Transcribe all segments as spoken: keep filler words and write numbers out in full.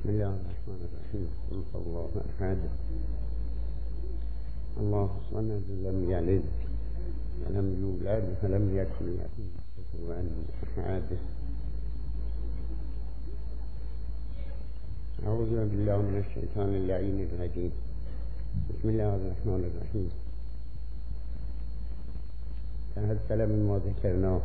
بسم الله الرحمن الرحيم. قل الله أحد الله الصمد لم يلد ولم يولد ولم يكن له كفوا أحد. أعوذ بالله من الشيطان اللعين الرجيم. بسم الله الرحمن الرحيم. تحصل مما ذكرناه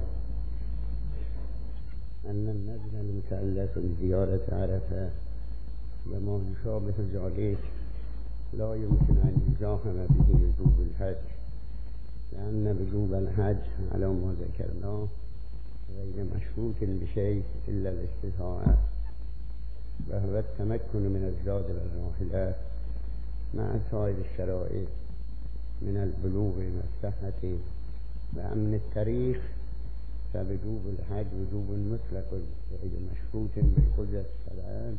أن النزل المثلث بزيارة عرفة وما يشابه ذلك لا يمكن أن يزاحم به وجوب الحج، لأن وجوب الحج على ما ذكرناه غير مشروط بشيء إلا الاستطاعة، وهو التمكن من الزاد والراحلة مع سائر الشرائط من البلوغ والصحة وأمن الطريق. فوجوب الحج وجوب مطلق غير مشروط بالقدرة الشرعية،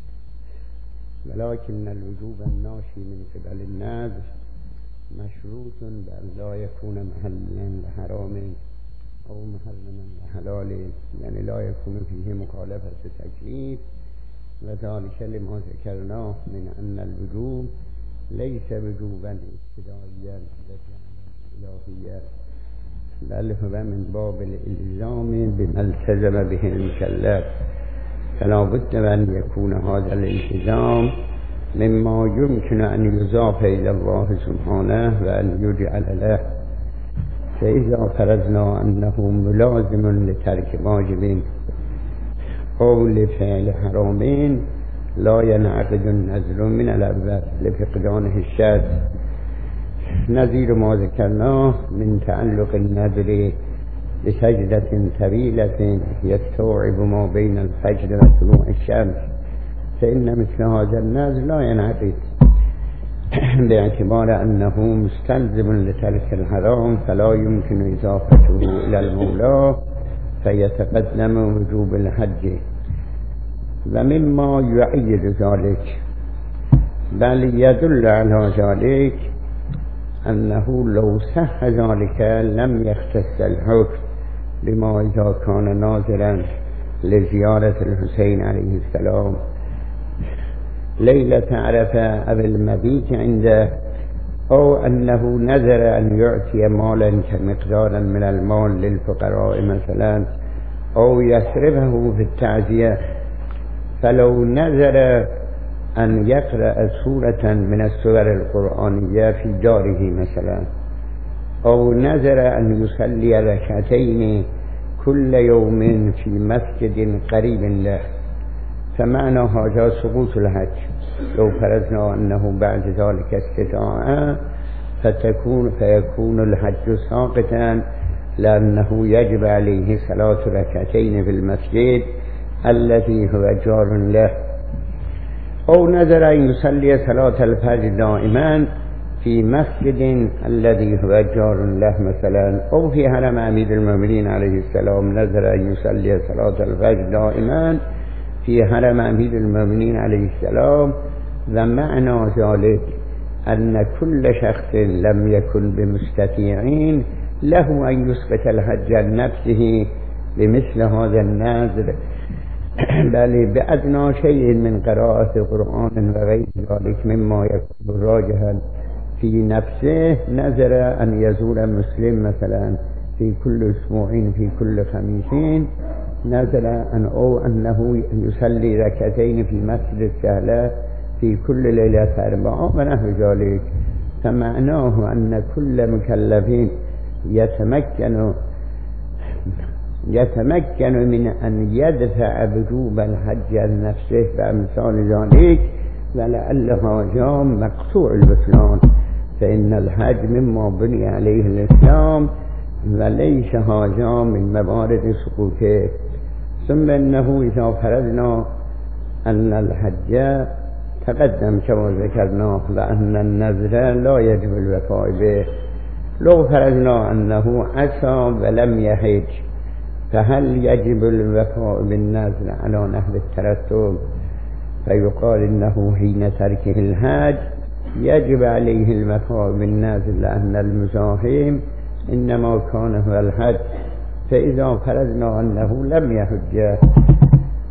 ولكن الوجوب الناشئ من قبل النذر مشروط بأن لا يكون محلا لحرام أو محرما لحلال، يعني لا يكون فيه مخالفة تكليف، وذلك لما ذكرناه من أن الوجوب ليس وجوبا ابتدائيا الإلهية، بل هو من باب الإلزام بما التزم به المكلف، فلا بد أن يكون هذا الالتزام مما يمكن أن يضاف إلى الله سبحانه وأن يجعل له. فإذا فرضنا أنه ملازم لترك واجب أو لفعل حرام لا ينعقد النذر من الأول لفقدانه الشرط، نظير ما ذكرناه من تعلق النذر بسجدة طويلة يستوعب ما بين الفجر وطلوع الشمس، فإن مثل هذا النذر لا ينعقد باعتبار أنه مستلزم لترك الحرام، فلا يمكن إضافته إلى المولى فيتقدم وجوب الحج. ومما يؤيد ذلك بل يدل على ذلك أنه لو صح ذلك لم يختص الحكم بما إذا كان ناظرا لزيارة الحسين عليه السلام ليلة عرفة أو المبيت عنده، أو أنه نذر أن يعطي مالا كمقدارا من المال للفقراء مثلا، أو يصرفه في التعزية. فلو نذر أن يقرأ سورة من السور القرآنية في داره مثلا، أو نذر أن يصلي ركعتين كل يوم في مسجد قريب له، فمعنى هذا سقوط الحج. لو فرضنا أنه بعد ذلك استطاع فتكون فيكون الحج ساقطا، لأنه يجب عليه صلاة ركعتين في المسجد الذي هو جار له. أو نذر أن يصلي صلاة الفجر دائما في مسجد الذي هو جار له مثلا، أو في حرم أمير المؤمنين عليه السلام نذر أن يصلي صلاة الفجر دائما في حرم أمير المؤمنين عليه السلام. ومعنى ذلك أن كل شخص لم يكن بمستطيعين له أن يسقط الحج عن نفسه بمثل هذا النذر، بل بأدنى شيء من قراءة قرآن وغير ذلك مما يكون راجحا في نفسه. نذر أن يزور مسلم مثلا في كل أسبوع في كل خميسين، نذر أن أو أنه يصلي ركعتين في مسجد السهلة في كل ليلة أربعة ونحو ذلك. فمعناه أن كل مكلف يتمكن يتمكن من أن يدفع وجوب الحج عن نفسه بأمثال ذلك، ولعل هذا مقطوع البطلان، فإن الحج مما بني عليه الإسلام وليس هذا من موارد سقوطه. ثم إنه إذا فرضنا أن الحج تقدم كما ذكرنا وأن النذر لا يجب الوفاء به، لو فرضنا أنه عصى ولم يحج فهل يجب الوفاء بالنذر على نحو الترتب؟ فيقال إنه حين تركه الحج يجب عليه الوفاء بالنذر، لأن المزاحم إنما كان هو الحج. فإذا فرضنا أنه لم يحج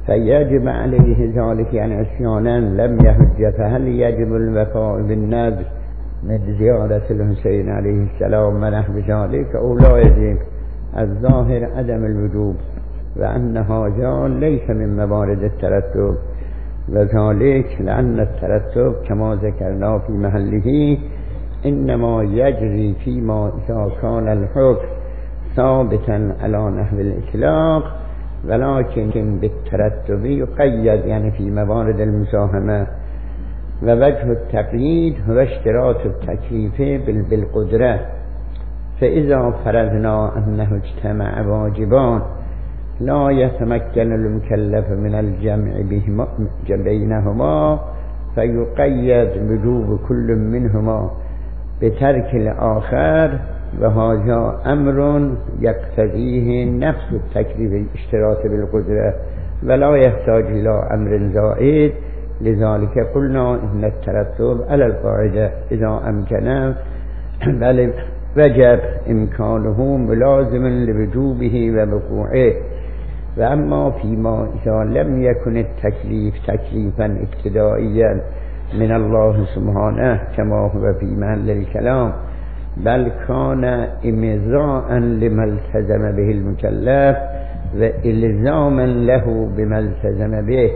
فيجب عليه ذلك يعني عصيانا لم يهج، فهل يجب الوفاء بالنذر من زيارة الحسين عليه السلام ونحو ذلك أو لا يجب؟ الظاهر عدم الوجوب، وأن هذا ليس من موارد الترتب، وذلك لأن الترتب كما ذكرنا في محله إنما يجري فيما إذا كان الحكم ثابتا على نحو الإطلاق، ولكن بالترتب يقيد يعني في موارد المساهمة. ووجه التقييد هو اشتراط التكليف بالقدرة، فإذا فرضنا أنه اجتمع واجبان لا يتمكن المكلف من الجمع بينهما فيقيد وجوب كل منهما بترك الآخر، وهذا أمر يقتضيه نفس التكليف الاشتراط بالقدرة ولا يحتاج إلى أمر زائد. لذلك قلنا إن الترتب على القاعدة إذا أمكن بل وجب إمكانه ملازم لوجوبه ووقوعه، وأما فيما إذا لم يكن التكليف تكليفا ابتدائيا من الله سبحانه كما هو في محل الكلام، بل كان امضاء لما التزم به المكلف والزاما له بما التزم به،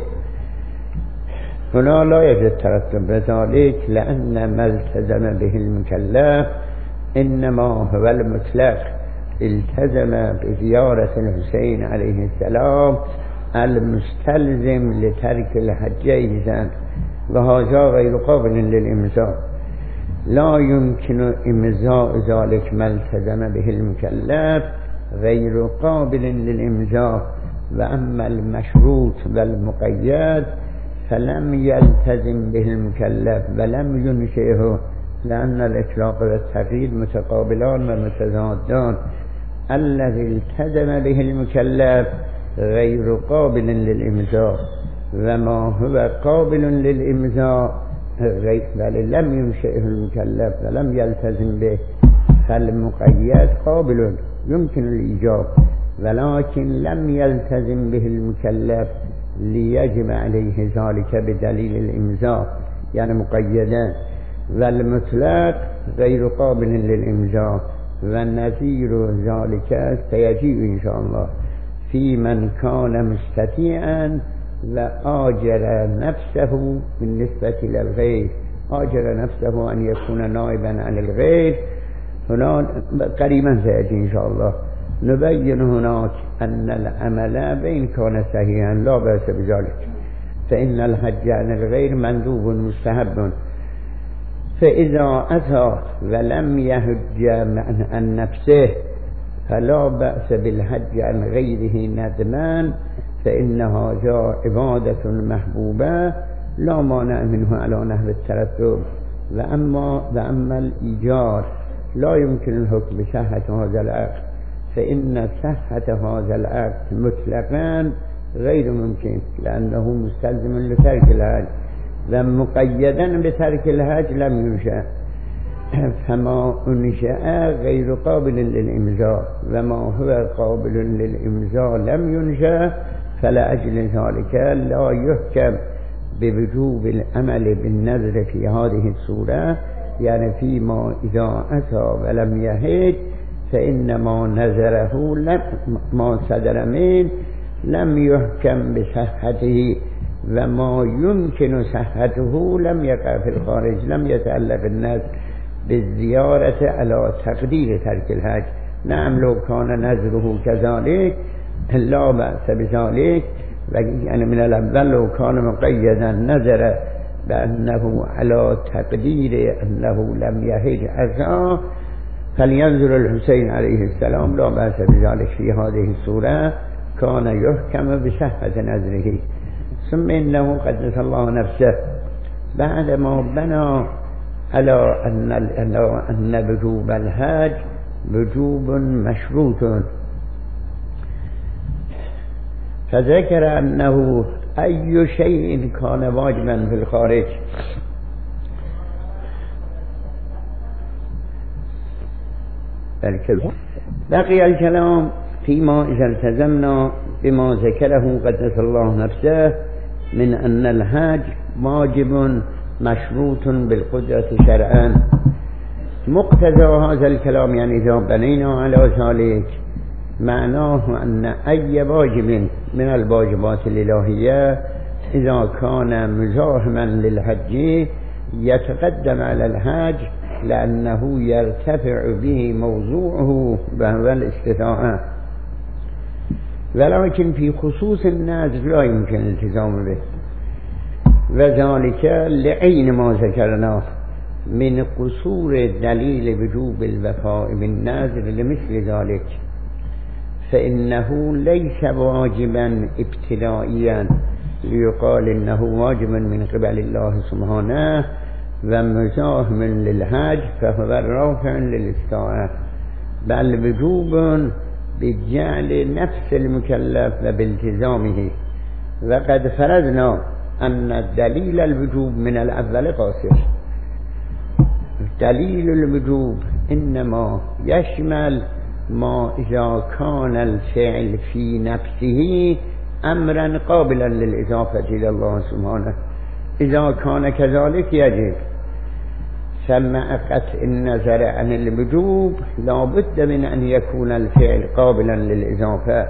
هنا لا يجب الترتب بذلك، لأن ما التزم به المكلف إنما هو المطلق، التزم بزيارة الحسين عليه السلام المستلزم لترك الحج إذن، وهذا غير قابل للإمضاء، لا يمكن إمضاء ذلك ما التزم به المكلف غير قابل للإمضاء. وأما المشروط والمقيد فلم يلتزم به المكلف ولم ينشئه، لأن الإطلاق والتقييد متقابلان ومتضادان. الذي التزم به المكلف غير قابل للإمضاء، وما هو قابل للإمضاء بل لم ينشئه المكلف ولم يلتزم به، فالمقيد قابل يمكن الإيجاب ولكن لم يلتزم به المكلف ليجب عليه ذلك بدليل الإمضاء يعني مقيدا، والمطلق غير قابل للإمضاء، والنظير ذلك سيجيء إن شاء الله في من كان مستطيعا وآجر نفسه بالنسبة للغير، آجر نفسه أن يكون نائبا عن الغير. هنا قريبا سيأتي إن شاء الله نبين هناك أن العمل بإن كان صحيحا لا بأس بذلك، فإن الحج عن الغير مندوب مستحب، فإذا أتى ولم يحج عن نفسه فلا بأس بالحج عن غيره ندما، فإن هذا عبادة محبوبة لا مانع منه على نحو الترتب. وأما, وأما الإيجار لا يمكن الحكم بصحة هذا العقد، فإن صحة هذا العقد مطلقا غير ممكن لأنه مستلزم لترك الحج، ومقيدا بترك الحج لم ينشأ، فما أنشأ غير قابل للإمضاء، وما هو قابل للإمضاء لم ينشأ، فلأجل ذلك لا يحكم بوجوب العمل بالنذر في هذه الصورة، يعني فيما إذا أتى ولم يحج فإنما نذره ما صدر منه لم يحكم بصحته، وما يمكن صحته لم يقع في الخارج، لم يتعلق النذر بالزيارة على تقدير ترك الحج. نعم لو كان نذره كذلك لا بأس بذلك، يعني من الأول لو كان مقيدا نذر بأنه على تقدير أنه لم يحج عزاه فلينظر الحسين عليه السلام لا بأس بذلك، في هذه الصورة كان يحكم بصحة نذره. ثم إنه قدس الله نفسه بعدما بنى على أن, أن وجوب الحج وجوب مشروط، فذكر أنه أي شيء كان واجبا في الخارج. بقي الكلام فيما إذا التزمنا بما ذكره قدس الله نفسه من أن الحج واجب مشروط بالقدرة شرعا. مقتضى هذا الكلام يعني إذا بنينا على ذلك معناه أن أي واجب من الواجبات الإلهية إذا كان مزاحما للحج يتقدم على الحج لأنه يرتفع به موضوعه وهو الاستطاعة، ولكن في خصوص النذر لا يمكن الالتزام به، وذلك لعين ما ذكرناه من قصور دليل وجوب الوفاء بالنذر لمثل ذلك، فإنه ليس واجبا ابتدائيا ليقال إنه واجب من قبل الله سبحانه ومزاحم للحج فهو رافع للاستطاعة، بل وجوب بجعل نفس المكلف وبالتزامه. وقد فرضنا أن دليل الوجوب من الأول قاصر. دليل الوجوب إنما يشمل ما إذا كان الفعل في نفسه أمرا قابلا للإضافة إلى الله سبحانه، إذا كان كذلك يجب. سمع قطع النظر عن الوجوب لا بد من أن يكون الفعل قابلا للإضافة،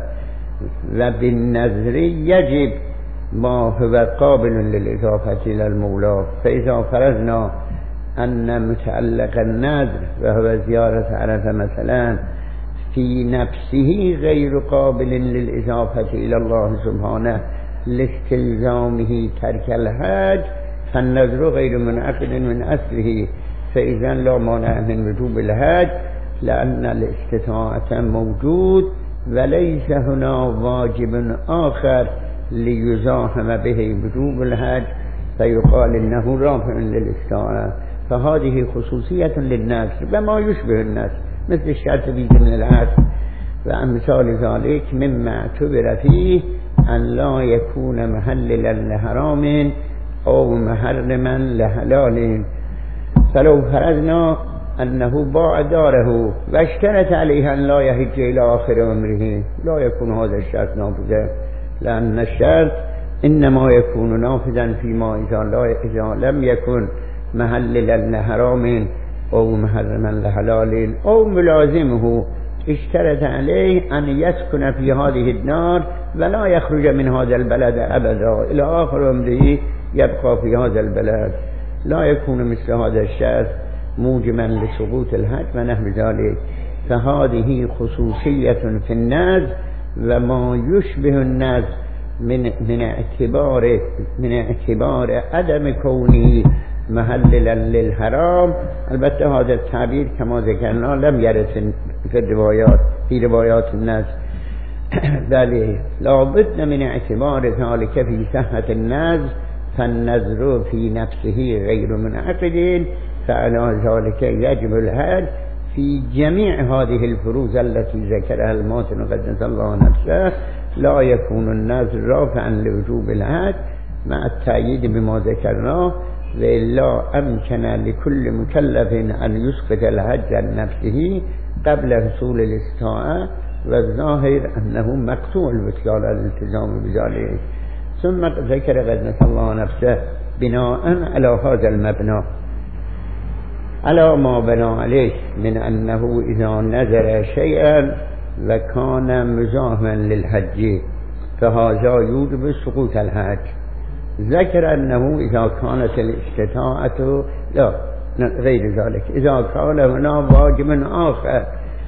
وبالنظر يجب ما هو قابل للإضافة إلى المولى. فإذا فرضنا أن متعلق النذر وهو زيارة عرفة مثلا في نفسه غير قابل للإضافة إلى الله سبحانه لاستلزامه ترك الحج فالنذر غير منعقد من أصله، فإذا لا مانع من وجوب الحج لأن الاستطاعة موجود وليس هنا واجب آخر ليزاحم به وجوب الحج فيقال إنه رافع للاستطاعة. فهذه خصوصية للناس وما يشبه الناس مثل الشرط في ضمن العصر وأمثال ذلك مما اعتبر فيه أن لا يكون محللا لحرام أو محرما لحلال. فلو فرضنا أنه باع داره واشترط عليه أن لا يحج إلى آخر عمره لا يكون هذا الشرط نافذا، لأن الشرط إنما يكون نافذا فيما إذا, لا إذا لم يكن محللا لحرام أو محرما لحلال أو ملازمه اشترط عليه أن يسكن في هذه الدار ولا يخرج من هذا البلد أبدا إلى آخر عمره يبقى في هذا البلد، لا يكون مثل هذا الشرط موجبا لسقوط الحج ونحو ذلك. فهذه خصوصية في النذر وما يشبه النذر من من اعتبار من اعتبار عدم كونه محللا للحرام. البته هذا التعبير كما ذكرنا لم يرد في الروايات في روايات النذر، بل لا بد من اعتبار ذلك في صحة النذر، فالنذر في نفسه غير منعقد، فعلى ذلك يجب الحج في جميع هذه الفروض التي ذكرها الماتن قدس الله نفسه. لا يكون النذر رافعا لوجوب الحج مع التأييد بما ذكرناه، وإلا أمكن لكل مكلف أن يسقط الحج عن نفسه قبل حصول الاستطاعة، والظاهر أنه مقطوع الوكالة على الالتزام بذلك. ثم ذكر قدس الله نفسه بناء على هذا المبنى على ما بنى عليه من أنه إذا نذر شيئا وكان مزاحما للحج فهذا يوجب سقوط الحج. ذكر أنه إذا كانت الاستطاعة لا غير ذلك، إذا كان هنا واجب آخر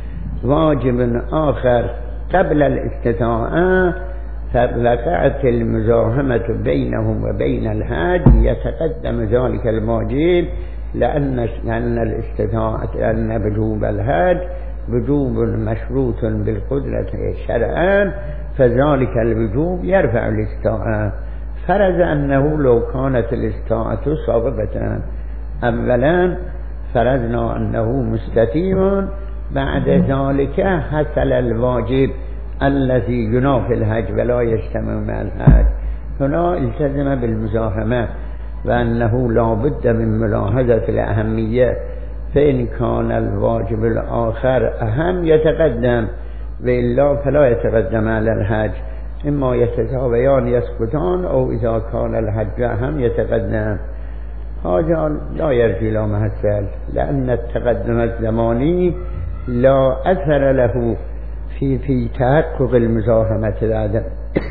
واجب آخر قبل الاستطاعة فوقعت المزاحمة بينهم وبين الحج يتقدم ذلك الواجب، لأن لأن الاستطاعة لأن وجوب الحج وجوب مشروط بالقدرة شرعا، فذلك الوجوب يرفع الاستطاعة. فرض أنه لو كانت الاستطاعة سابقة، أولا فرضنا أنه مستطيع، بعد ذلك حصل الواجب الذي ينافي الحج ولا يجتمع مع الحج، هنا التزم بالمزاحمة، وأنه لا بد من ملاحظة الأهمية، فإن كان الواجب الآخر أهم يتقدم، و الا فلا يتقدم على الحج اما يتتابعان يسكتان او اذا كان الحج هم يتقدم. هذا لا يرجي لا محصل لأن التقدم الزماني لا أثر له في في تحقق المزاحمة العدم.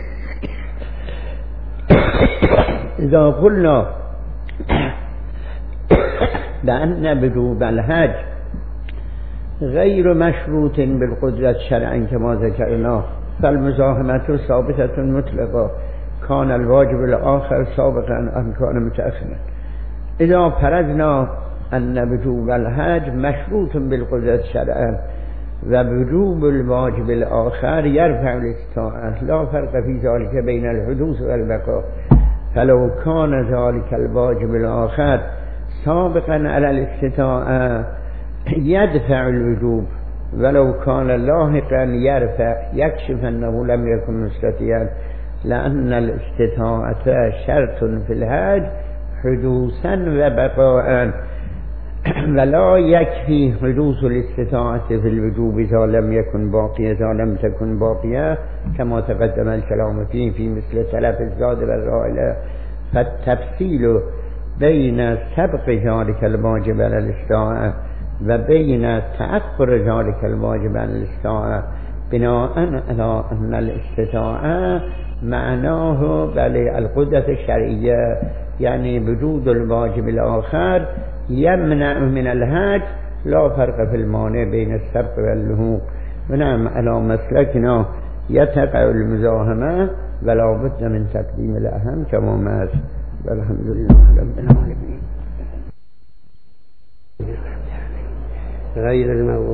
إذا قلنا بأن وجوب الحج غير مشروط بالقدرة شرعا كما ذكرنا فالمزاحمة ثابتة مطلقة كان الواجب الآخر سابقا أم كان متأخرا. إذا فرضنا أن وجوب الحج مشروط بالقدرة شرعا ووجوب الواجب الآخر يرفع الاستطاعة لا فرق في ذلك بين الحدوث والبقاء، فلو كان ذلك الواجب الآخر سابقا على الاستطاعة يدفع الوجوب، ولو كان لاحقا يرفع يكشف أنه لم يكن مستطيعا، لأن الاستطاعة شرط في الحج حدوثا وبقاء، ولا يكفي حدوث الاستطاعة في الوجوب إذا لم يكن باقية إذا لم تكن باقية كما تقدم الكلام فيه في مثل تلف الزاد والرائلة. فالتفصيل بين سبق ذلك الواجب على الاستطاعة وبين تأخر ذلك الواجب على الاستطاعة بناء على أن الاستطاعة معناه بل القدرة الشرعية، يعني وجود الواجب الآخر يمنع من الحج، لا فرق في المانع بين السبق واللحوق. ونعم على مسلكنا يتقع المزاحمة ولا بد من تقديم الأهم كما مات. والحمد لله رب العالمين. غير الموضوع.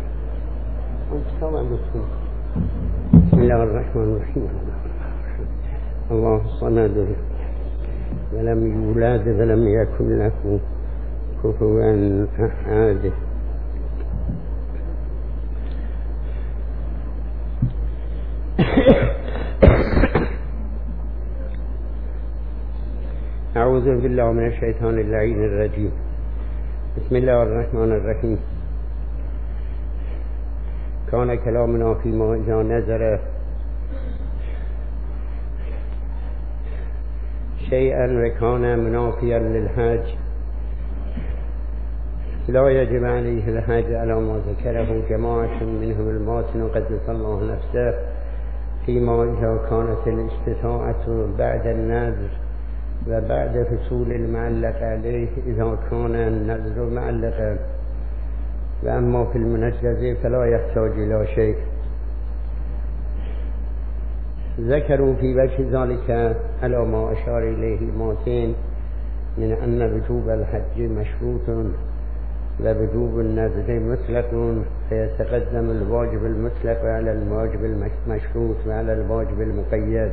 بسم الله الرحمن الرحيم. الله الصمد ولم يولد ولم يكن له كفوا أحد. أعوذ بالله من الشيطان اللعين الرجيم. بسم الله الرحمن الرحيم. كان كلامنا فيما إذا نظر شيئا وكان منافيا للحج لا يجب عليه الحج على ما ذكره جماعة منهم الماتن قدس الله نفسه فيما إذا كانت الاستطاعة بعد النذر وبعد فصول المعلق عليه إذا كان النذر معلقا. وأما في المنجز فلا يحتاج إلى شيء. ذكروا في وجه ذلك على ما أشار إليه الماتين من أن وجوب الحج مشروط ووجوب النذر مطلق، فيتقدم الواجب المطلق على الواجب المشروط وعلى الواجب المقيد.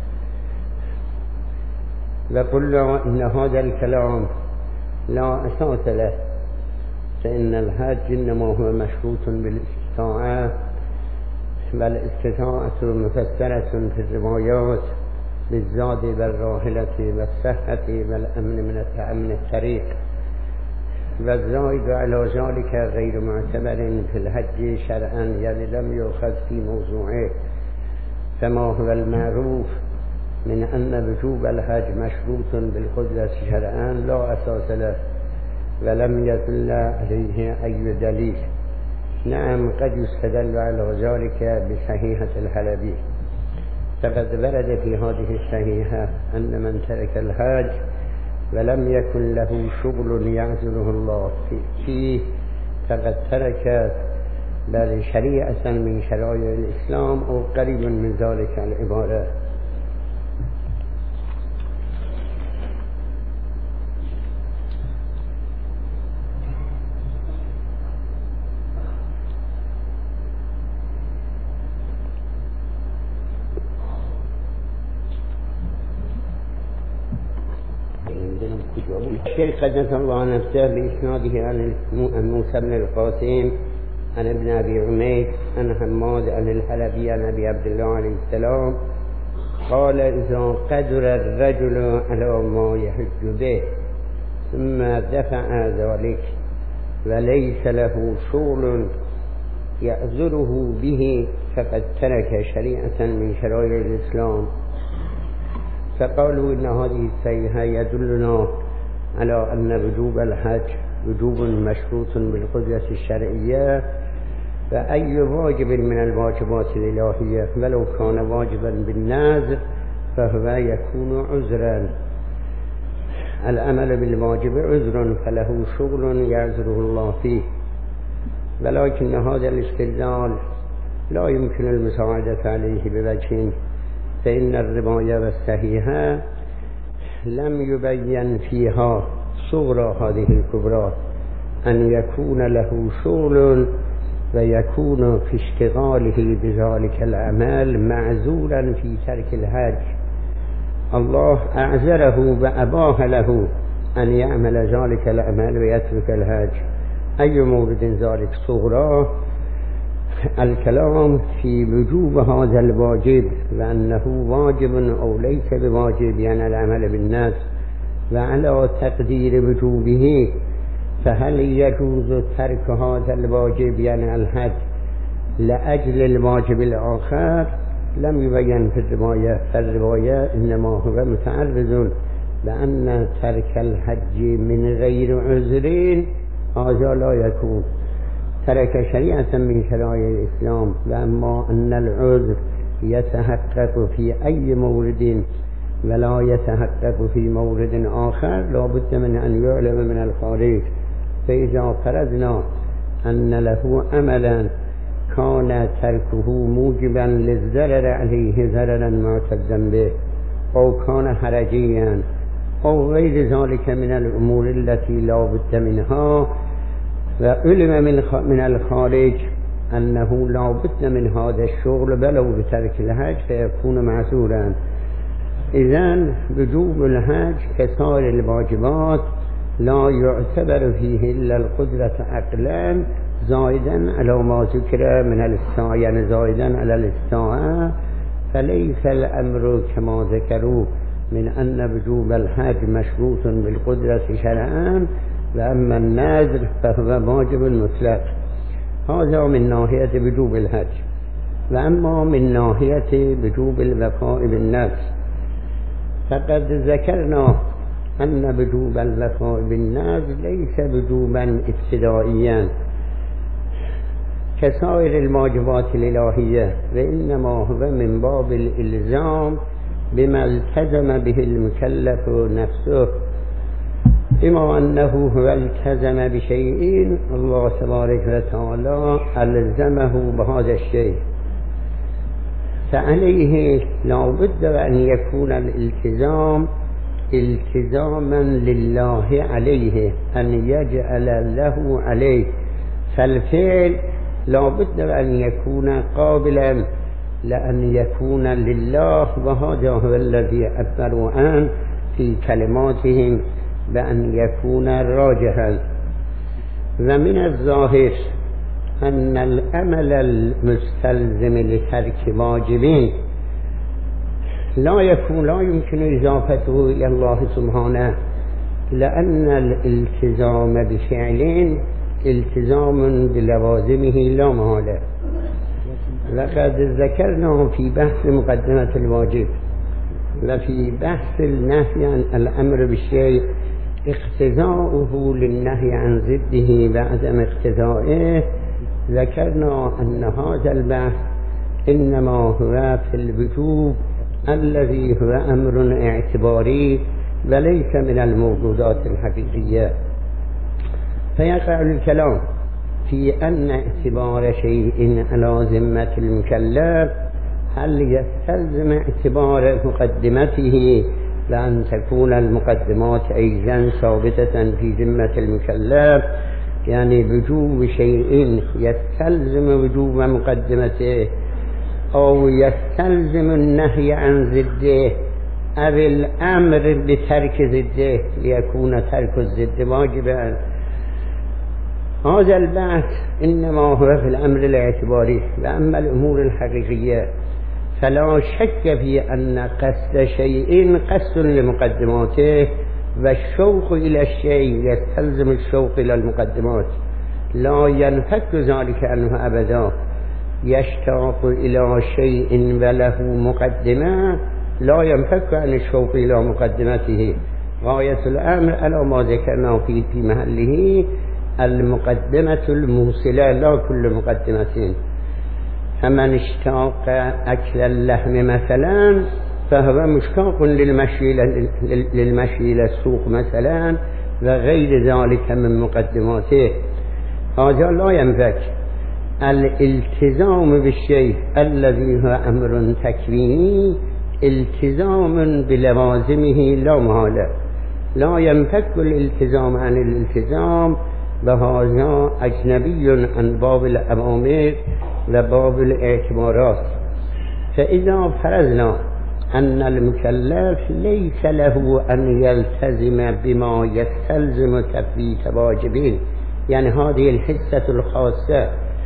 وقلنا إن هذا الكلام لا أساس له، فإن الحج إنما هو مشروط بالاستطاعة، والاستطاعة مفسرة في الروايات بالزاد والراحلة والصحة والأمن من من الطريق، والزائد على ذلك غير معتبر في الحج شرعا، يعني لم يؤخذ في موضوعه. فما هو المعروف من أن وجوب الحج مشروط بالقدرة شرعا لا أساس له ولم يدل عليه أي دليل. نعم قد يستدل على ذلك بصحيحة الحلبي، فقد ورد في هذه الصحيحة أن من ترك الحج ولم يكن له شغل يعزله الله فيه فقد ترك بل شريعة من شرائع الإسلام أو قريب من ذلك العبارة. الشيخ قدس الله نفسه بإسناده عن موسى بن القاسم عن ابن أبي عمير عن حماد عن الحلبي عن أبي عبد الله عليه السلام قال: إذا قدر الرجل على ما يحج به ثم دفع ذلك وليس له شغل يعذره به فقد ترك شريعة من شرائع الإسلام. فقالوا إن هذه الصيحة يدلنا على أن وجوب الحج وجوب مشروط بالقدرة الشرعية، فأي واجب من الواجبات الإلهية ولو كان واجبا بالنذر فهو يكون عذرا. العمل بالواجب عذر فله شغل يعذره الله فيه، ولكن هذا الاستدلال لا يمكن المساعدة عليه بوجه، فإن الرواية الصحيحة لم يبين فيها صغرى هذه الكبرى أن يكون له شغل ويكون في اشتغاله بذلك العمل معذورا في ترك الحج. الله أعذره وأباح له أن يعمل ذلك العمل ويترك الحج. أي مورد ذلك صغرى؟ الكلام في وجوب هذا الواجب وأنه واجب أو ليس بواجب، يعني العمل بالناس، وعلى تقدير وجوبه، فهل يجوز ترك هذا الواجب يعني الحج لأجل الواجب الآخر؟ لم يبين في الرواية، فالرواية إنما هو متعرض لأن ترك الحج من غير عذرين هذا لا يكون ترك شريعة من شرائع الإسلام، وأما أن العذر يتحقق في أي مورد ولا يتحقق في مورد آخر لا بد من أن يعلم من الخارج. فإذا فرضنا أن له عملا كان تركه موجبا للضرر عليه ضررا معتدا به، أو كان حرجيا أو غير ذلك من الأمور التي لا بد منها، وعلم من الخارج أنه لا بد من هذا الشغل ولو بترك الحج فيكون معذورا. إذن وجوب الحج كسائر الواجبات لا يعتبر فيه إلا القدرة عقلا زائدا على ما ذكر من الاستطاعة، يعني زائدا على الاستطاعة، فليس الأمر كما ذكروا من أن وجوب الحج مشروط بالقدرة شرعا، وأما النذر فهو واجب مطلق. هذا من ناحية وجوب الحج. وأما من ناحية وجوب الوفاء بالنفس فقد ذكرنا أن وجوب الوفاء بالنذر ليس وجوبا ابتدائيا كسائر المواجبات الإلهية، وإنما هو من باب الإلزام بما التزم به المكلف نفسه، بما أنه هو التزم بشيء الله تبارك وتعالى ألزمه بهذا الشيء، فعليه لا بد أن يكون الالتزام التزاما لله عليه، أن يجعل له عليه، فالفعل لا بد أن يكون قابلا لأن يكون لله، وهذا هو الذي عبروا عنه في كلماتهم بأن يكون راجحا. ومن الظاهر أن الأمل المستلزم لترك واجبين لا يكون لا يمكن إضافته إلى الله سبحانه، لأن الالتزام بفعل التزام بلوازمه لا محالة. لقد ذكرنا في بحث مقدمة الواجب وفي بحث النهي عن الأمر بالشيء اقتضاؤه للنهي عن ضده بعدم اقتضائه، ذكرنا أن هذا البحث إنما هو في الوجوب الذي هو أمر اعتباري وليس من الموجودات الحقيقية. فيقع الكلام في أن اعتبار شيء على ذمة المكلف هل يستلزم اعتبار مقدمته، لأن تكون المقدمات أيضا ثابتة في ذمة المكلف، يعني وجوب شيء يستلزم وجوب مقدمته أو يستلزم النهي عن ضده أو الأمر بترك ضده ليكون ترك الضد واجبا. هذا البحث إنما هو في الأمر الاعتباري، وأما الأمور الحقيقية فلا شك في أن قصد شيء قصد لمقدماته، والشوق إلى الشيء يستلزم الشوق إلى المقدمات، لا ينفك ذلك عنه أبدا. يشتاق إلى شيء وله مقدمة لا ينفك عن الشوق إلى مقدمته. غاية الأمر على ما ذكرنا في في محله المقدمة الموصلة لا كل مقدمة. فمن اشتاق أكل اللحم مثلا فهو مشتاق للمشي للمشي إلى السوق مثلا وغير ذلك من مقدماته. هذا لا ينفك. الالتزام بالشيء الذي هو أمر تكويني التزام بلوازمه لا محالة، لا ينفك الالتزام عن الالتزام، وهذا أجنبي عن باب الأوامر وباب الاعتبارات. فإذا فرضنا أن المكلف ليس له أن يلتزم بما يستلزم تفويت واجبين، يعني هذه الحصة الخاصة،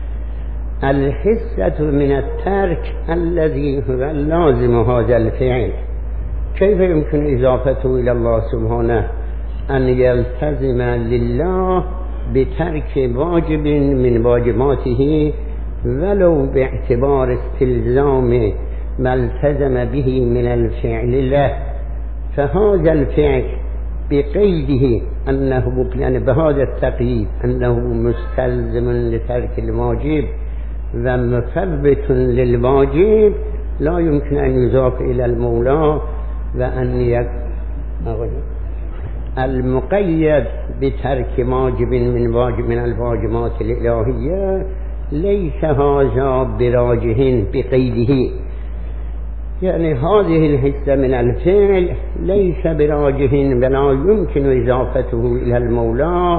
الحصة من الترك الذي هو لازم هذا الفعل، كيف يمكن إضافته إلى الله سبحانه؟ أن يلتزم لله بترك واجب من واجباته ولو باعتبار استلزام ما التزم به من الفعل له. فهذا الفعل بقيده أنه يعني بهذا التقييد أنه مستلزم لترك الواجب ومثبت للواجب لا يمكن أن يضاف إلى المولى. وأن يكون المقيد بترك واجب من واجب من الواجبات الإلهية ليس هذا براجح بقيده، يعني هذه الحصة من الفعل ليس براجح ولا يمكن إضافته إلى المولى.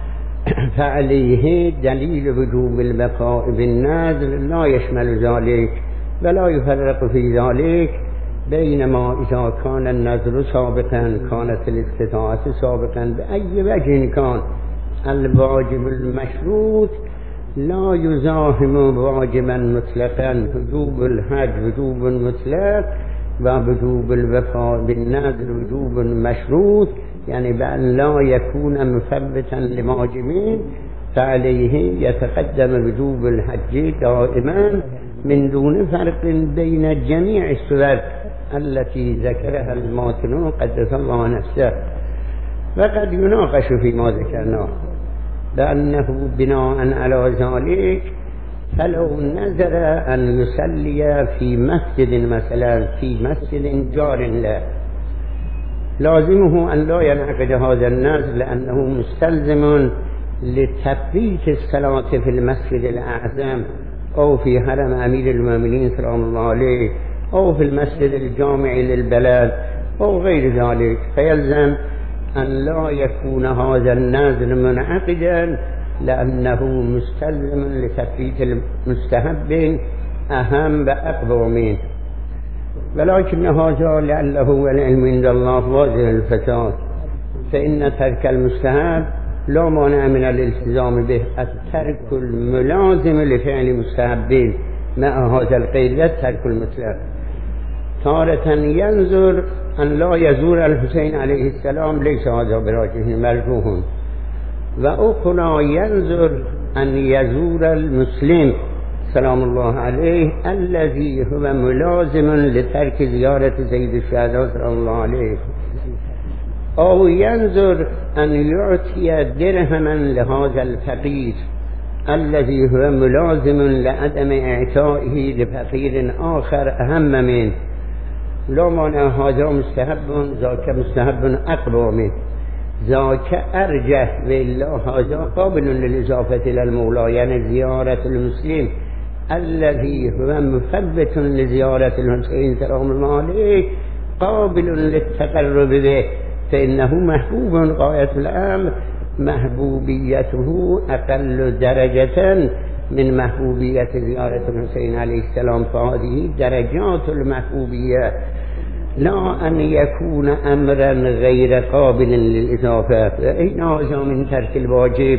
فعليه دليل وجوب البقاء بالنذر لا يشمل ذلك ولا يفرق في ذلك، بينما إذا كان النذر سابقا كانت الاستطاعة سابقا بأي وجه كان الواجب المشروط لا يزاحم واجبا مطلقا. وجوب الحج وجوب مطلق ووجوب الوفاء بالنذر وجوب مشروط، يعني بأن لا يكون مثبتا لواجبين. فعليه يتقدم وجوب الحج دائما من دون فرق بين جميع الصور التي ذكرها الماتن قدس الله نفسه. وقد يناقش فيما ذكرناه لأنه بناء على ذلك فلو نذر أن يصلي في مسجد مثلا في مسجد جار له لازمه أن لا ينعقد هذا النذر لأنه مستلزم لتثبيت الصلاة في المسجد الأعظم أو في حرم أمير المؤمنين سلام الله عليه أو في المسجد الجامع للبلد أو غير ذلك. فيلزم أن لا يكون هذا النذر منعقدا لأنه مستلزم لتثبيت المستحب أهم وأقوى منه. ولكن هذا لعله والعلم عند الله واضح الفساد، فإن ترك المستحب لا مانع من الالتزام به. الترك الملازم لفعل مستحبين مع هذا القيد الترك المطلق. تارة ينظر أن لا يزور الحسين عليه السلام ليس هذا براجح مرجوح، وأخرى ينظر أن يزور المسلم سلام الله عليه الذي هو ملازم لترك زيارة سيد الشهداء سلام الله عليه، أو ينظر أن يعطي درهما لهذا الفقير الذي هو ملازم لعدم إعطائه لفقير آخر أهم منه. لا مانع هذا مستحب ذاك مستحب أقوى منه ذاك أرجح، وإلا هذا قابل للإضافة إلى المولى، يعني زيارة المسلم الذي هو مثبت لزيارة الحسين سلام الله عليه قابل للتقرب به، فإنه محبوب غاية الأمر، محبوبيته أقل درجة من محبوبية زيارة الحسين عليه السلام. فهذه درجات المحبوبية، لا أن يكون أمرا غير قابل للإضافة. فإن هذا من ترك الواجب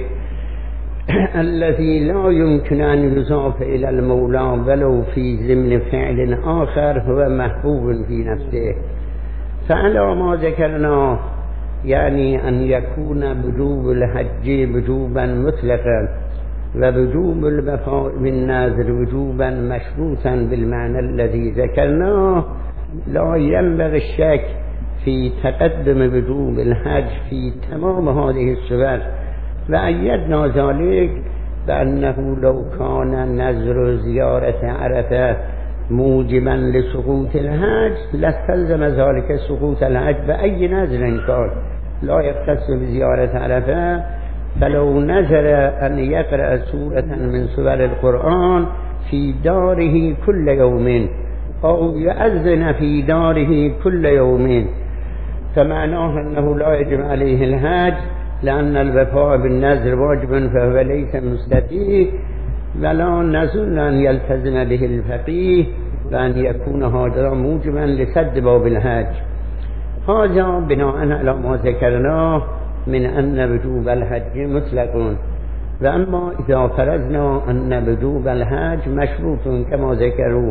الذي لا يمكن أن يضاف إلى المولى ولو في ضمن فعل آخر هو محبوب في نفسه. فعلى ما ذكرنا يعني أن يكون وجوب الحج وجوبا مطلقا ووجوب الوفاء بالنذر وجوبا مشروطا بالمعنى الذي ذكرناه لا ينبغي الشك في تقدم وجوب الحج في تمام هذه الصور، وأيدنا ذلك بأنه لو كان نذر زيارة عرفة موجبا لسقوط الحج لاستلزم ذلك سقوط الحج بأي نذر كان لا يختص بزيارة عرفة. فلو نذر أن يقرأ سورة من سور القرآن في داره كل يوم أو يأذن في داره كل يوم فمعناه أنه لا يجب عليه الحج، لأن الوفاء بالنذر واجب فهو ليس مستطيع، ولا نظن أن يلتزم به الفقيه وأن يكون هذا موجبا لسد باب الحج. هذا بناء على ما ذكرناه من أن وجوب الحج مطلق. وأما إذا فرضنا أن وجوب الحج مشروط كما ذكروا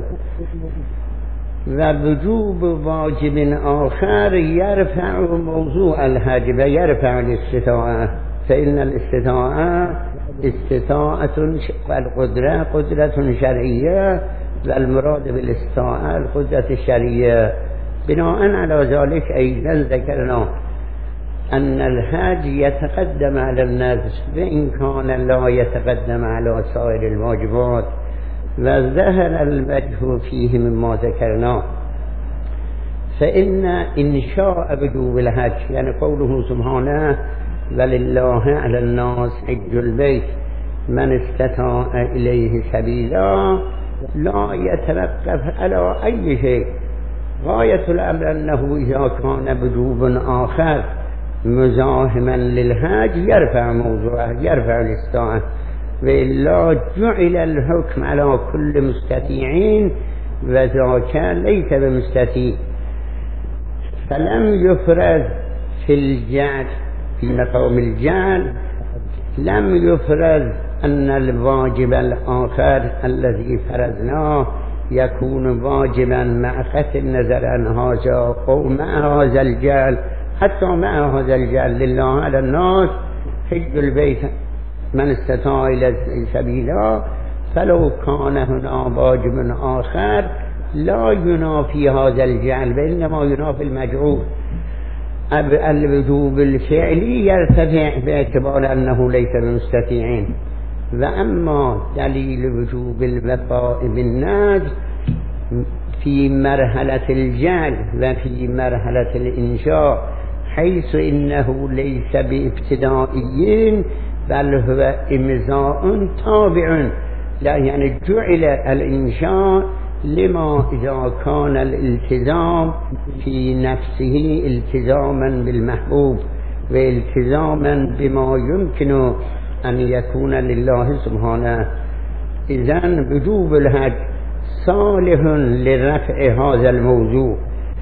ووجوب واجب آخر يرفع موضوع الحج ويرفع الاستطاعة، فإن الاستطاعة استطاعة والقدرة قدرة شرعية، والمراد بالاستطاعة القدرة الشرعية. بناء على ذلك أيضا ذكرنا أن الحج يتقدم على النذر وإن كان لا يتقدم على سائر الواجبات، وظهر الوجه فيه مما ذكرناه. فإن إنشاء وجوب الحج يعني قوله سبحانه ولله على الناس حج البيت من استطاع إليه سبيلا لا يتوقف على أي شيء. غاية الأمر أنه إذا كان وجوب آخر مزاحما للحج يرفع موضوعه يرفع الاستطاعة، وإلا جعل الحكم على كل مستطيعين وذاك ليس بمستطيع. فلم يفرض في الجعل في مقام الجعل لم يفرض أن الواجب الآخر الذي فرضناه يكون واجبا مع قطع النظر عن هذا أو مع هذا الجعل، حتى مع هذا الجعل لله على الناس حج البيت من استطاع إلى سبيلا. فلو كان هنا واجب آخر لا ينافي هذا الجعل وإنما ينافي المجعول. الوجوب الفعلي يرتفع باعتبار أنه ليس بمستطيعين. وأما دليل وجوب الوفاء بالنذر في مرحلة الجعل وفي مرحلة الإنشاء حيث إنه ليس بابتدائيين بل هو إمضاء تابع، لا يعني جعل الإنشاء لما إذا كان الالتزام في نفسه التزاما بالمحبوب والتزاما بما يمكن أن يكون لله سبحانه. إذن وجوب الحج صالح لرفع هذا الموضوع،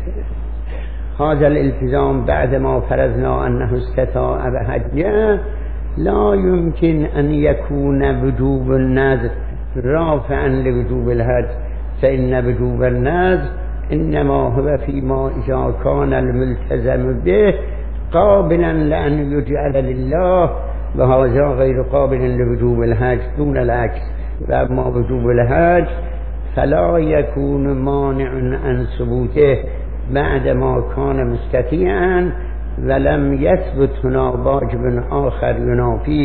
هذا الالتزام بعدما فرضنا أنه استطاع بحجه لا يمكن أن يكون وجوب النذر رافعا لوجوب الحج، فإن وجوب النذر إنما هو فيما إذا كان الملتزم به قابلا لأن يجعل لله، وهذا غير قابل لوجوب الحج دون العكس. وأما وجوب الحج فلا يكون مانع عن ثبوته بعدما كان مستطيعا ولم يثبت هنا واجب آخر ينافيه.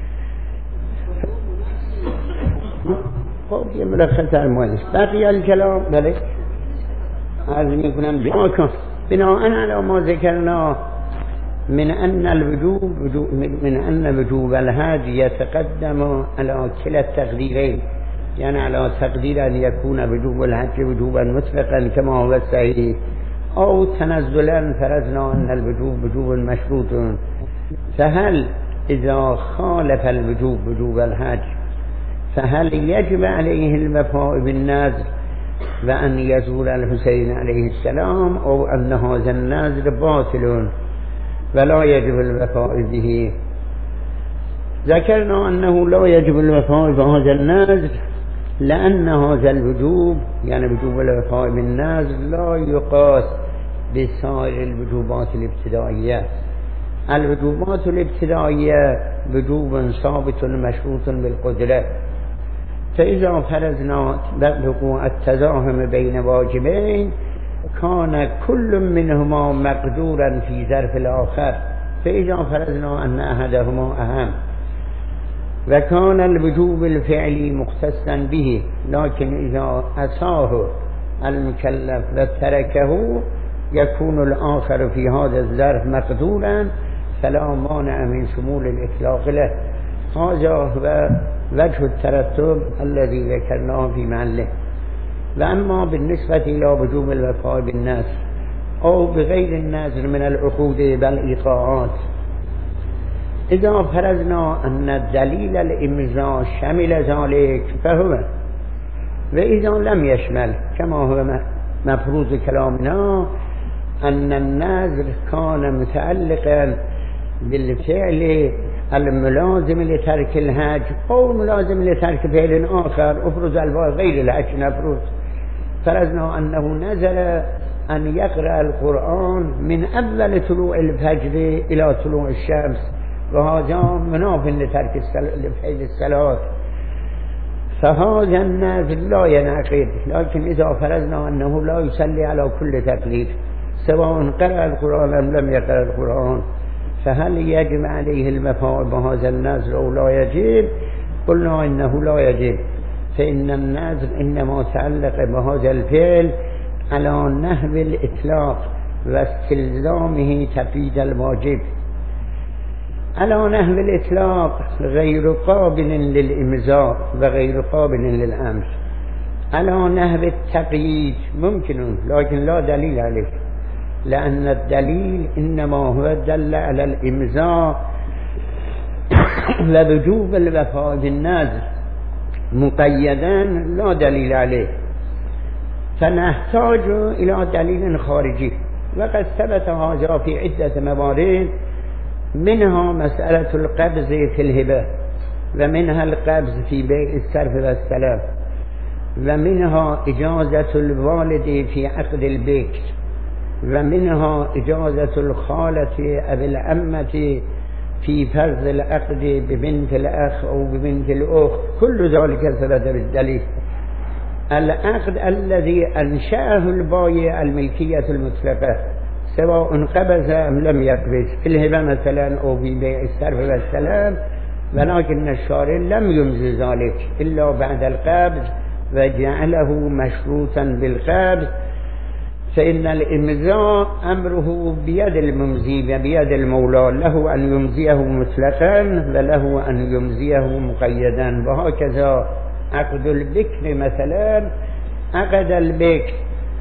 خب یہ ملخص المؤلف بقي الكلام بله عرض میکنم بناء على ما ذكرنا من أن الوجوب من أن وجوب الحج يتقدم على كلا التقديرين، يعني على تقدير أن يكون وجوب الحج وجوبا مطلقا كما هو الصحيح، أو تنزلا فرضنا أن الوجوب وجوب مشروط. فهل إذا خالف الوجوب وجوب الحج فهل يجب عليه الوفاء بالنذر وأن يزور الحسين عليه السلام، أو أن هذا النذر باطل ولا يجب الوفاء به؟ ذكرنا أنه لا يجب الوفاء بهذا النذر لأن هذا الوجوب يعني وجوب الوفاء بالنذر لا يقاس بسائر الوجوبات الابتدائية. الوجوبات الابتدائية وجوب ثابت مشروط بالقدرة، فإذا فرضنا وقوع التزاحم بين واجبين كان كل منهما مقدورا في ظرف الآخر، فإذا فرضنا أن أحدهما أهم وكان الوجوب الفعلي مختصا به، لكن إذا أتاه المكلف وتركه يكون الآخر في هذا الظرف مقدورا فلا مانع من شمول الإطلاق له. هذا هو وجه الترتب الذي ذكرناه في محله. وأما بالنسبة إلى وجوب الوفاء بالناس أو بغير النذر من العقود والإيقاعات، إذا فرضنا أن دليل الإمضاء شمل ذلك فهو، وإذا لم يشمل كما هو مفروض كلامنا أن النذر كان متعلقا بالفعل الملازم لترك الحج أو ملازم لترك فعل آخر أفرز غير الحج نفرض، فرضنا أنه نزل أن يقرأ القرآن من أول طلوع الفجر إلى طلوع الشمس، وهذا مناف لترك فعل الصلاة، فهذا النذر لا ينعقد. لكن إذا فرضنا أنه لا يصلي على كل تكليف سواء قرأ القرآن أم لم يقرأ القرآن، فهل يجب عليه الوفاء بهذا النذر أو لا يجب؟ قلنا إنه لا يجب، فإن النذر إنما تعلق بهذا الفعل على نحو الإطلاق واستلزامه تفيد الواجب، على نحو الإطلاق غير قابل للإمضاء وغير قابل للأمر، على نحو التقييد ممكن لكن لا دليل عليه، لأن الدليل إنما هو دل على الإمضاء ووجوب الوفاء بالنذر مقيدا لا دليل عليه، فنحتاج إلى دليل خارجي. وقد ثبت هذا في عدة موارد، منها مسألة القبض في الهبة، ومنها القبض في بيع الصرف والسلام، ومنها إجازة الوالد في عقد البيت، ومنها إجازة الخالة أو العمة في فرض العقد ببنت الأخ أو ببنت الأخت، كل ذلك ثبت بالدليل. العقد الذي أنشأه البائع الملكية المطلقة سواء قبض أم لم يقبض في الهبة مثلا أو في بيع الصرف والسلام، ولكن الشارع لم يمضي ذلك إلا بعد القبض وجعله مشروطا بالقبض، فإن الإمضاء أمره بيد الممضي وبيد المولى، له أن يمضيه مطلقا وله أن يمضيه مقيدا. وهكذا عقد البكر مثلا، عقد البكر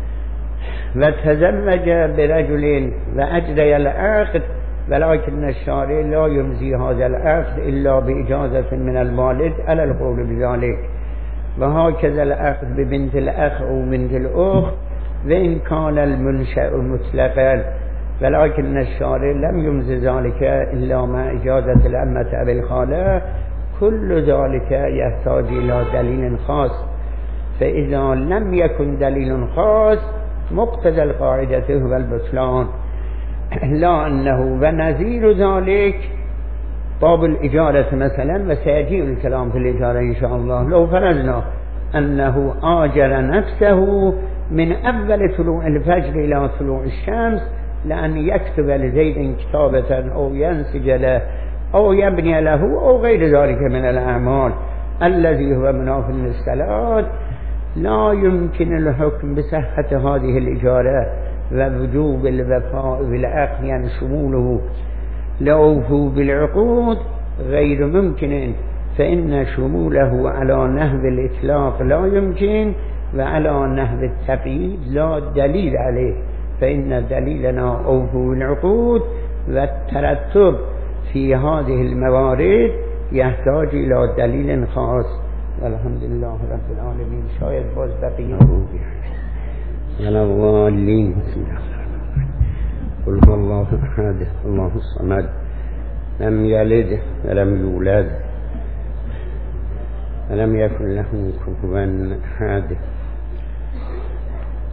وتزوج برجل وأجري العقد، ولكن الشارع لا يمضي هذا العقد إلا بإجازة من الوالد على القول بذلك. وهكذا العقد ببنت الأخ أو بنت الأخت وإن كان المنشأ مطلقا، ولكن الشارع لم يمضي ذلك إلا مع إجازة العمة أو الخالة، كل ذلك يحتاج إلى دليل خاص. فإذا لم يكن دليل خاص مقتضى القاعدة هو البطلان، لا أنه ونظير ذلك باب الإجارة مثلا، وسيجيء الكلام في الإجارة إن شاء الله. لو فرضنا أنه آجر نفسه من أول طلوع الفجر إلى طلوع الشمس لأن يكتب لزيد كتابة أو ينسج له أو يبني له أو غير ذلك من الأعمال الذي هو مناف للصلاة، لا يمكن الحكم بصحة هذه الإجارة ووجوب الوفاء بالعقد، يعني شموله لأوفوا بالعقود غير ممكن، فإن شموله على نحو الإطلاق لا يمكن وعلى نحو التقييد لا دليل عليه، فإن دليلنا أوفوا العقود، والترتب في هذه الموارد يحتاج إلى دليل خاص. والحمد لله رب العالمين. شاید باز بقیه ولا الضالين. قل هو الله أحد الله الصمد لم يلد ولم يولد ولم يكن له كفوا أحد.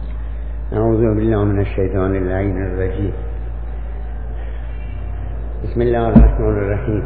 أعوذ بالله من الشيطان اللعين الرجيم. بسم بسم الله الرحمن الرحیم.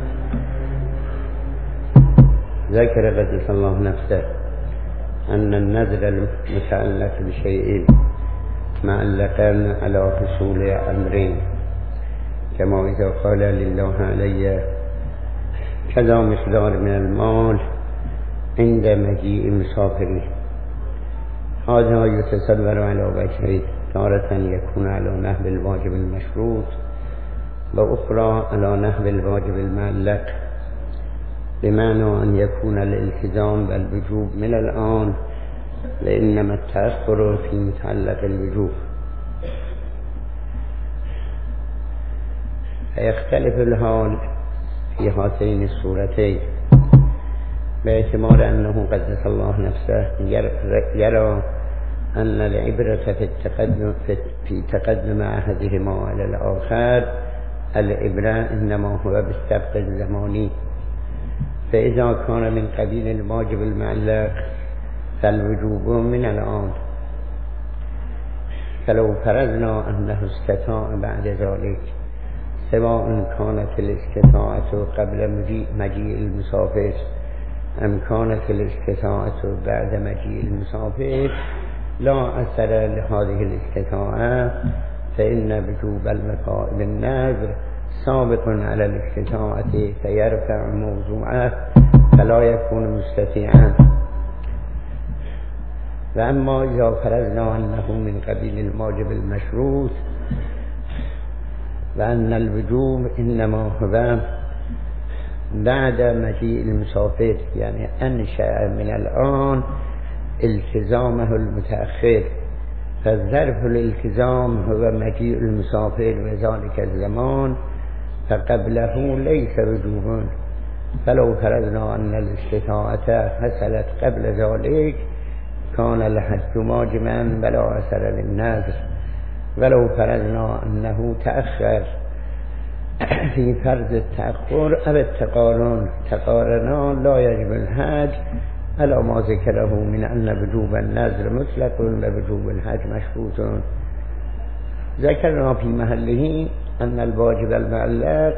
ذكر قدس الله نفسه أن النذر المتعلق بشيء معلقا على حصول أمرين، كما إذا قال لله علي كذا مقدار من المال عند مجيء مسافري. هذا يتصور على وجهين: تارة يكون على نحو الواجب المشروط، وأخرى على نحو الواجب المعلق، بمعنى أن يكون الالتزام والوجوب من الآن، لإنما التأخر في متعلق الوجوب. فيختلف الحال في هاتين الصورتين، باعتبار أنه قدس الله نفسه يرى أن العبرة في التقدم في تقدم أحدهما على الآخر، العبرة إنما هو بالسبق الزماني. فإذا كان من قبيل الواجب المعلق فالوجوب من الآن. فلو فرضنا أنه استطاع بعد ذلك، سواء كانت الاستطاعة قبل مجيء المسافر أم كانت الاستطاعة بعد مجيء المسافر، لا أثر لهذه الاستطاعة، فإن وجوب الوفاء بالنذر سابق على الاستطاعة فيرفع موضوعه فلا يكون مستطيعا. وأما إذا فرضنا أنه من قبيل الواجب المشروط، وأن الوجوب إنما هو بعد مجيء المسافر، يعني أنشأ من الآن التزامه المتأخر، فالظرف الالتزام هو مجيء المسافر وذلك الزمان، فقبله ليس وجوبا. فلو فرضنا أن الاستطاعة حصلت قبل ذلك كان الحج واجبا ولا أثر للنذر. ولو فرضنا أنه تأخر في فرض التأخر أو التقارن تقارنا لا يجب الحج، على ما ذكره من أن وجوب النذر مطلق ووجوب الحج مشروط. ذكرنا في محله أن الواجب المعلق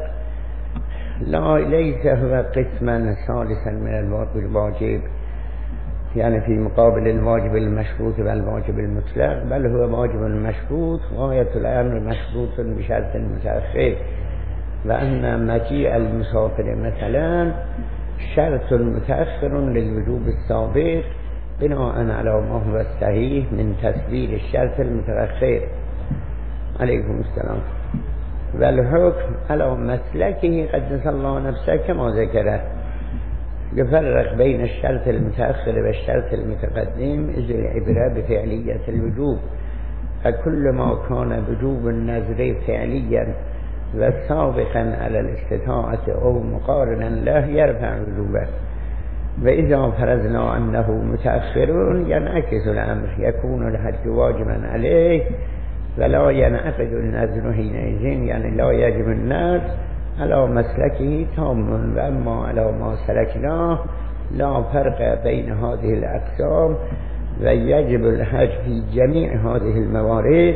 لا ليس هو قسما ثالثا من الواجب، يعني في مقابل الواجب المشروط والواجب المطلق، بل هو واجب مشروط غاية الأمر مشروط بشرط متأخر. وأن مجيء المسافر مثلا شرط متأخر للوجوب السابق بناء على ما هو الصحيح من تسبيل الشرط المتأخر. عليكم السلام. والحكم على مسلكه قدس الله نفسه كما ذكره، يفرق بين الشرط المتأخر والشرط المتقدم، إذ العبرة بفعلية الوجوب. فكل ما كان وجوب النذر فعليا وسابقا على الاستطاعة أو مقارنا له يرفع وجوبه. وإذا فرضنا أنه متأخر ينعكس الأمر، يكون الحج واجبا عليه ولا ينعقد النذر حينئذ، يعني لا يجب النذر على مسلكه تام. وأما على ما سلكناه لا فرق بين هذه الأقسام، ويجب الحج في جميع هذه الموارد،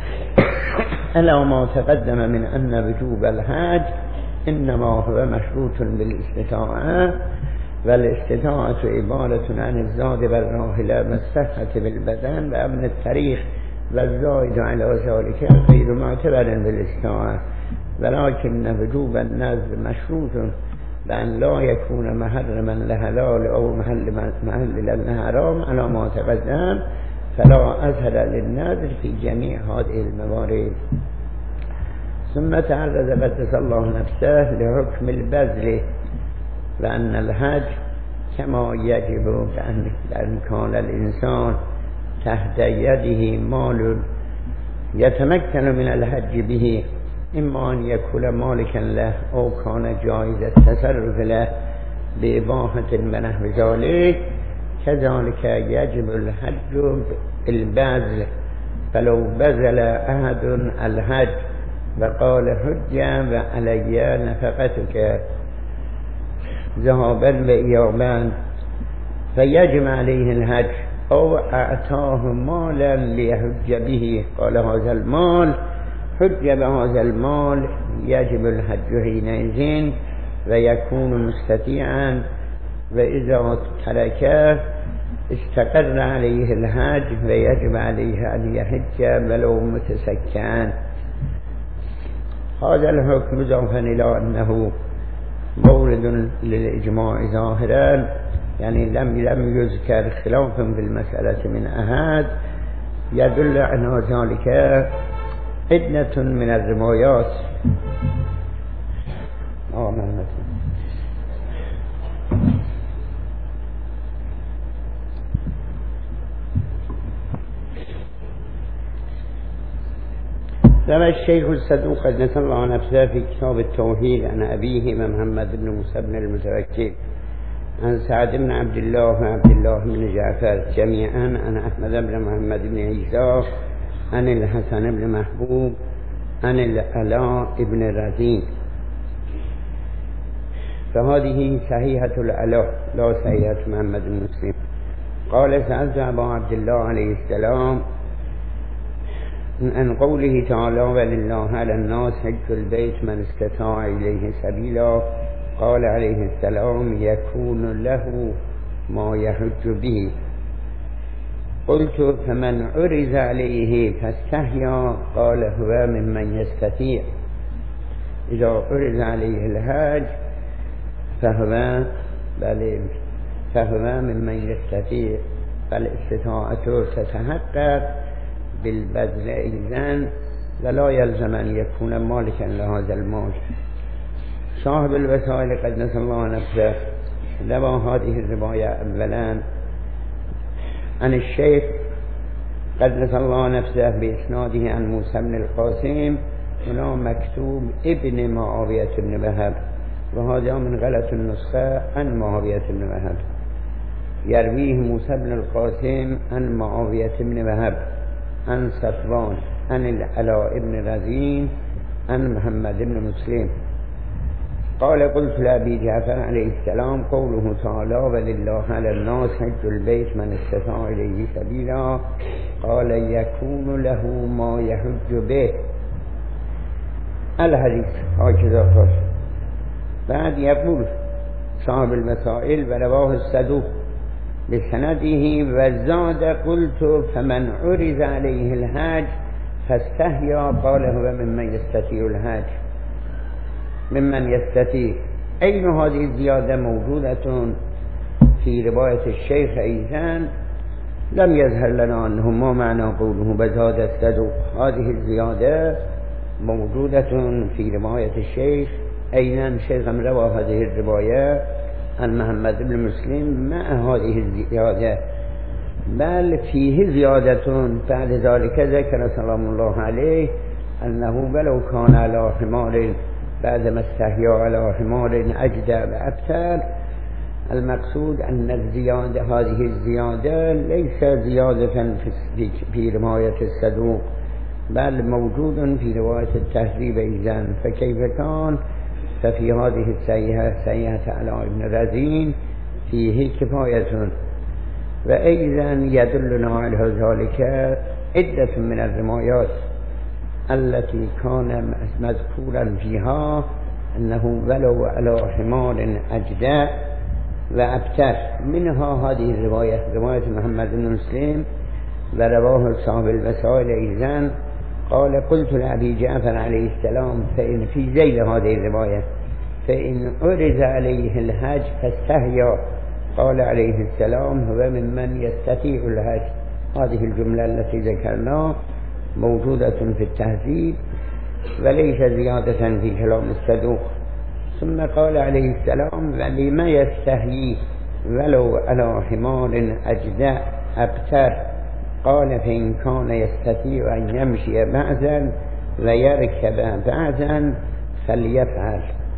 على ما تقدم من أن وجوب الحج إنما هو مشروط بالاستطاعة، والاستطاعة عبارة عن الزاد بالراحلة والصحة بالبدن وأمن الطريق، والزائد على ذلك غير معتبر بالاستطاعة. ولكن وجوب النذر مشروط بأن لا يكون محرما لحلال أو محل محل للحرام على ما تقدم، فلا أثر للنذر في جميع هذه الموارد. ثم تعرض قدس الله نفسه لحكم البذل، وأن الحج كما يجب بأن كان الإنسان تحت يده مال يتمكن من الحج به، إما أن يكون مالكا له أو كان جائز التصرف له بإباحة ونحو ذلك، كذلك يجب الحج البذل. فلو بذل أحد الحج وقال حج وعلي نفقتك ذهابا وإيابا، فيجب عليه الحج، أو أعطاه مالا ليحج به، قال هذا المال حج بهذا المال يجب الحج حينئذ ويكون مستطيعا، وإذا تركه استقر عليه الحج ويجب عليه أن يحج ولو متسكعا. هذا الحكم إضافة إلى أنه مورد للإجماع ظاهرا، يعني لم لم يذكر خلاف في المسألة من أحد، يدل على ذلك عدة من الروايات. آمين. روى الشيخ الصدوق قدس الله نفسه في كتاب التوحيد عن أبيه محمد بن موسى بن المتوكل عن سعد بن عبد الله وعبد الله بن جعفر جميعا عن أحمد بن محمد بن عيسى عن الحسن بن محبوب عن العلاء بن رزين. فهذه صحيحة العلاء لا صحيحة محمد بن مسلم. قال سألت أبا عبد الله عليه السلام عن قوله تعالى ولله على الناس حج البيت من استطاع إليه سبيلا، قال عليه السلام يكون له ما يحج به. قلت فمن عرض عليه فاستحيا، قال هو ممن يستطيع. إذا عرض عليه الحج فهو بل فهو ممن يستطيع، فالاستطاعة تتحقق بالبذل إذن ولا يلزم أن يكون مالكا لهذا المال. صاحب الوسائل قدس الله نفسه روى هذه الرواية أولا عن الشيخ قدس الله نفسه بإسناده عن موسى بن القاسم، هنا مكتوب ابن معاوية بن وهب، وهذا من غلط النسخة عن معاوية بن وهب. يرويه موسى بن القاسم عن معاوية بن وهب عن صفوان عن العلاء بن رزين عن محمد بن مسلم. قال قلت لأبي جعفر عليه السلام قوله تعالى ولله على الناس حج البيت من استطاع إليه سبيلا، قال يكون له ما يحج به. الحديث هكذا قال. بعد يقول صاحب المسائل ورواه الصدوق بسنده وزاد قلت فمن عرض عليه الحج فاستحيا، قال هو ممن يستطيع الحج. ممن يستطيع. أين هذه الزيادة موجودة في رواية الشيخ أيضا لم يظهر لنا أنه ما معنى قوله بزاد الصدوق. هذه الزيادة موجودة في رواية الشيخ أيضا. الشيخ روى هذه الرواية عن محمد بن مسلم مع هذه الزيادة، بل فيه زيادة بعد ذلك ذكر سلام الله عليه أنه ولو كان على حمار بعدما استحيا على حمار أجدى وأبتر. المقصود أن الزيادة هذه الزيادة ليس زيادة في رواية الصدوق، بل موجود في رواية التهذيب أيضا. فكيف كان؟ ففي هذه السيئة سيئة على ابن رزين فيه كفاية. وأيضا يدلنا على ذلك عدة من الروايات التي كان مذكورا فيها أنه ولو على حمار أجدى وأبتر. منها هذه الرواية رواية محمد بن مسلم ورواه صاحب الوسائل أيضا. قال قلت لأبي جعفر عليه السلام فإن في ذيل هذه الرواية فإن عرض عليه الحج فاستحيا، قال عليه السلام هو ممن يستطيع الحج. هذه الجملة التي ذكرناها موجودة في التهذيب وليس زيادة في كلام الصدوق. ثم قال عليه السلام ولما يستحيي ولو على حمار أجدى أبتر، قال فإن كان يستطيع أن يمشي بعضا ويركب بعضا فليفعل.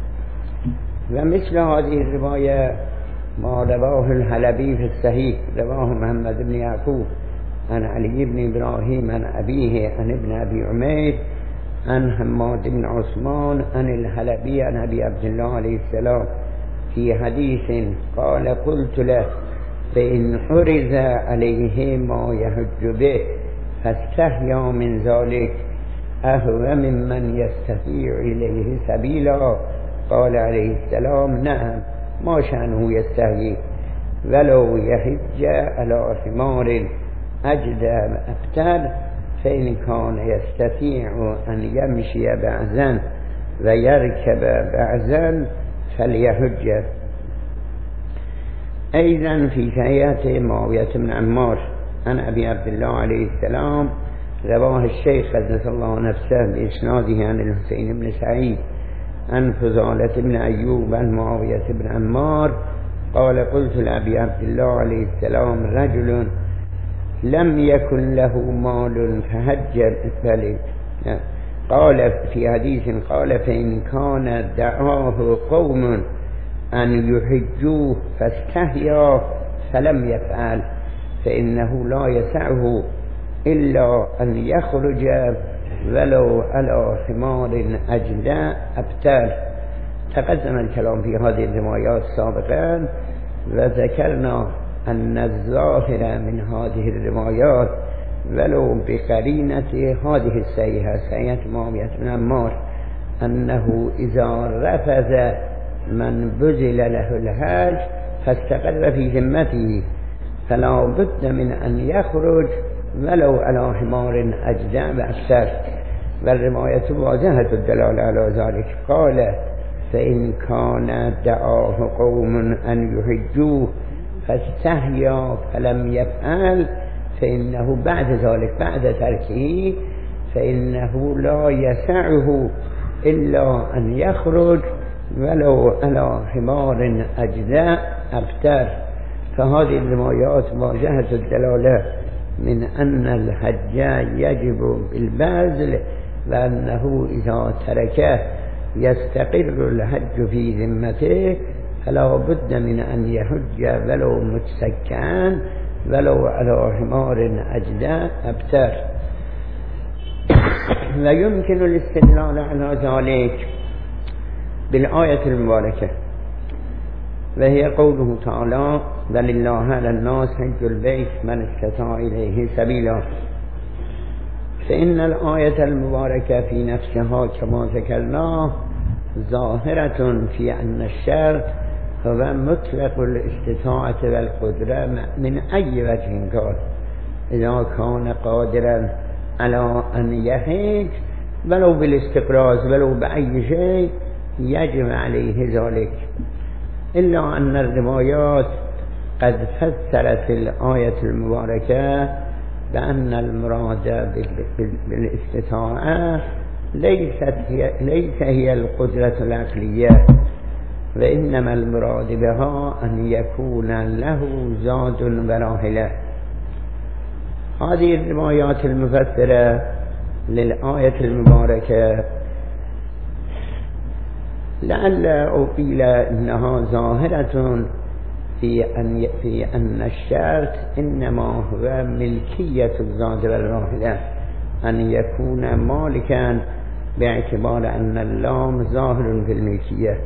ومثل هذه الرواية ما رواه الحلبي في الصحيح، رواه محمد بن يعقوب عن علي بن إبراهيم عن أبيه عن ابن أبي عمير عن حماد بن عثمان عن الحلبي عن أبي عبد الله عليه السلام في حديث قال قلت له فإن عرض عليه ما يحج به فاستحيا من ذلك، أهو ممن يستطيع إليه سبيلا؟ قال عليه السلام نعم، ما شأنه يستحيي ولو يحج على حمار أجدى أبتر، فإن كان يستطيع أن يمشي بعزا ويركب بعزا فليحج. أيضا في حياة معاوية بن عمار عن أبي عبد الله عليه السلام، رواه الشيخ قدس الله نفسه بإسناده عن الحسين بن سعيد عن فضالة بن أيوب عن معاوية بن عمار قال قلت لأبي عبد الله عليه السلام رجل لم يكن له مال فهج بل قال في حديث قال فإن كان دعاه قوم أن يحجوه فاستحيا فلم يفعل فإنه لا يسعه إلا أن يخرج ولو على حمار أجدى أبتر. تقدم الكلام في هذه الروايات سابقا وذكرنا أن الظاهر من هذه الروايات ولو بقرينة هذه السيئة سيئة معاوية بن عمار أنه إذا رفض من بذل له الحج فاستقر في ذمته فلا بد من أن يخرج ولو على حمار أجدى أبتر. والرواية واضحة الدلالة على ذلك. قال فإن كان دعاه قوم أن يحجوه فاستحيا فلم يفعل فإنه بعد ذلك بعد تركه فإنه لا يسعه إلا أن يخرج ولو على حمار أجدى أبتر. فهذه الروايات واضحة الدلالة من أن الحج يجب بالبذل وأنه إذا تركه يستقر الحج في ذمته فلا بد من أن يحج ولو متسكعا ولو على حمار أجدى أبتر. ويمكن الاستدلال على ذلك بالآية المباركة وهي قوله تعالى ولله على الناس حج البيت من استطاع إليه سبيلا. فإن الآية المباركة في نفسها كما ذكرنا ظاهرة في أن الشرط هو مطلق الاستطاعة والقدرة من أي وجه كان، إذا كان قادرا على أن يحج ولو بالاستقراض ولو بأي شيء يجب عليه ذلك. إلا أن الروايات قد فسرت الآية المباركة بأن المراد بالاستطاعة ليست هي ليس هي القدرة العقلية، وإنما المراد بها أن يكون له زاد وراحلة. هذه الروايات المفسرة للآية المباركة لعل أقيل إنها ظاهرة في أن في أن الشرط إنما هو ملكية الزاد والراحلة، أن يكون مالكا باعتبار أن اللام ظاهر في الملكية.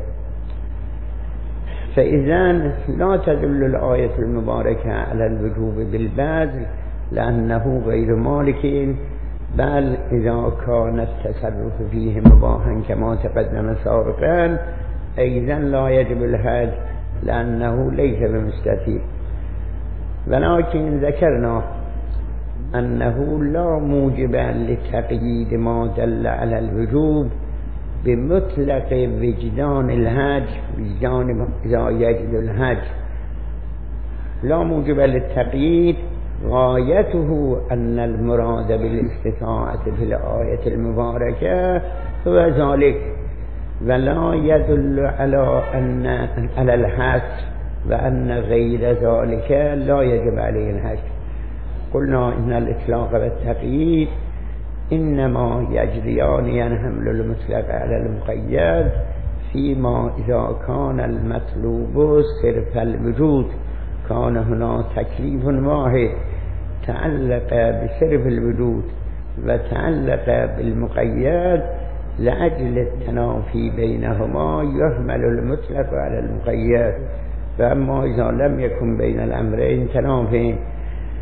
فإذا لا تدل الآية المباركة على الوجوب بالبذل لأنه غير مالك، بل إذا كان التصرف فيه مباحا كما تقدم سابقا أيضا لا يجب الحج لأنه ليس بمستطيع. ولكن ذكرنا أنه لا موجب لتقييد ما دل على الوجوب بمطلق وجدان الحج وجدان إذا يجب الحج، لا موجب للتقييد. غايته أن المراد بالاستطاعة في الآية المباركة هو ذلك، ولا يدل على أن على الحج وأن غير ذلك لا يجب عليه الحج. قلنا إن الإطلاق والتقييد إنما يجريان ينحمل المطلق على المقيد فيما إذا كان المطلوب صرف الوجود كان هنا تكليف واحد تعلق بصرف الوجود وتعلق بالمقيد لأجل التنافي بينهما يحمل المطلق على المقيد. فأما إذا لم يكن بين الأمرين تنافي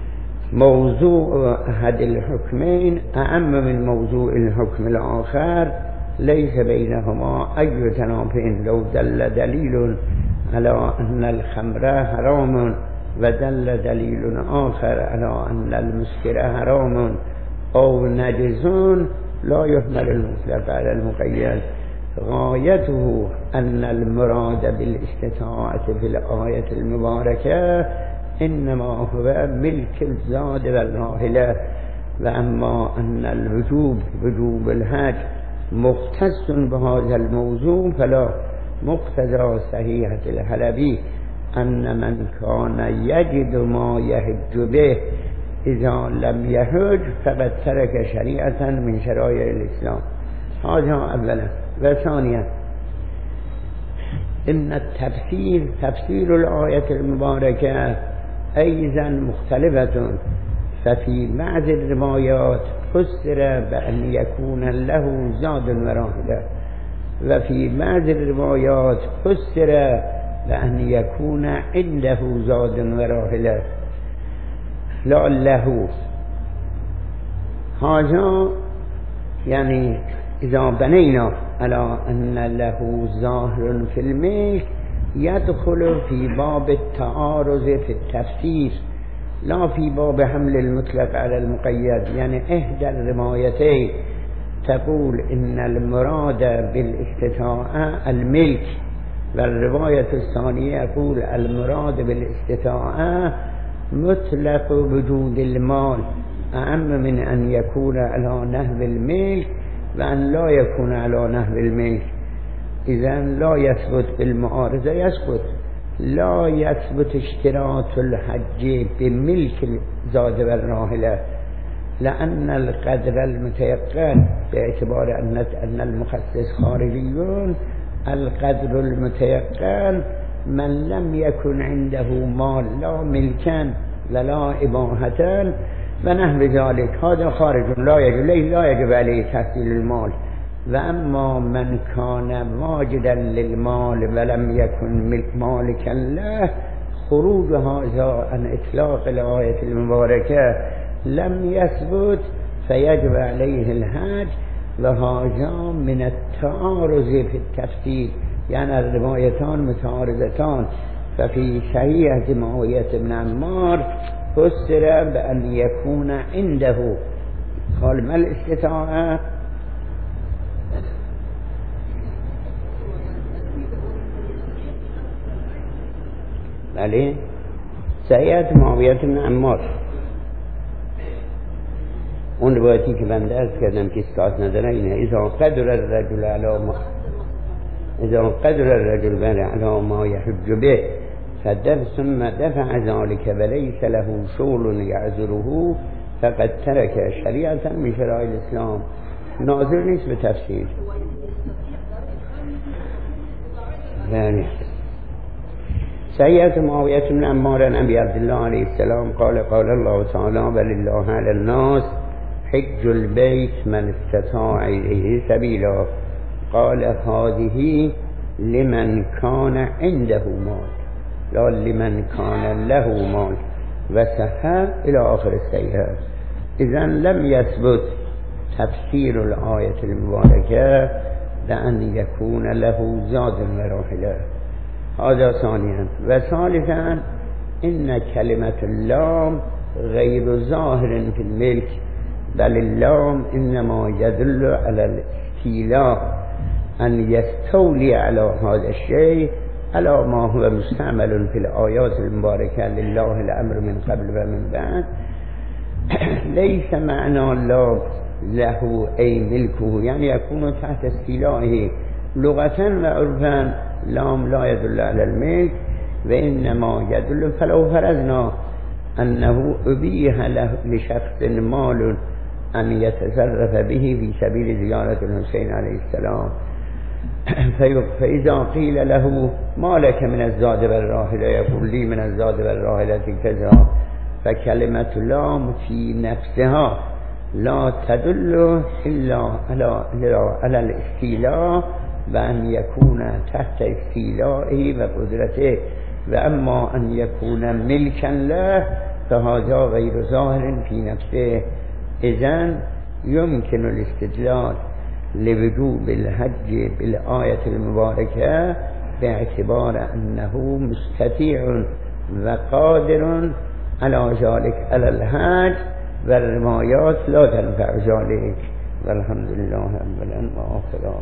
موضوع أحد الحكمين أعم من موضوع الحكم الآخر ليس بينهما أي تنافي. لو دل دليل على أن الخمر حرام ودل دليل آخر على أن المسكر حرام أو نجس لا يحمل المطلق على المقيد. غايته أن المراد بالاستطاعة في الآية المباركة إنما هو ملك الزاد والراحلة، وأما أن الوجوب وجوب الحج مختص بهذا الموضوع فلا. مقتضى صحيحة الحلبي أن من كان يجد ما يحج به إذا لم يحج فقد ترك شريعة من شرائع الإسلام. هذا أولا. وثانيا إن التفسير تفسير الآية المباركة أيضا مختلفة. ففي بعض الروايات فسر بأن يكون له زاد وراحلة، وفي بعض الروايات فسر بأن يكون عنده زاد وراحلة لا له. هذا يعني إذا بنينا على أن له ظاهر في الملك يدخل في باب التعارض في التفسير لا في باب حمل المطلق على المقيد. يعني إحدى الروايتين تقول إن المراد بالاستطاعة الملك، والرواية الثانية يقول المراد بالاستطاعة مطلق وجود المال أهم من أن يكون على نحو الملك وأن لا يكون على نحو الملك. إذن لا يثبت بالمعارضة يثبت لا يثبت اشتراط الحج بملك الزاد والراحلة، لأن القدر المتيقن باعتبار أن المخصص خارجيون، القدر المتيقن من لم يكن عنده مال لا ملكا ولا إباحة ونحو ذلك هذا خارج لا يجب لا يجب عليه تحصيل المال. وأما من كان واجدا للمال ولم يكن مالكا له خروج هذا عن إطلاق الآية المباركة لم يثبت فيجب عليه الحج. وهذا من التعارض في التفسير، يعني الروايتان متعارضتان. ففي صحيح معاوية بن عمار فسر بأن يكون عنده. قال ما الاستطاعة؟ بله صحيح معاوية بن عمار اون روایتی که بنده عرض کردم که استعاد نداره اینه: اذا قدر الرجل على ما اذا قدر الرجل بر على ما يحج به فدف ثم دفع ذلك وليس له شغل يعذره فقد ترك شریعة من شرائع الاسلام. ناظر نیست به تفسیر. يعني سيئة معاوية بن عمار عن أبي عبد الله عليه السلام قال قال الله تعالى ولله على الناس حج البيت من استطاع إليه سبيلا. قال هذه لمن كان عنده مال لا لمن كان له مال وسحى إلى آخر السيئة. إذن لم يثبت تفسير الآية المباركة لأن يكون له زاد وراحلة. هذا ثانيا. وثالثا إن كلمة اللام غير ظاهر في الملك، بل اللام إنما يدل على الاستيلاء أن يستولي على هذا الشيء على ما هو مستعمل في الآيات المباركة لله الأمر من قبل ومن بعد. ليس معنى الله له أي ملكه يعني يكون تحت استيلائه. لغة وعرفا لام لا يدل على الملك، وإنما يدل فلو فرضنا أنه أبيح له لشخص مال أن يتصرف به في سبيل زيارة الحسين عليه السلام، فإذا قيل له ما لك من الزاد والراحلة يقول لي من الزاد والراحلة كذا، فكلمة لام في نفسها لا تدل إلا على, على الاستيلاء وأن يكون تحت استيلائه وقدرته. وأما أن يكون ملكا له فهذا غير ظاهر في نفسه. إذن يمكن الاستدلال لوجوب الحج بالآية المباركة باعتبار أنه مستطيع وقادر على ذلك على الحج، والروايات لا تنفع ذلك. والحمد لله أولا وآخرا.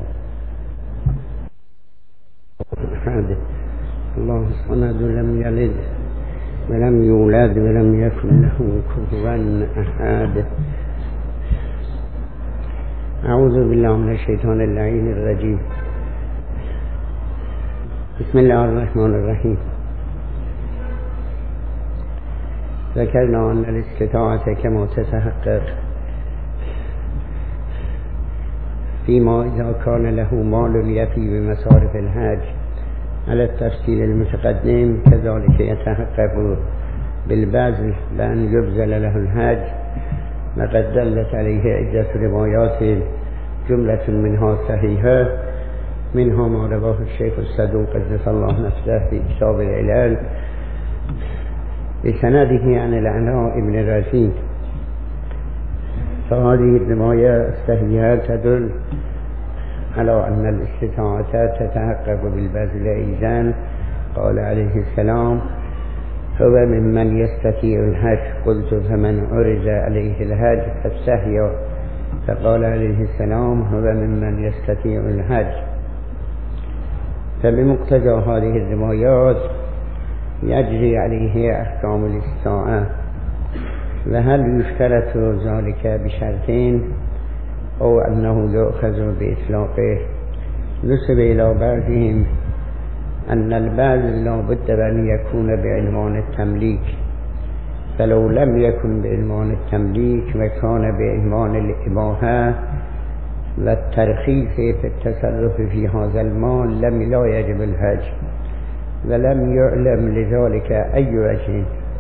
الله الصمد لم يلد ولم يولد ولم يكن له كفوا أحد. أعوذ بالله من الشيطان اللعين الرجيم. بسم الله الرحمن الرحيم. ذكرنا أن الاستطاعة كما تتحقق فيما إذا كان له مال يفي بمصارف الحج على التفصيل المتقدم، كذلك يتحقق بالبذل بأن يبذل له الحج، وقد دلت عليه عدة روايات جملة منها صحيحة، منها ما رواه الشيخ الصدوق قدس الله نفسه في كتاب العلال بسنده عن العلاء بن رشيد. فهذه الرواية الصحيحة تدل على أن الاستطاعة تتحقق بالبذل أيضا. قال عليه السلام: هو ممن يستطيع الحج. قلت: فمن عرض عليه الحج فاستحيا. فقال عليه السلام: هو ممن يستطيع الحج. فبمقتضى هذه الروايات يجري عليه أحكام الاستطاعة. وهل يشترط ذلك بشرطين أو أنه يؤخذ بإطلاقه؟ نسب إلى بعضهم أن البذل لا بد أن يكون بعنوان التمليك، فلو لم يكن بعنوان التمليك وكان بعنوان الإباحة والترخيص في التصرف في هذا المال لم لا يجب الحج، ولم يعلم لذلك أي وجه.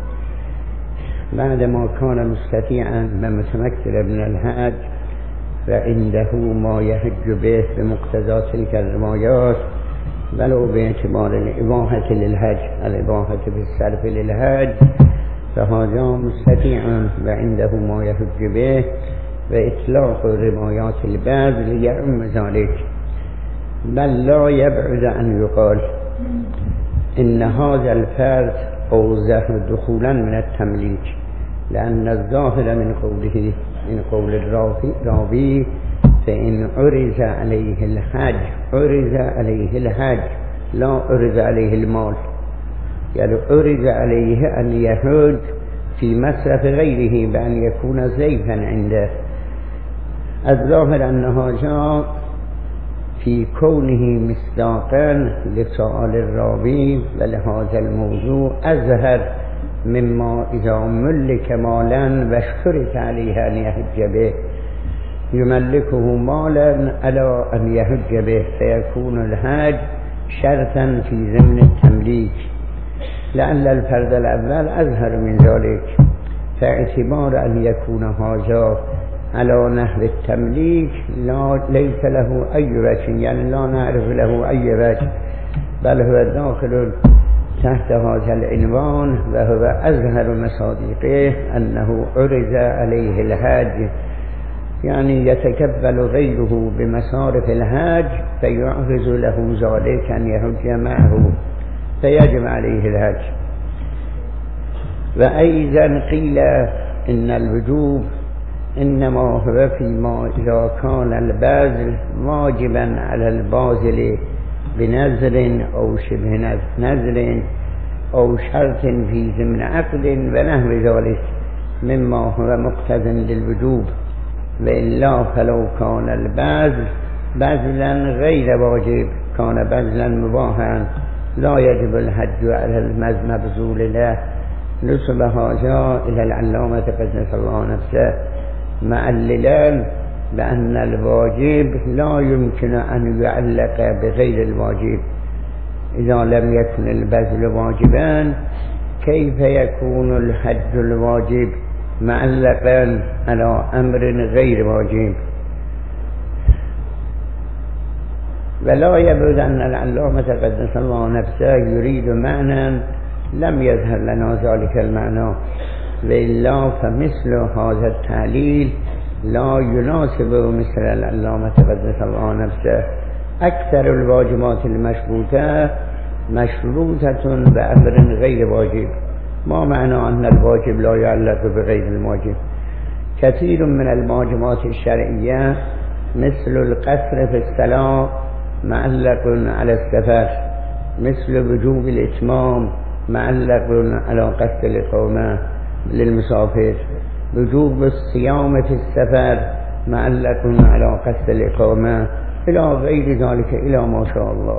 بعدما كان مستطيعا ومتمكنا من الحج فعنده ما يحج به بمقتضى تلك الروايات، ولو باعتبار الإباحة للحج، الإباحة بالصرف للحج، فهذا مستطيع وعنده ما يحج به، وإطلاق روايات البذل يعم ذلك. بل لا يبعد أن يقال إن هذا الفرد أوضح دخولا من التمليك، لأن الظاهر من قوله من قول الراوي: فإن عرض عليه الحج، عرض عليه الحج لا عرض عليه المال، يعني عرض عليه أن يحج في مصرف غيره بأن يكون زيفا عنده. الظاهر أن هذا في كونه مصداقا لسؤال الراوي ولهذا الموضوع أظهر مما إذا ملك مالا واشترط عليه أن يحج به، يملكه مالا على أن يحج به، فيكون الحج شرطا في ضمن التمليك، لأن الفرد الأول أظهر من ذلك. فاعتبار أن يكون هذا على نحو التمليك لا ليس له أي وجه، يعني لا نعرف له أي وجه، بل هو داخل تحت هذا العنوان، وهو أظهر مصادقه أنه عرض عليه الحج، يعني يتكفل غيره بمصارف الحج فيعرض له ذلك أن يحج معه، فيجب عليه الحج. وأيضا قيل إن الوجوب إنما هو فيما إذا كان البذل واجبا على الباذل بنذر أو شبه نذر أو شرط في ضمن عقد ونحو ذلك مما هو مقتض للوجوب، وإلا فلو كان البذل بذلا غير واجب كان بذلا مباحا لا يجب الحج على المبذول له. نسب هذا إلى العلامة قدس الله نفسه معللا بأن الواجب لا يمكن أن يعلق بغير الواجب. إذا لم يكن البذل واجبا كيف يكون الحج الواجب معلقا على أمر غير واجب؟ ولا يبعد أن العلامة قدس الله نفسه يريد معنى لم يظهر لنا ذلك المعنى، وإلا فمثل هذا التعليل لا يناسب مثل العلامة قدس الله نفسه. أكثر الواجبات المشروطة مشروطة بأمر غير واجب. ما معنى أن الواجب لا يعلق بغير الواجب؟ كثير من الواجبات الشرعية مثل القصر في الصلاة معلق على السفر، مثل وجوب الإتمام معلق على قصد الإقامة للمسافر، وجوب الصيام في السفر معلق على قصد الإقامة، إلى غير ذلك إلى ما شاء الله.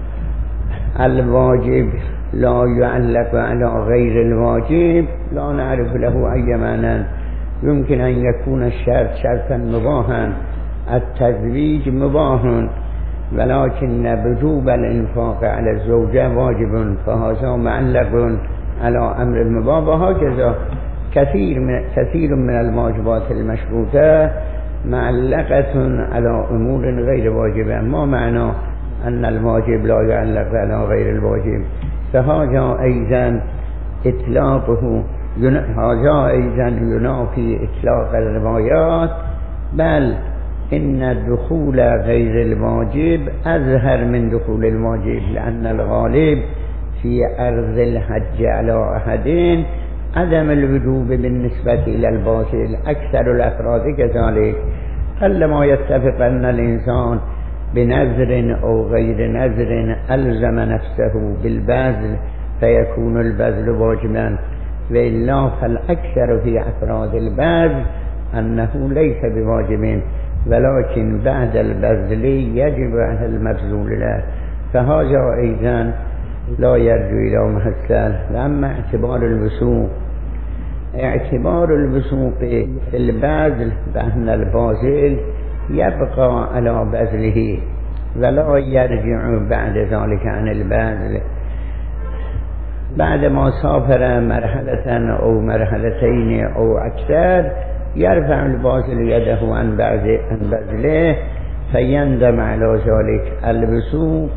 الواجب لا يعلق على غير الواجب لا نعرف له أي معنى. يمكن أن يكون الشرط شرطا مباحا، التزويج مباح، ولكن وجوب الإنفاق على الزوجة واجب، فهذا معلق على أمر المباح. وهكذا كثير من كثير من الواجبات المشروطة معلقة على أمور غير واجبة. ما معنى أن الواجب لا يعلق على غير الواجب؟ فهذا أيضا إطلاقه هذا أيضا ينافي إطلاق الروايات، بل إن دخول غير الواجب أظهر من دخول الواجب، لأن الغالب في عرض الحج على أحدين عدم الوجوب بالنسبة إلى الباطل، أكثر الأفراد كذلك. قلما يتفق أن الإنسان بنذر أو غير نذر ألزم نفسه بالبذل فيكون البذل واجبا، وإلا فالأكثر في أفراد البذل أنه ليس بواجب، ولكن بعد البذل يجب على المبذول له. فهذا أيضا لا يرجو إلى محصل. وأما اعتبار الوثوق، اعتبار الوثوق في البذل بأن الباذل يبقى على بذله ولا يرجع بعد ذلك عن البذل. بعد ما سافر مرحلة أو مرحلتين أو أكثر يرفع الباذل يده عن بذله فيندم على ذلك. الوثوق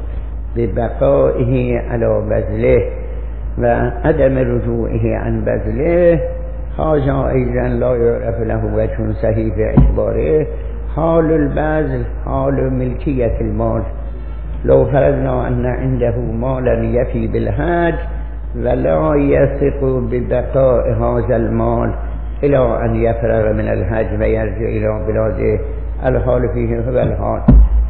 ببقائه على بذله وعدم رجوعه عن بذله، هذا أيضا لا يعرف له وجه صحيح في اعتباره. حال البذل حال ملكية المال. لو فرضنا أن عنده مالا يفي بالحج ولا يثق ببقاء هذا المال إلى أن يفرغ من الحج ويرجع إلى بلاده، الحال فيه هو الحال.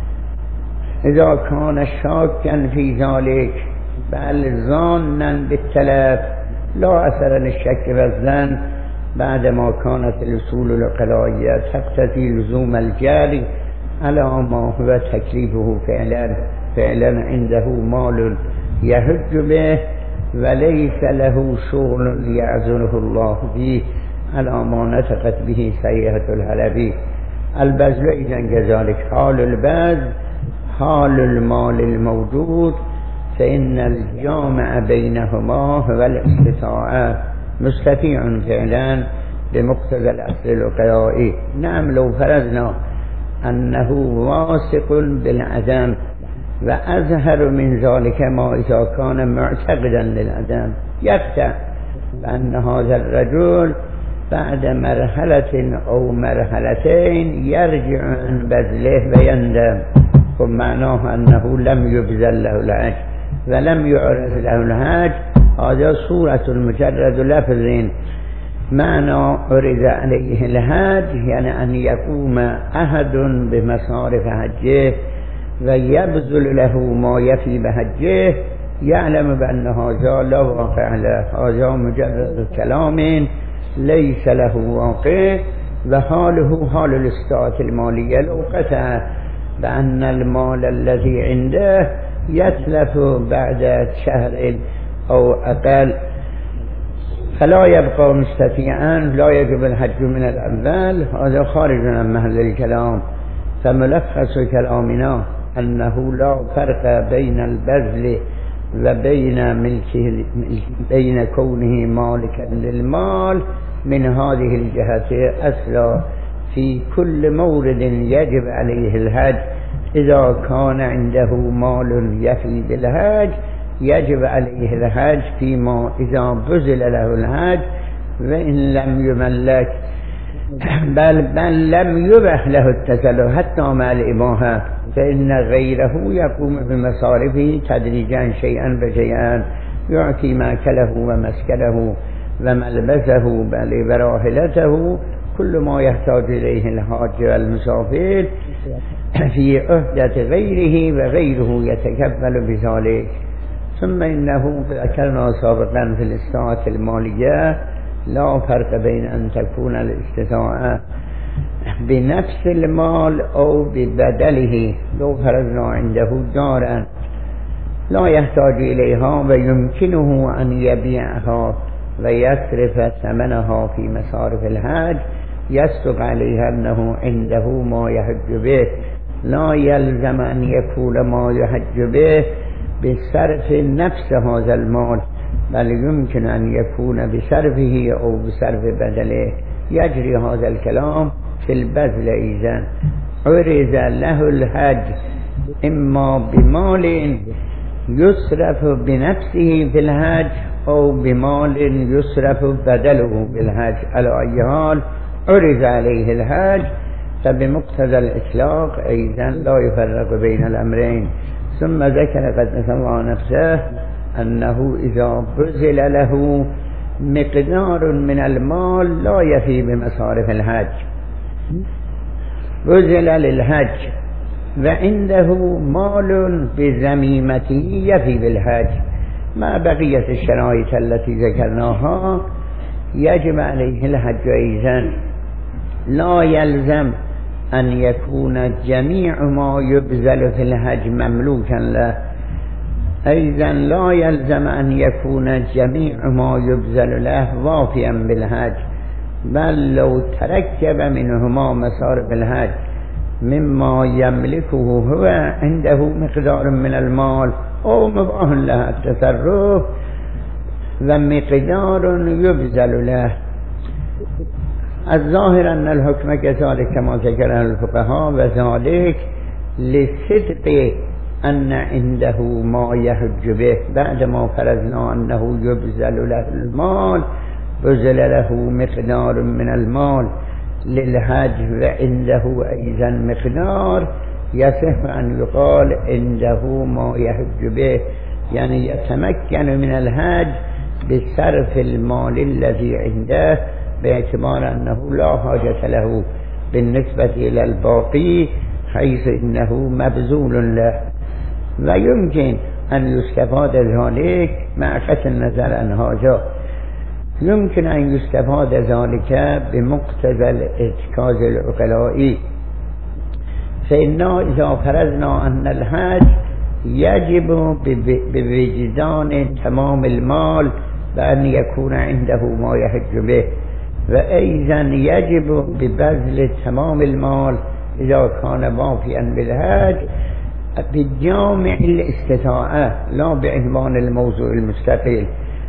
إذا كان شاكا في ذلك بل ظانا بالتلف لا أثر للشك والظن، بعدما كانت الأصول العقلائية تقتضي لزوم الجاري على ما هو تكليفه فعلا. فعلا عنده مال يحج به وليس له شغل يعذره الله به على ما نطقت به سيئة الحلبي. البذل إذن كذلك حال البذل حال المال الموجود، فإن الجامع بينهما هو الاستطاعة، مستطيع فعلا بمقتضى الأصل العقلائي. نعم لو فرضنا أنه واثق بالعدم، وأظهر من ذلك ما إذا كان معتقدا للعدم يقطع بأن هذا الرجل بعد مرحلة أو مرحلتين يرجع عن بذله ويندم، ومعناه أنه لم يبذل له الحج ولم يعرف له الحج. هذا صورة مجرد لفظ. معنى أريد عليه الحج يعني أن يقوم أحد بمصارف حجه ويبذل له ما يفي بحجه، يعلم بأن هذا لا واقع له، هذا مجرد كلام ليس له واقع. وحاله حال الاستطاعة المالية لو قطع بأن المال الذي عنده يتلف بعد شهر أو أقل فلا يبقى مستطيعا، لا يجب الحج من الأول. هذا خارج عن محل الكلام. فملخص كلامنا أنه لا فرق بين البذل وبين ملكه بين كونه مالكا للمال من هذه الجهة أصلا. في كل مورد يجب عليه الحج إذا كان عنده مال يفي بالحج يجب عليه الحج، فيما إذا بذل له الحج وإن لم يملك بل, بل لم يبح له التسلح حتى مع الإباحة، فإن غيره يقوم بمصارفه تدريجا شيئا فشيئا، يعطي ماكله ومسكنه وملبسه بل وراحلته كل ما يحتاج إليه الحاج والمسافر في عهدة غيره وغيره يتكفل بذلك. ثم إنه ذكرنا سابقا في الاستطاعة المالية لا فرق بين أن تكون الاستطاعة بنفس المال أو ببدله. لو فرضنا عنده دارا لا يحتاج إليها ويمكنه أن يبيعها ويصرف ثمنها في مصارف الحج، يصدق عليها أنه عنده ما يحج به، لا يلزم أن يكون ما يحج به بصرف نفس هذا المال، بل يمكن أن يكون بصرفه أو بصرف بدله. يجري هذا الكلام في البذل أيضا. عرض له الحج إما بمال يصرف بنفسه في الحج أو بمال يصرف بدله بالحج، على أي حال عرض عليه الحج، فبمقتضى الإطلاق أيضا لا يفرق بين الأمرين. ثم ذكر قدس الله نفسه أنه إذا بذل له مقدار من المال لا يفي بمصارف الحج، بذل للحج وعنده مال بذميمته يفي بالحج مع بقية الشرائط التي ذكرناها، يجب عليه الحج أيضا. لا يلزم أن يكون جميع ما يبذل في الحج مملوكا له، أيضا لا يلزم أن يكون جميع ما يبذل له وافيا بالحج، بل لو تركب منهما مصارف الحج مما يملكه هو عنده مقدار من المال أو مباح له التصرف ومقدار يبذل له. الظاهر أن الحكم كذلك كما ذكره الفقهاء، وذلك لصدق أن عنده ما يحج به. بعدما فرضنا أنه يبذل له المال، بذل له مقدار من المال للحج وعنده أيضا مقدار، يصح أن يقال عنده ما يحج به، يعني يتمكن من الحج بصرف المال الذي عنده، باعتبار أنه لا حاجة له بالنسبة إلى الباقي، حيث إنه مبذول له. ويمكن أن يستفاد ذلك مع قطع النظر عن هذا، يمكن أن يستفاد ذلك بمقتضى الاتكاز العقلائي. فإننا إذا فرضنا أن الحج يجب بوجدان تمام المال بأن يكون عنده ما يحج به، وأيضا يجب ببذل تمام المال إذا كان وافيا بالحج بجامع الاستطاعة، لا بعنوان الموضوع المستقل.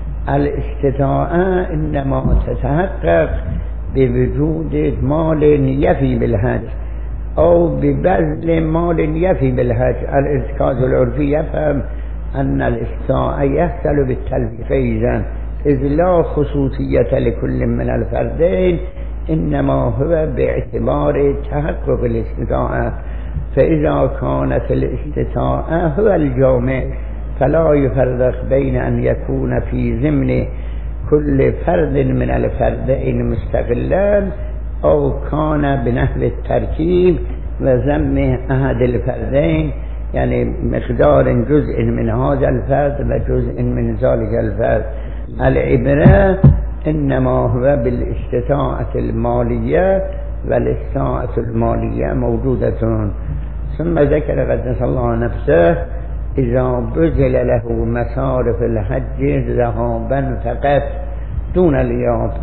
الاستطاعة إنما تتحقق بوجود مال يفي بالحج أو ببذل مال يفي بالحج. الارتكاز العرفي يفهم أن الاستطاعة يحصل بالتلفيق أيضا، إذ لا خصوصية لكل من الفردين، إنما هو باعتبار تحقق الاستطاعة. فإذا كانت الاستطاعة هو الجامع فلا يفرق بين أن يكون في ضمن كل فرد من الفردين مستقلا، أو كان بنحو التركيب وضم أحد الفردين، يعني مقدار جزء من هذا الفرد وجزء من ذلك الفرد. العبرة إنما هو بالاستطاعة المالية، والاستطاعة المالية موجودة. ثم ذكر قدس الله نفسه إذا بذل له مصارف الحج ذهابا فقط دون الإياب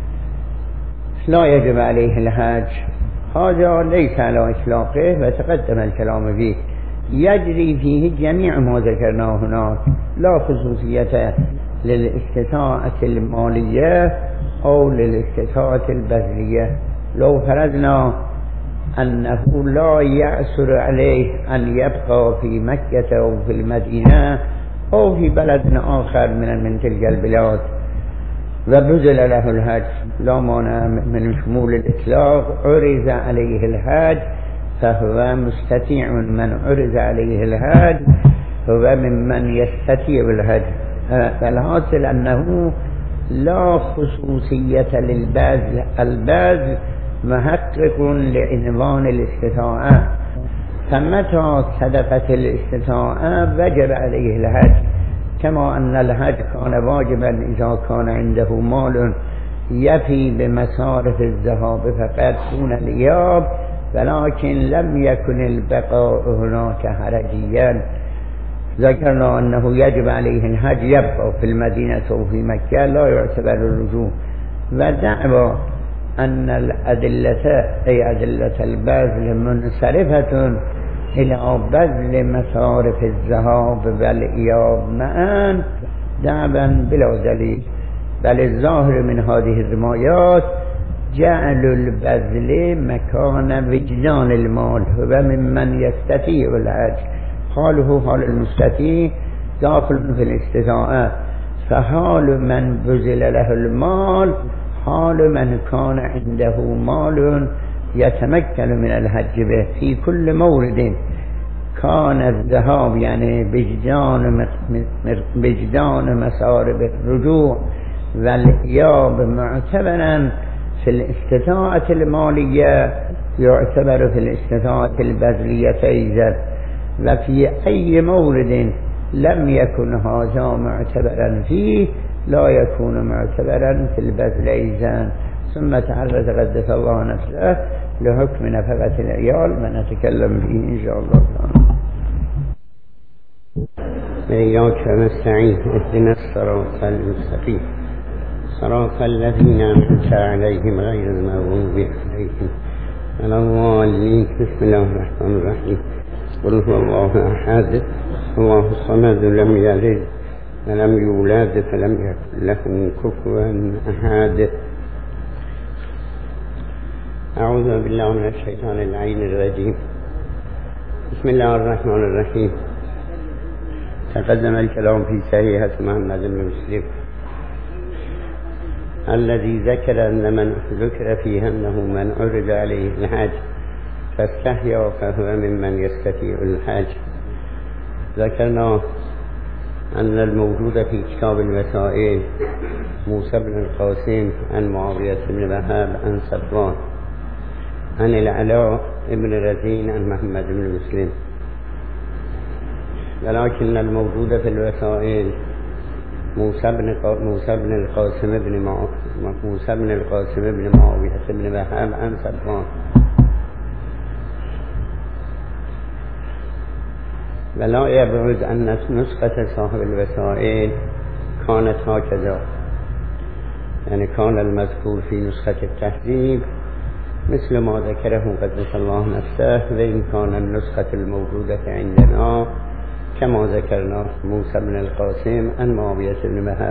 لا يجب عليه الحج. هذا ليس على إطلاقه وتقدم الكلام فيه، يجري فيه جميع ما ذكرناه هناك، لا خصوصية للاستطاعة المالية أو للاستطاعة البذلية. لو فرضنا أنه لا يأسر عليه أن يبقى في مكة أو في المدينة أو في بلد آخر من من تلك البلاد، و بذل له الحج لا مانع من شمول الإطلاق. عرض عليه الحج فهو مستطيع. من عرض عليه الحج هو ممن يستطيع الحج. فالحاصل أنه لا خصوصية للبذل. البذل محقق لعنوان الاستطاعة، فمتى صدقت الاستطاعة وجب عليه الحج، كما أن الحج كان واجبا إذا كان عنده مال يفي بمصارف الذهاب فقط دون الإياب، ولكن لم يكن البقاء هناك حرجيا. ذكرنا أنه يجب عليه الحج يبقى في المدينة أو في مكة لا يعتبر الرجوع. ودعوى أن الأدلة أي أدلة البذل منصرفة إلى بذل مصارف الذهاب والإياب معا دعوا بلا دليل، بل الظاهر من هذه الروايات جعل البذل مكان وجدان المال هو ممن يستطيع الحج. حاله حال المستطيع داخل في الاستطاعة، فحال من بذل له المال حال من كان عنده مال يتمكن من الحج به في كل مورد كان الذهاب يعني بجدان بجدان مصارف الرجوع والإياب معتبرا في الاستطاعة المالية يعتبر في الاستطاعة البذلية أيضا. وفي أي مورد لم يكن هذا معتبرا فيه لا يكون معتبرا في البذل أيضا. ثم تعرض قدس الله نفسه لحكم نفقة العيال ونتكلم فيه إن شاء الله تعالى. إياك نستعين اهدنا الصراط المستقيم صراط الذين أنعمت عليهم غير المغضوب عليهم ولا الضالين. بسم الله الرحمن الرحيم. قل هو الله أحد الله الصمد لم يلد ولم يولد فلم يكن له كفوا أحد. أعوذ بالله من الشيطان اللعين الرجيم. بسم الله الرحمن الرحيم. تقدم الكلام في صحيحة محمد بن مسلم الذي ذكر أن من ذكر فيه أنه من عرض عليه الحج فاستحيا فهو ممن يستطيع الحج. ذكرنا أن الموجود في كتاب الوسائل موسى بن القاسم عن معاوية بن وهب عن صفوان عن العلاء بن رزين عن محمد بن مسلم، ولكن الموجود في الوسائل موسى بن موسى بن القاسم بن موسى بن القاسم بن معاوية بن وهب عن صفوان. ولا يبعد أن نسخة صاحب الوسائل كانت هكذا، يعني كان المذكور في نسخة التهذيب مثل ما ذكره قدس الله نفسه، وإن كان النسخة الموجودة عندنا كما ذكرنا موسى بن القاسم عن معاوية بن وهب.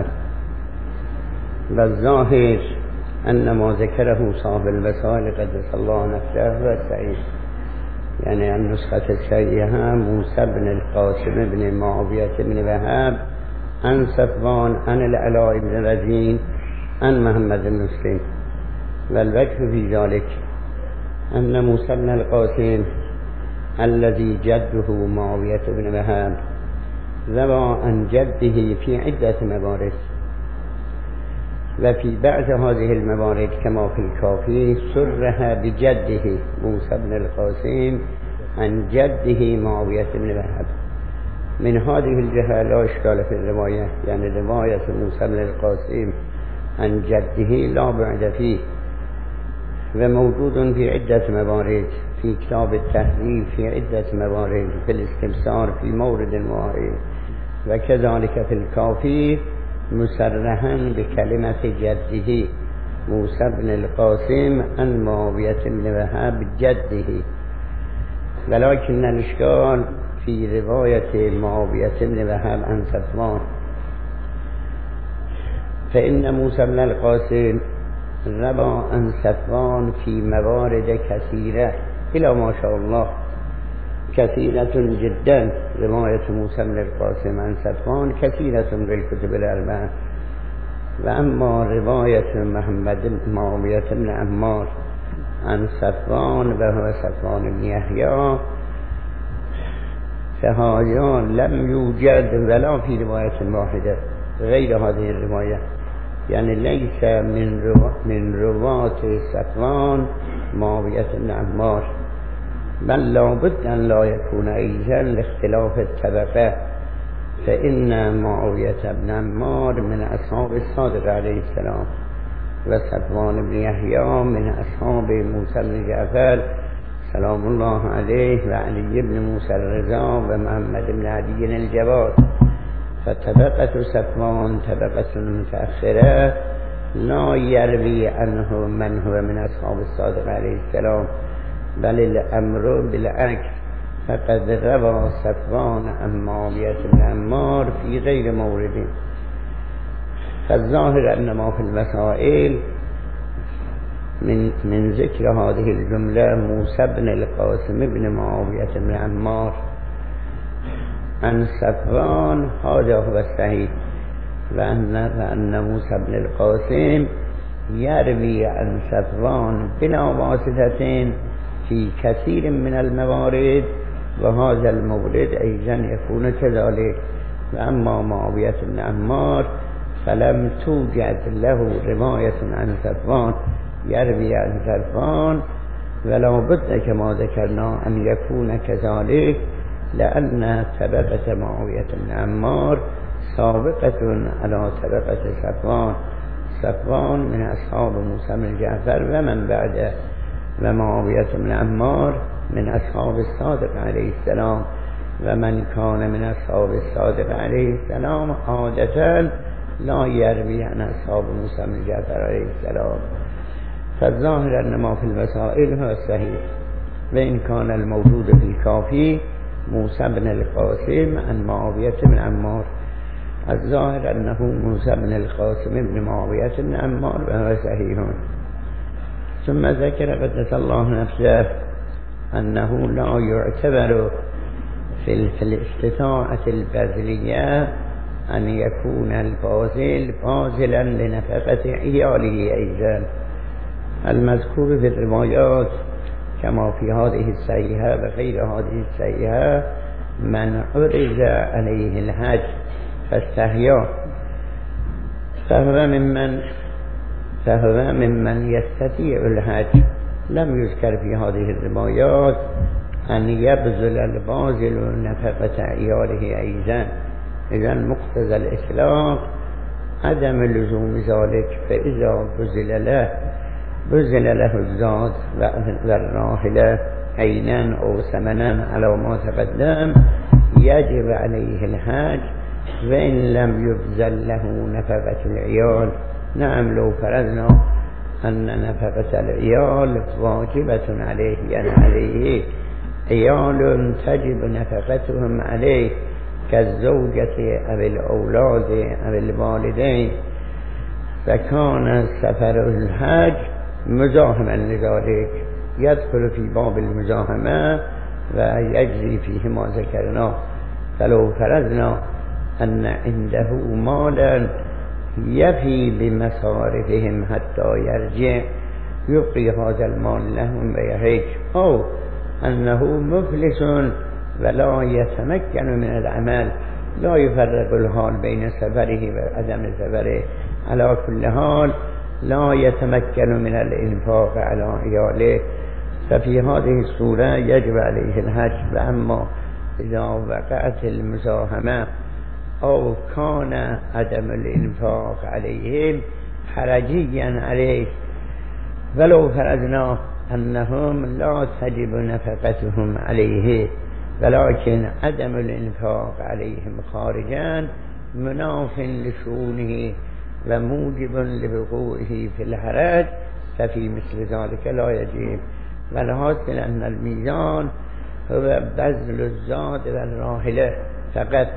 والظاهر أن ما ذكره صاحب الوسائل قدس الله نفسه هو صحيح، يعني النسخة الصحيحة موسى بن القاسم بن معاوية بن وهب عن صفوان عن العلاء بن رزين عن محمد بن مسلم. والوجه في ذلك أن موسى بن القاسم الذي جده معاوية بن وهب روى عن جده في عدة موارد، وفي بعض هذه الموارد كما في الكافي صرح بجده موسى بن القاسم عن جده معاوية بن وهب. من هذه الجهة لا إشكال في الرواية، يعني رواية موسى بن القاسم عن جده لا بعد فيه، وموجود في عدة موارد في كتاب التهذيب في عدة موارد، في الاستبصار في مورد واحد، وكذلك في الكافي مسرحا بكلمة جده موسى بن القاسم عن معاوية بن وهب جده. ولكن الإشكال في رواية معاوية بن وهب عن صفوان، فإن موسى بن القاسم روى عن صفوان في موارد كثيرة إلى ما شاء الله كثيرة جدا. رواية موسى بن القاسم عن صفوان كثيرة بالكتب الأربعة، و اما روایت محمد معاویه بن عمار عن صفوان و هو صفوان بن یحیی فهذا لم يوجد ولا في رواية واحدة غير هذه الرواية، يعني ليس من رو من رواة صفوان معاوية بن عمار، بل لابد أن لا يكون أيضا لاختلاف الطبقة، فإن معاوية بن عمار من أصحاب الصادق عليه السلام، وصفوان بن يحيى من أصحاب موسى بن جعفر سلام الله عليه وعلي بن موسى الرضا ومحمد بن علي الجواد، فطبقة صفوان طبقة متأخرة لا يروي عنه من هو من أصحاب الصادق عليه السلام، بل الأمر بالعكس، فقد روى صفوان عن معاوية بن عمار في غير مورد. فالظاهر أن ما في المسائل من من ذكر هذه الجملة موسى بن القاسم بن معاوية بن عمار عن صفوان هذا هو الصحيح، وأن أن موسى بن القاسم يروي عن صفوان بلا واسطة في كثير من الموارد، وهذا المورد أيضا يكون كذلك. وأما معاوية بن عمار فلم توجد له رواية عن صفوان يروي عن صفوان، ولا بد كما ذكرنا أن يكون كذلك، لأن طبقة معاوية بن عمار سابقة على طبقة صفوان. صفوان من أصحاب موسى بن جعفر ومن بعده، ومعاوية بن عمار من أصحاب الصادق عليه السلام، ومن كان من أصحاب الصادق عليه السلام عادة لا يروي عن أصحاب موسى بن جعفر عليه السلام. فالظاهر أن ما في المسائل هو الصحيح، وإن كان الموجود في الكافي موسى بن القاسم عن معاوية بن عمار، الظاهر أنه موسى بن القاسم بن معاوية بن عمار وهو صحيح. ثم ذكر قدس الله نفسه أنه لا يعتبر في الاستطاعة البذلية أن يكون الباذل باذلا لنفقة عياله أيضا. المذكور في الروايات كما في هذه الصحيحة وغير هذه الصحيحة من عرض عليه الحج فاستحيا فهو ممن فهو ممن يستطيع الحج. لم يذكر في هذه الروايات أن يبذل الباذل نفقة عياله أيضا، إذن مقتضى الإطلاق عدم لزوم ذلك، فإذا بذل له بذل له الزاد والراحلة عينا أو ثمنا على ما تقدم يجب عليه الحج، وإن لم يبذل له نفقة العيال. نعم لو فرضنا أن نفقة العيال واجبة عليه، يعني عليه عيال تجب نفقتهم عليه كالزوجة أو الأولاد أو الوالدين، فكان سفر الحج مزاحما لذلك يدخل في باب المزاحمة ويجري فيه ما ذكرنا. فلو فرضنا أن عنده مالا يفي بمصارفهم حتى يرجع يبقي هذا المال لهم ويحج، أو أنه مفلس ولا يتمكن من العمل، لا يفرق الحال بين سفره وعدم سفره، على كل حال لا يتمكن من الإنفاق على عياله، ففي هذه الصورة يجب عليه الحج. وأما إذا وقعت المزاحمة أو كان عدم الإنفاق عليهم حرجيا عليه، ولو فرضنا أنهم لا تجب نفقتهم عليه ولكن عدم الإنفاق عليهم خارجا مناف لشؤونه وموجب لوقوعه في الحرج، ففي مثل ذلك لا يجب. والحاصل أن الميزان هو بذل الزاد والراحلة فقط.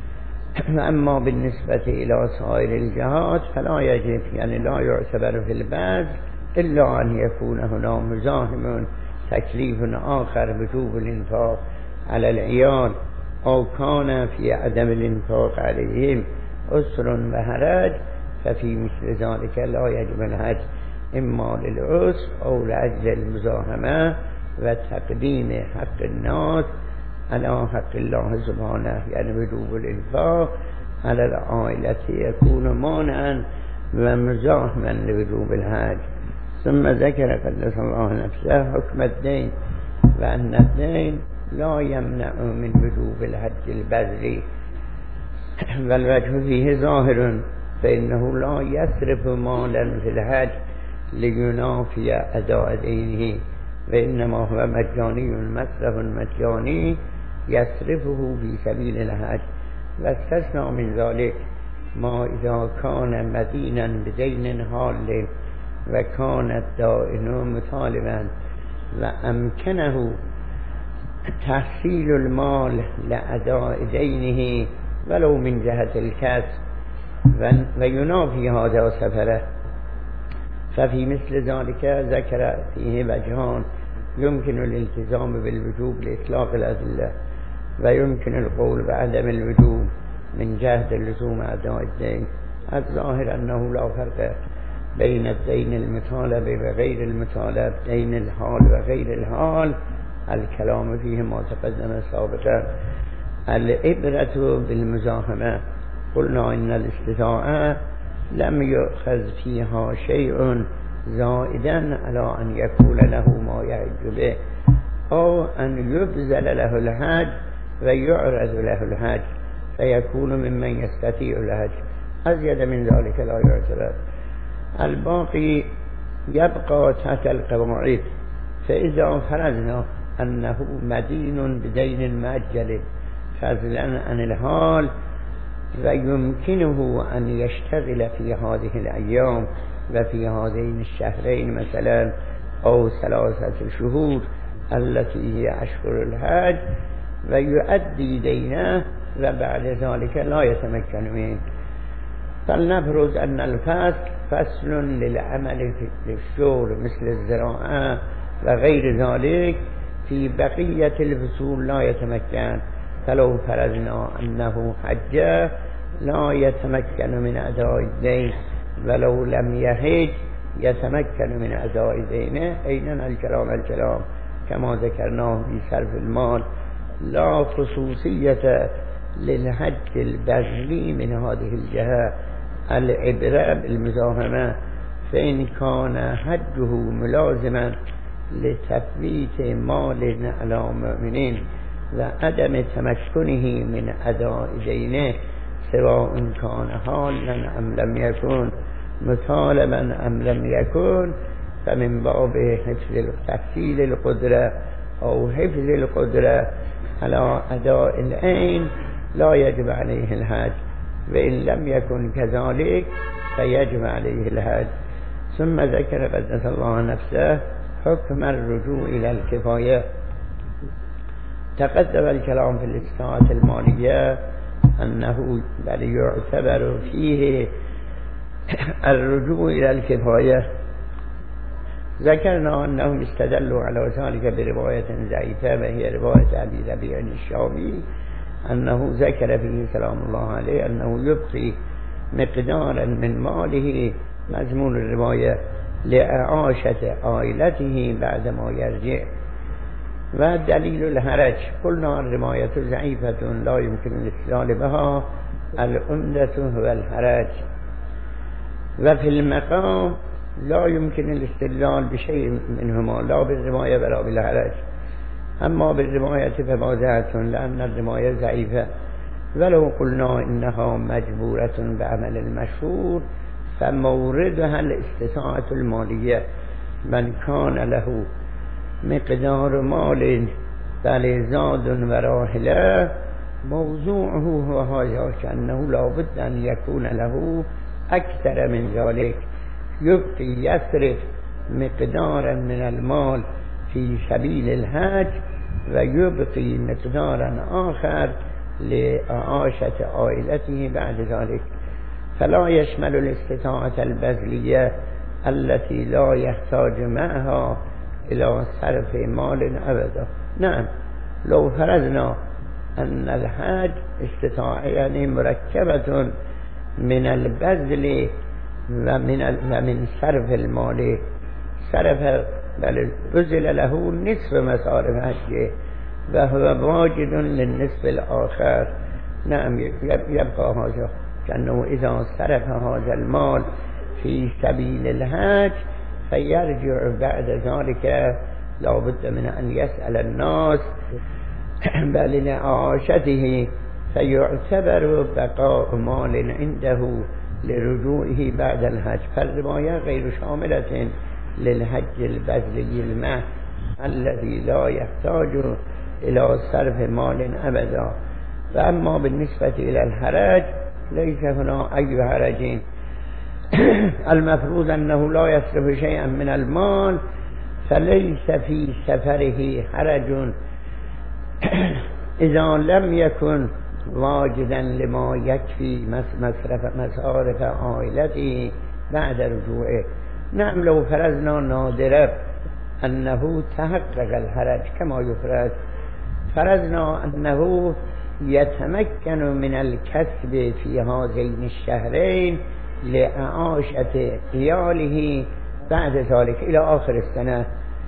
أما بالنسبة إلى سائر الجهات فلا يجب، يعني لا يعتبر في البذل إلا أن يكون هنا مزاحم تكليف آخر وجوب الإنفاق على العيال، أو كان في عدم الإنفاق عليهم أسر وحرج، ففي مثل ذلك لا يجب الحج إما للعسر أو لأجل المزاحمة وتقديم حق الناس على حق الله سبحانه، يعني وجوب الإنفاق على العائلة يكون مانعا ومزاحما لوجوب الحج. ثم ذكر قدس الله نفسه حكم الدين، وأن الدين لا يمنع من وجوب الحج البذلي، والوجه فيه ظاهر، فإنه لا يصرف مالا في الحج لينافي أداء دينه، وإنما هو مجاني مصرف مجاني يصرفه في سبيل الحج. واستثنى من ذلك ما إذا كان مدينا بدين حال وكان الدائن مطالبا وأمكنه تحصيل المال لأداء دينه ولو من جهة الكسب وينافي هذا سفره، ففي مثل ذلك ذكر فيه وجهان: يمكن الالتزام بالوجوب لإطلاق الأدلة، ويمكن القول بعدم الوجوب من جهة لزوم أداء الدين. الظاهر أنه لا فرق بين الدين المطالب وغير المطالب، دين الحال وغير الحال، الكلام فيه ما تقدم سابقا. العبرة بالمزاحمة، قلنا إن الاستطاعة لم يؤخذ فيها شيء زائدا على أن يكون له ما يحج به، أو أن يبذل له الحج ويعرض له الحج فيكون ممن يستطيع الحج، أزيد من ذلك لا يعتبر. الباقي يبقى تحت القواعد. فإذا فرضنا أنه مدين بدين مؤجل فضلا عن الحال ويمكنه أن يشتغل في هذه الأيام وفي هذين الشهرين مثلا أو ثلاثة شهور التي هي أشهر الحج ويؤدي دينه وبعد ذلك لا يتمكن منه، فلنفرض أن الفصل فصل للعمل في الشغل مثل الزراعة وغير ذلك، في بقية الفصول لا يتمكن. فلو فرضنا أنه حج لا يتمكن من أداء الدين، ولو لم يحج يتمكن من أداء دينه. أيضا الكلام الكلام كما ذكرناه في صرف المال، لا خصوصية للحج البذلي من هذه الجهة. العبرة بالمزاحمة، فإن كان حجه ملازما لتثبيت مال على مؤمنين وعدم تمكنه من أداء دينه سواء كان حالا أم لم يكن، مطالبا أم لم يكن، فمن باب حفظ تحصيل القدرة أو حفظ القدرة على أداء العين لا يجب عليه الحج، وإن لم يكن كذلك فيجب عليه الحج. ثم ذكر قدس الله نفسه حكم الرجوع إلى الكفاية. تقدم الكلام في الاستطاعة المالية أنه بل يعتبر فيه الرجوع إلى الكفاية. ذكرنا أنهم استدلوا على ذلك برواية ضعيفة وهي رواية أبي ربيع الشامي، أنه ذكر فيه سلام الله عليه أنه يبقي مقدارا من ماله مضمون الرواية لإعاشة عائلته بعدما يرجع. ودليل الحرج، قلنا الرواية ضعيفة لا يمكن الاستدلال بها، العمدة هو الحرج. وفي المقام لا يمكن الاستدلال بشيء منهما، لا بالرواية ولا بالحرج. أما بالرواية فواضحة لأن الرواية ضعيفة، ولو قلنا إنها مجبورة بعمل المشهور فموردها الاستطاعة المالية. من كان له مقدار مال بل زاد وراحلة موضوعه هو هذا، كأنه لا بد أن يكون له أكثر من ذلك، يبقي يصرف مقدارا من المال في سبيل الحج ويبقي مقدارا آخر لإعاشة عائلته بعد ذلك، فلا يشمل الاستطاعة البذلية التي لا يحتاج معها إلى صرف مال أبدا. نعم، لو فرضنا أن الحج استطاعة يعني مركبة من البذل و من, و من صرف المال صرف بل بذل له نصف مصارف حجه و هو واجد للنصف الآخر. نعم يبقى هذا كأنه إذا صرف هذا المال في سبيل الحج فيرجع بعد ذلك لا بد من أن يسأل الناس بل لعاشته فيعتبر بقاء مال عنده لرجوعه بعد الحج. فالرواية غير شاملة للحج البذلي المحض الذي لا يحتاج إلى صرف مال أبدا. فأما بالنسبة إلى الحرج ليس هنا أي حرج. المفروض أنه لا يصرف شيئا من المال فليس في سفره حرج إذا لم يكن واجدا لما يكفي مصرف مصارف عائلته بعد رجوعه. نعم لو فرضنا نادرا أنه تحقق الحرج كما يفرض، فرضنا أنه يتمكن من الكسب في هذين الشهرين لإعاشة عياله بعد ذلك إلى آخر السنة.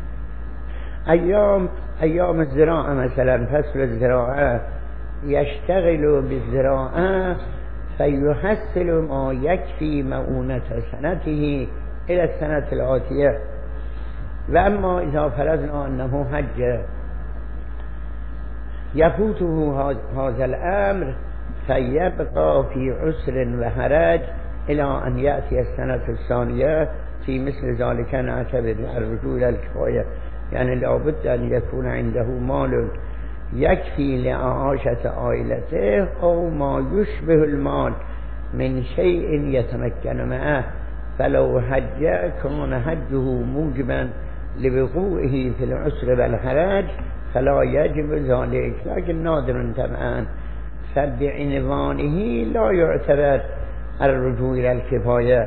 أيام أيام الزراعة مثلا فصل الزراعة يشتغل بالزراعة فيحصل ما يكفي مؤونة سنته إلى السنة الآتية. وأما إذا فرضنا أنه حج يفوته هذا الأمر فيبقى في عسر وحرج إلى أن يأتي السنة الثانية. في مثل ذلك نعتبر الرجوع إلى الكفاية، يعني لابد أن يكون عنده مال يكفي لإعاشة عائلته أو ما يشبه المال من شيء يتمكن معه. فلو حج كان حجه موجبا لوقوعه في العسر والحرج فلا يجب ذلك، لكن نادر طبعا فبعنوانه لا يعتبر الرجوع إلى الكفاية.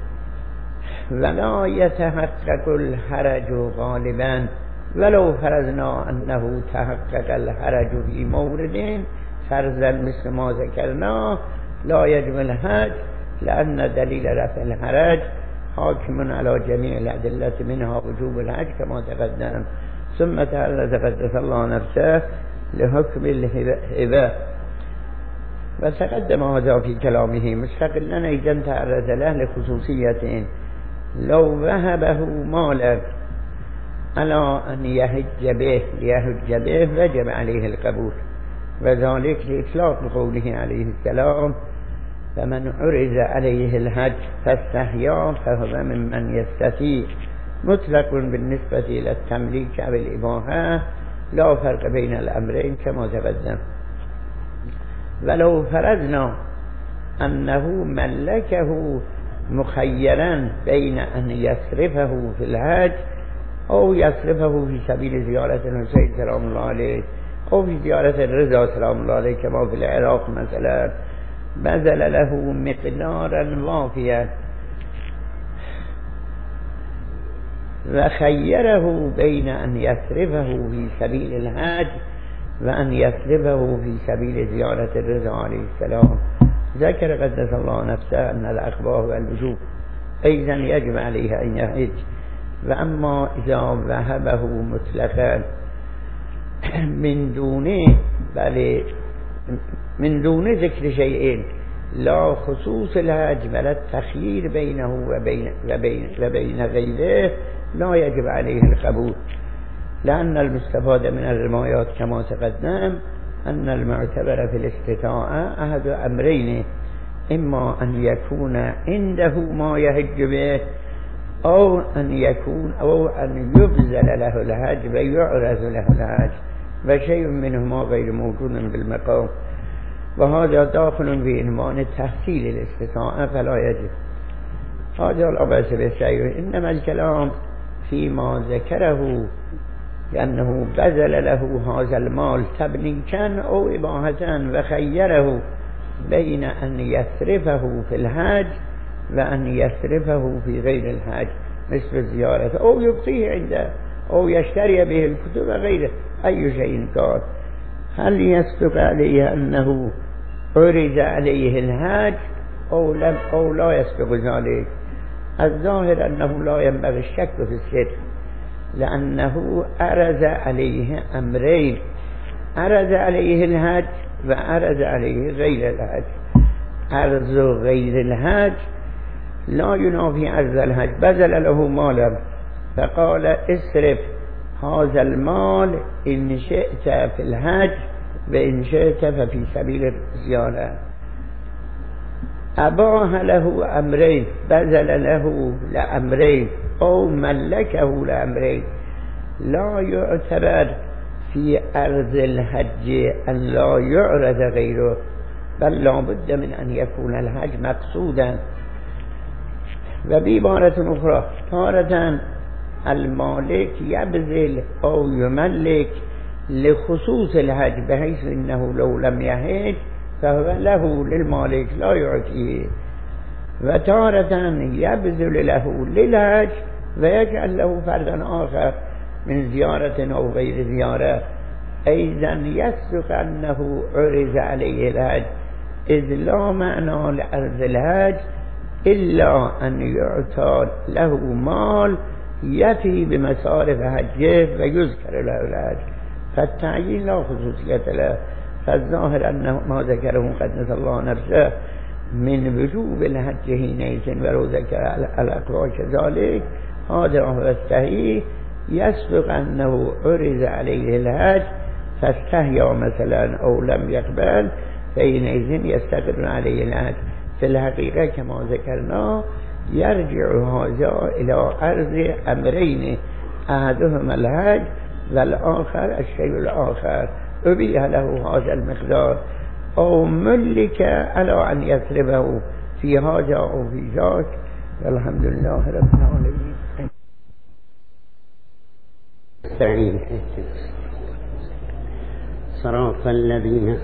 ولا يتحقق الحرج غالبا ولو فرضنا أنه تحقق الحرج في مورد فرضا مثل ما ذكرنا لا يجب الحج، لأن دليل رفع الحرج حاكم على جميع الأدلة منها وجوب الحج كما تقدم. ثم تعالى تقدس الله نفسه لحكم الهبة وتقدم هذا في كلامه مستقلا أيضا تعرض له لخصوصية. لو وهبه مالا على أن يحج به ليحج به وجب عليه القبول، وذلك لإطلاق قوله عليه السلام فمن عرض عليه الحج فاستحيا فهو ممن يستطيع، مطلق بالنسبة إلى التمليك أو الإباحة لا فرق بين الأمرين كما تقدم. ولو فرضنا أنه ملكه مخيرا بين أن يصرفه في الحج أو يصرفه في سبيل زيارة الحسين سلام الله عليه أو في زيارة الرضا سلام الله عليه كما في العراق مثلا، بذل له مقدارا وافيا وخيره بين أن يصرفه في سبيل الحج وأن يصرفه في سبيل زيارة الرضا عليه السلام. ذكر قدس الله نفسه أن الأخبار والوجوب أيضا يجب عليه أن يحج. وأما إذا وهبه مطلقا من دونه بل من دون ذكر شيئين لا خصوص الحج بل التخيير بينه وبين, وبين, وبين غيره لا يجب عليه القبول، لأن المستفاد من الروايات كما تقدم أن المعتبر في الاستطاعة أحد أمرين: إما أن يكون عنده ما يحج به أو أن يكون أو أن يبذل له الحج ويعرض له الحج، وشيء منهما غير موجود بالمقام، وهذا داخل في عنوان تحصيل الاستطاعة فلا يجب. هذا لا بأس به، إنما الكلام فيما ذكره لأنه بذل له هذا المال تبنيكا أو إباحة وخيره بين أن يصرفه في الحج وأن يصرفه في غير الحج مثل زيارة أو يبقيه عنده أو يشتري به الكتب وغيره أي شيء كان. هل يصدق عليه أنه عرض عليه الحج أو, لم أو لا يصدق ذلك؟ الظاهر أنه لا ينبغي الشك في الصدق، لأنه عرض عليه أمرين، عرض عليه الحج وعرض عليه غير الحج. عرض غير الحج لا ينافي عرض الحج. بذل له مالا فقال اصرف هذا المال إن شئت في الحج وإن شئت ففي سبيل الزيارة. أباح له أمرين، بذل له لأمرين أو ملكه لأمرين. لا يعتبر في أرض الحج أن لا يعرض غيره، بل لا بد من أن يكون الحج مقصودا. وبعبارة أخرى تارة المالك يبذل أو يملك لخصوص الحج، بحيث أنه لو لم يحج فهو له للمالك لا يعطيه، وتارة يبذل له للحج ويجعل له فردا آخر من زيارة أو غير زيارة. أيضا يصدق أنه عرض عليه الحج، إذ لا معنى لعرض الحج إلا أن يعطى له مال يفي بمصارف حجه ويذكر له الحج، فالتعيين لا خصوصية له. فالظاهر أنه ما ذكره قدس الله نفسه من وجوب الحج حينئذ ولو ذكر الأقوى كذلك هذا هو الصحيح. يصدق أنه عرض عليه الحج فاستحيا مثلا أو لم يقبل، فحينئذ يستقر عليه الحج. في الحقيقة كما ذكرنا يرجع هذا إلى عرض أمرين، أحدهما الحج والآخر الشيء الآخر. أبيح له هذا المقدار أو ملك على أن يصرفه في هذا أو في ذاك. الحمد لله رب العالمين. استعين صراط الذين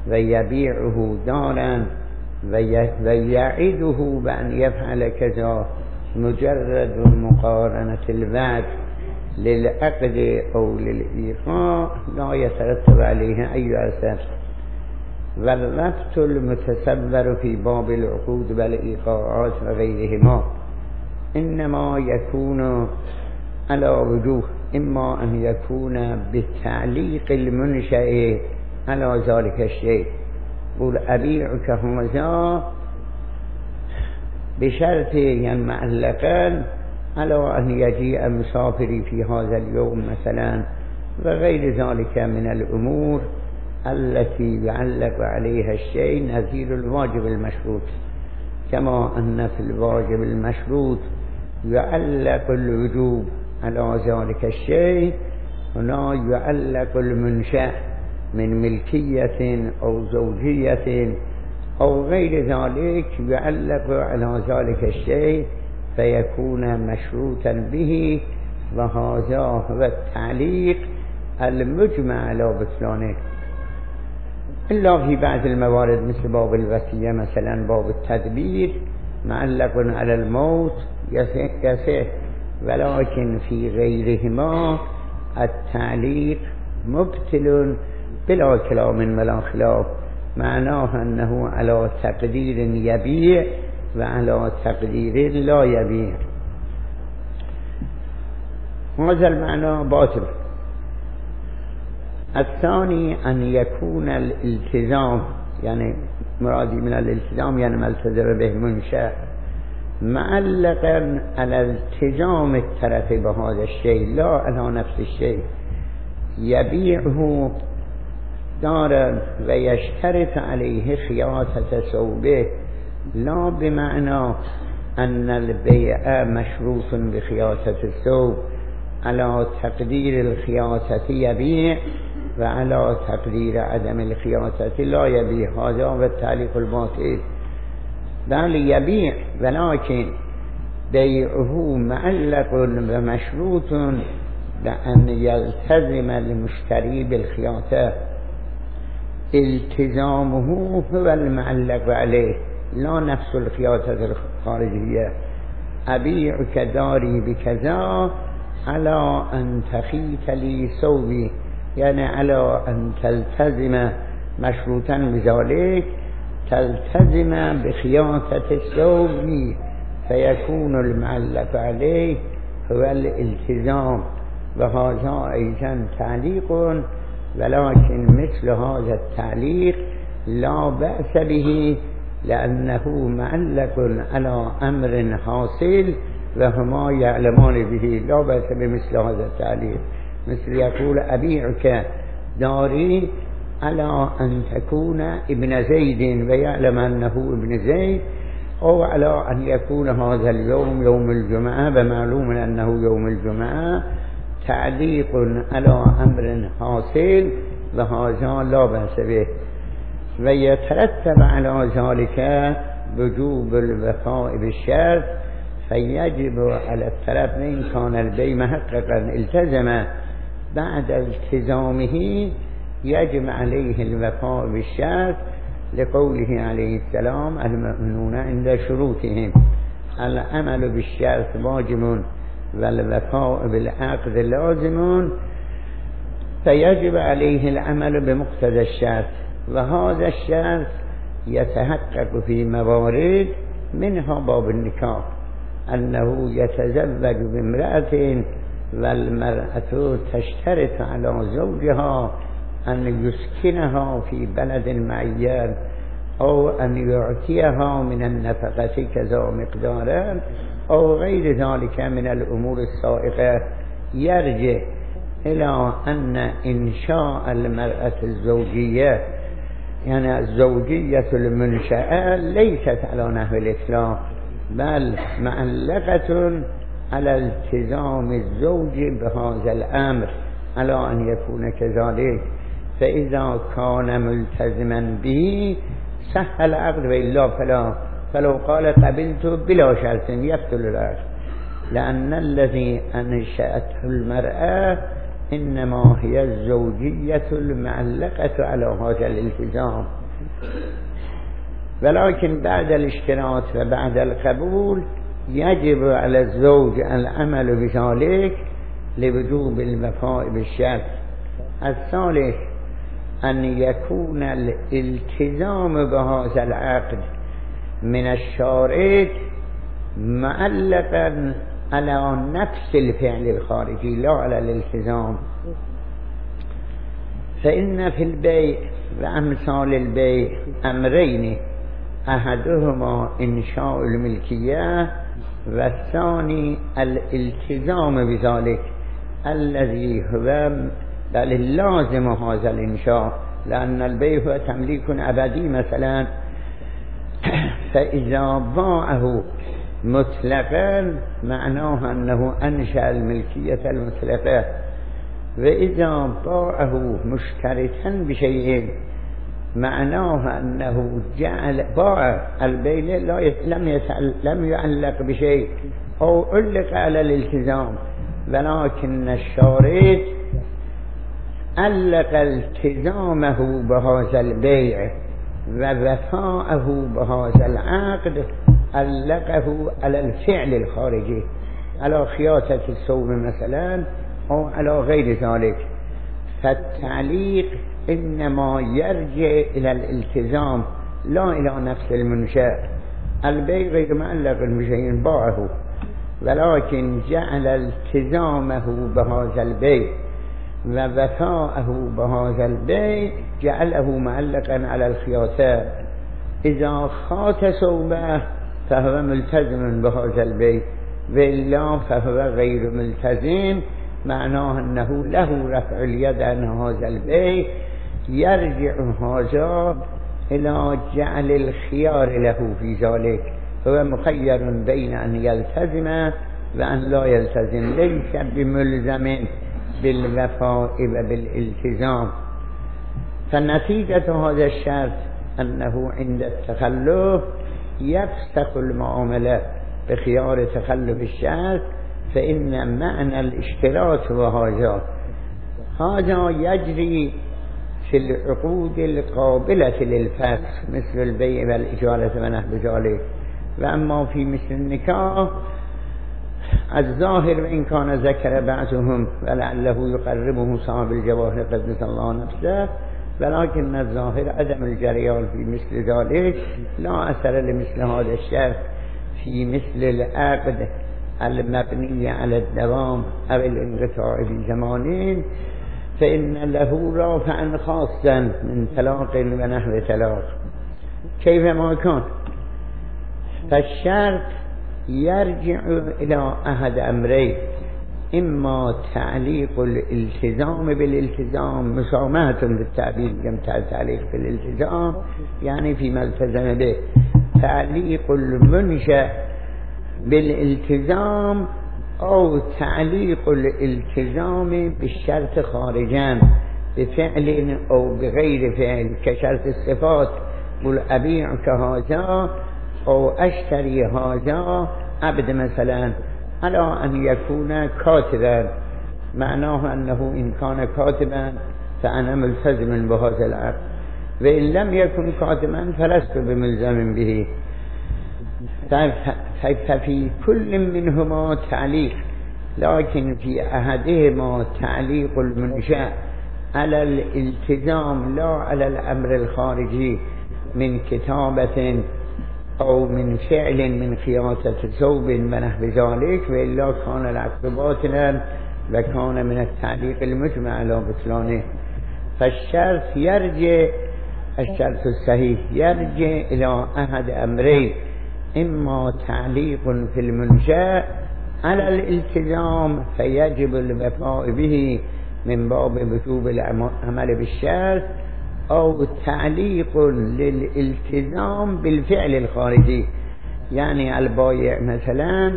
ويبيعه دارا ويعده بأن يفعل كذا مجرد مقارنة الوعد للعقد أو للإيقاع لا يترتب عليه أي أثر. والربط المتصور في باب العقود والإيقاعات وغيرهما إنما يكون على وجوه، إما أن يكون بالتعليق المنشأ على ذلك الشيء، قل أبيعك هذا بشرط يعني معلقا على أن يجيء مسافري في هذا اليوم مثلا، وغير ذلك من الأمور التي يعلق عليها الشيء نظير الواجب المشروط، كما أن في الواجب المشروط يعلق الوجوب على ذلك الشيء، هنا يعلق المنشأ من ملكية أو زوجية أو غير ذلك يعلق على ذلك الشيء فيكون مشروطا به، وهذا هو التعليق المجمع على بطلانه. إلا في بعض الموارد مثل باب الوصية مثلا، باب التدبير معلق على الموت يصح، ولكن في غيرهما التعليق مبتل بلا كلام ولا خلاف، معناه أنه على تقدير يبيع وعلى تقدير لا يبيع. هذا المعنى باطل. الثاني أن يكون الالتزام، يعني مرادي من الالتزام يعني ما التزم به منشأ، معلقا على التزام الطرف بهذا الشيء لا على نفس الشيء. يبيعه دارا ويشترط عليه خياطة ثوبه، لا بمعنى أن البيع مشروط بخياطة الثوب، على تقدير الخياطة يبيع وعلى تقدير عدم الخياطة لا يبيع، هذا هو التعليق الباطل. بل يبيع ولكن بيعه معلق ومشروط بأن يلتزم المشتري بالخياطة، التزامه هو المعلق عليه لا نفس الخياطة الخارجية. أبيعك داري بكذا على أن تخيط لي ثوبي، يعني على أن تلتزم مشروطا بذلك تلتزم بخياطة الثوب لي، فيكون المعلق عليه هو الالتزام، وهذا أيضا تعليق، ولكن مثل هذا التعليق لا بأس به لأنه معلق على أمر حاصل وهما يعلمان به، لا بأس بمثل هذا التعليق. مثل يقول أبيعك داري على أن تكون ابن زيد ويعلم أنه ابن زيد، أو على أن يكون هذا اليوم يوم الجمعة ومعلوم أنه يوم الجمعة، تعليق على أمر حاصل وهذا لا بأس به. ويترتب على ذلك وجوب الوفاء بالشرط، فيجب على الطرفين كان البيع محققا التزم بعد التزامه يجب عليه الوفاء بالشرط، لقوله عليه السلام المؤمنون عند شروطهم، العمل بالشرط واجب والوفاء بالعقد لازم، فيجب عليه العمل بمقتضى الشرط. وهذا الشرط يتحقق في موارد، منها باب النكاح أنه يتزوج بامرأة والمرأة تشترط على زوجها أن يسكنها في بلد معين أو أن يعطيها من النفقة كذا مقدارا أو غير ذلك من الأمور السائقة، يرجع إلى أن إنشاء المرأة الزوجية يعني الزوجية المنشأة ليست على نحو الإسلام، بل معلقة على التزام الزوج بهذا الأمر على أن يكون كذلك، فإذا كان ملتزما به صح العقد، وإلا فلا، فلو قال قبلت بلا شرط يبطل العقد، لأن الذي أنشأته المرأة إنما هي الزوجية المعلقة على هذا الالتزام. ولكن بعد الاشتراط وبعد القبول يجب على الزوج العمل بذلك لوجوب الوفاء بالشرط. الثالث أن يكون الالتزام بهذا العقد من الشارط معلقا على نفس الفعل الخارجي لا على الالتزام. فإن في البيع وأمثال البيع أمرين، أحدهما إنشاء الملكية والثاني الالتزام بذلك الذي هو بل اللازم هذا الإنشاء، لأن البيع هو تمليك أبدي مثلا. فإذا باعه مطلقا معناه أنه أنشأ الملكية المطلقة، وإذا باعه مشترطا بشيء معناه أنه جعل باع البيع لم لم يعلق بشيء أو علق على الالتزام، ولكن الشارط علق التزامه بهذا البيع ووفاءه بهذا العقد علقه على الفعل الخارجي، على خياطة الثوب مثلا أو على غير ذلك. فالتعليق إنما يرجع إلى الالتزام لا إلى نفس المنشأ. البيع غير معلق بشيء باعه، ولكن جعل التزامه بهذا البيع ووفاءه بهذا البيع جعله معلقا على الخياطة. إذا خاط ثوبه فهو ملتزم بهذا البيع، وإلا فهو غير ملتزم، معناه أنه له رفع اليد عن هذا البيع. يرجع هذا إلى جعل الخيار له في ذلك، هو مخير بين أن يلتزم وأن لا يلتزم، ليس بملزم بالوفاء وبالالتزام. فنتيجة هذا الشرط أنه عند التخلف يفسخ المعاملة بخيار تخلف الشرط، فإن معنى الاشتراط وهذا هذا يجري في العقود القابلة للفسخ مثل البيع والإجارة ونحو ذلك. وأما في مثل النكاح الظاهر وإن كان ذكر بعضهم ولعله يقربه صاحب الجواهر قدس الله نفسه، ولكن الظاهر عدم الجريان في مثل ذلك، لا أثر لمثل هذا الشرط في مثل العقد المبني على الدوام أو الانقطاع في زمانين، فإن له رافعا خاصا من طلاق ونحو طلاق كيفما كان. فالشرط يرجع إلى أحد أمرين، إما تعليق الالتزام بالالتزام، مسامحة بالتعبير جمع تعليق بالالتزام يعني فيما التزم به، تعليق المنشأ بالالتزام أو تعليق الالتزام بالشرط خارجا بفعل أو بغير فعل، كشرط الصفات قل أبيع كهذا أو أشتري هذا عبد مثلا، على أن يكون كاتبا، معناه أنه إن كان كاتبا فأنا ملتزم بهذا العقد، وإن لم يكن كاتبا فلست بملزم به. ففي كل منهما تعليق، لكن في أحدهما تعليق المنشأ على الالتزام لا على الأمر الخارجي من كتابة أو من فعل من خياطة ثوب ونحو ذلك، وإلا كان العقد باطلا وكان من التعليق المجمع على بطلانه. فالشرط يرجع الشرط الصحيح يرجع إلى أحد أمرين، إما تعليق في المنشأ على الالتزام فيجب الوفاء به من باب وجوب العمل بالشرط، أو تعليق للالتزام بالفعل الخارجي، يعني البائع مثلا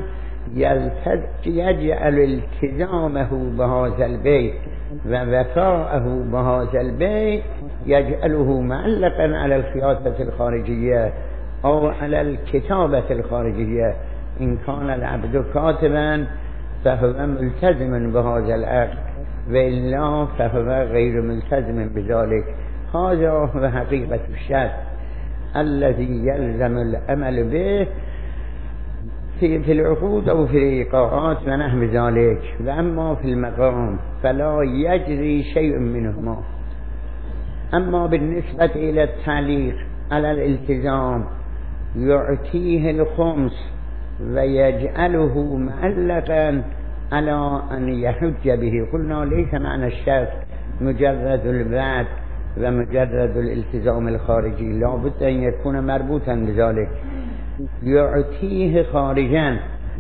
يجعل التزامه بهذا البيع ووفاءه بهذا البيع يجعله معلقا على الخياطة الخارجية أو على الكتابة الخارجية. إن كان العبد كاتبا فهو ملتزم بهذا العقد، وإلا فهو غير ملتزم بذلك. هذا هو حقيقة الشرط. الذي يلزم العمل به في العقود أو في الإيقاعات ونحو ذلك. وأما في المقام فلا يجري شيء منهما. أما بالنسبة إلى التعليق على الالتزام يعطيه الخمس ويجعله معلقا على أن يحج به. قلنا ليس معنى الشرط مجرد الوعد ومجرد الالتزام الخارجي، لا بد أن يكون مربوطا بذلك. يعطيه خارجا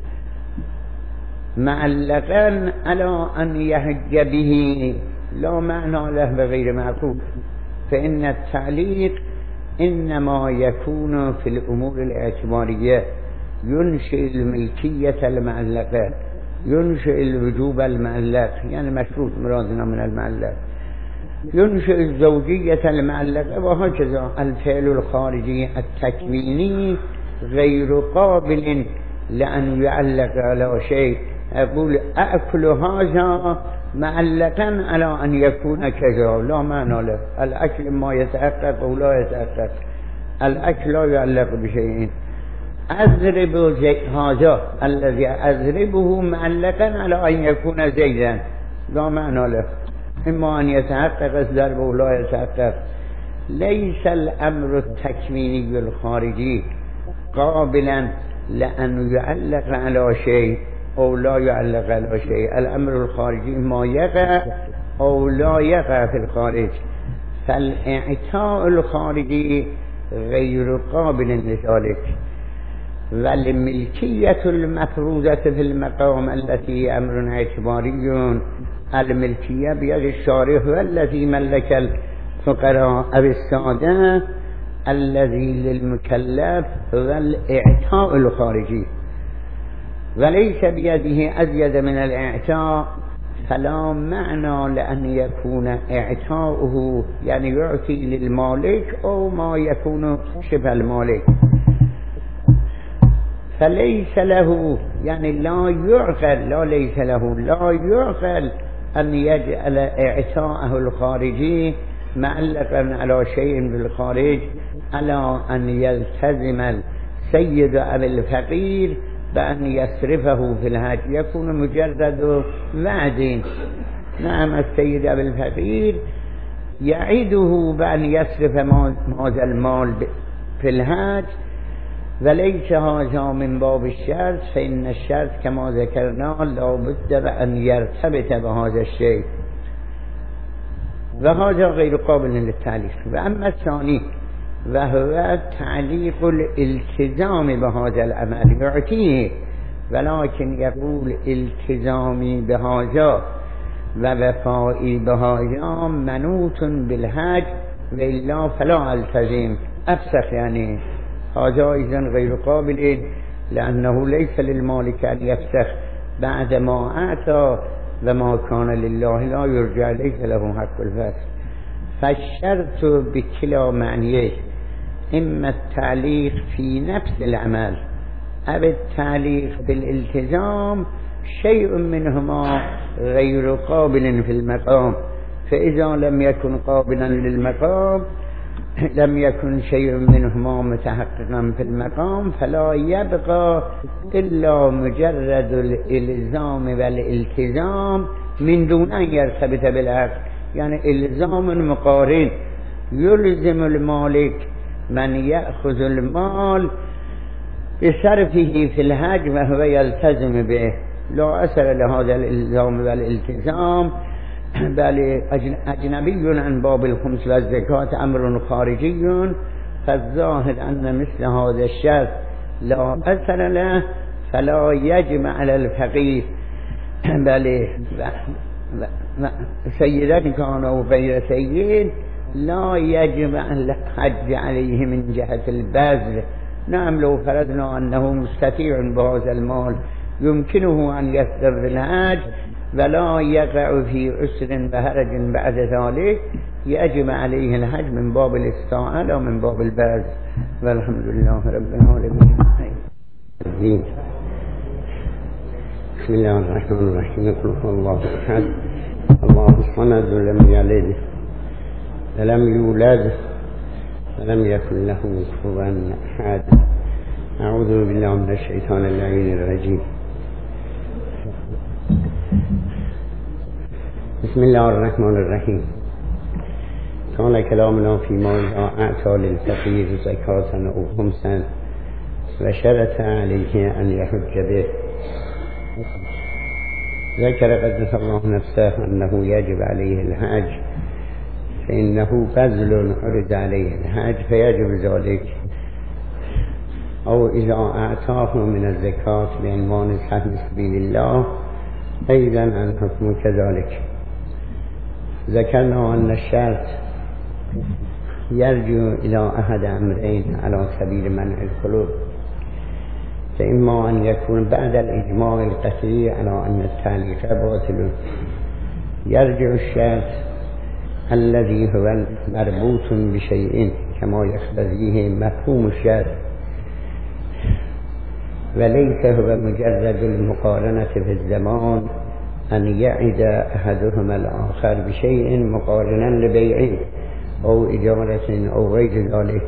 معلقا على أن يحج به، لا معنى له بغير معقول. فإن التعليق إنما يكون في الأمور الاعتبارية، ينشئ الملكية المعلقة، ينشئ الوجوب المعلق، يعني مشروط مرادنا من المعلق، ينشئ الزوجية المعلقة، وهكذا. الفعل الخارجي التكويني غير قابل لأن يعلق على شيء. أقول أكل هذا معلقا على أن يكون كذا، لا معنى له. الأكل ما يتحقق أو لا يتحقق، الأكل لا يعلق بشيء. أضرب هذا الذي أضربه معلقا على أن يكون زيدا، لا معنى له. إما أن يتحقق الضرب أو لا يتحقق. ليس الأمر التكويني الخارجي قابلا لأن يعلق على شيء أو لا يعلق على شيء. الأمر الخارجي ما يقع أو لا يقع في الخارج. فالإعطاء الخارجي غير قابل لذلك. والملكية المفروضة في المقام التي هي أمر اعتباري، الملكية بيد الشارع هو الذي ملك الفقراء أو السادة، الذي للمكلف هو الإعطاء الخارجي، وليس بيده أزيد من الإعطاء. فلا معنى لأن يكون إعطاؤه يعني يعطي للمالك أو ما يكون شبه المالك. فليس له يعني لا يعقل، لا ليس له لا يعقل أن يجعل إعطاءه الخارجي معلقا على شيء بالخارج، على أن يلتزم السيد أو الفقير بأن يصرفه في الحج، يكون مجرد وعد. نعم السيد أو الفقير يعيده بأن يصرف هذا المال في الحج، وليس هذا من باب الشرط. فإن الشرط كما ذكرنا لا بد بأن يرتبط بهذا الشيء، وهذا غير قابل للتعليق. وأما الثاني وهو تعليق الالتزام بهذا العمل، يعطيه ولكن يقول التزامي بهذا ووفائي بهذا منوط بالحج وإلا فلا التزم، أفسخ. يعني هذا إذن غير قابل، لأنه ليس للمالك أن يفسخ بعد ما أعطى، وما كان لله لا يرجع، ليس له حق الفسخ. فالشرط بكلا معنيه، إما التعليق في نفس العمل أو التعليق بالالتزام، شيء منهما غير قابل في المقام. فإذا لم يكن قابلا للمقام لم يكن شيء منهما متحققا في المقام، فلا يبقى إلا مجرد الإلزام والالتزام من دون أن يرتبط بالعقد. يعني إلزام مقارن، يلزم المالك من يأخذ المال بصرفه في الحج وهو يلتزم به، لا أثر لهذا الإلزام والالتزام، بل أجنبي عن باب الخمس والزكاة، أمر خارجي. فالظاهر أن مثل هذا الشرط لا أثر له، فلا يجب على الفقير، بل سيدا كان أو غير سيد لا يجب الحج عليه من جهة البذل. نعم لو فرضنا أنه مستطيع بهذا المال يمكنه أن يسر الحج ولا يقع في عسر وهرج بعد ذلك، يجب عليه الحج من باب الاستطاعة لا من باب البذل. والحمد لله رب العالمين. بسم الله الرحمن الرحيم. قل هو الله أحد الله الصمد لم يلد ولم يولد ولم يكن له كفوا أحد. أعوذ بالله من الشيطان اللعين الرجيم. بسم الله الرحمن الرحيم. كان كلامنا فيما إذا أعطى للفقير زكاة أو خمسا وشرط عليه أن يحج به. ذكر قدس الله نفسه أنه يجب عليه الحج، فإنه بذل عرض عليه الحج فيجب ذلك، أو إذا أعطاه من الزكاة بعنوان سهم سبيل الله أيضا أن حكم كذلك. ذكرنا أن الشرط يرجع إلى أحد أمرين على سبيل منع الخلود، فإما أن يكون بعد الإجماع القطعي على أن التعليق باطل، يرجع الشرط الذي هو مربوط بشيء كما يقتضيه مفهوم الشرط، وليس هو مجرد المقارنة في الزمان أن يعد أحدهما الآخر بشيء مقارنا لبيعه أو إجارة أو غير ذلك.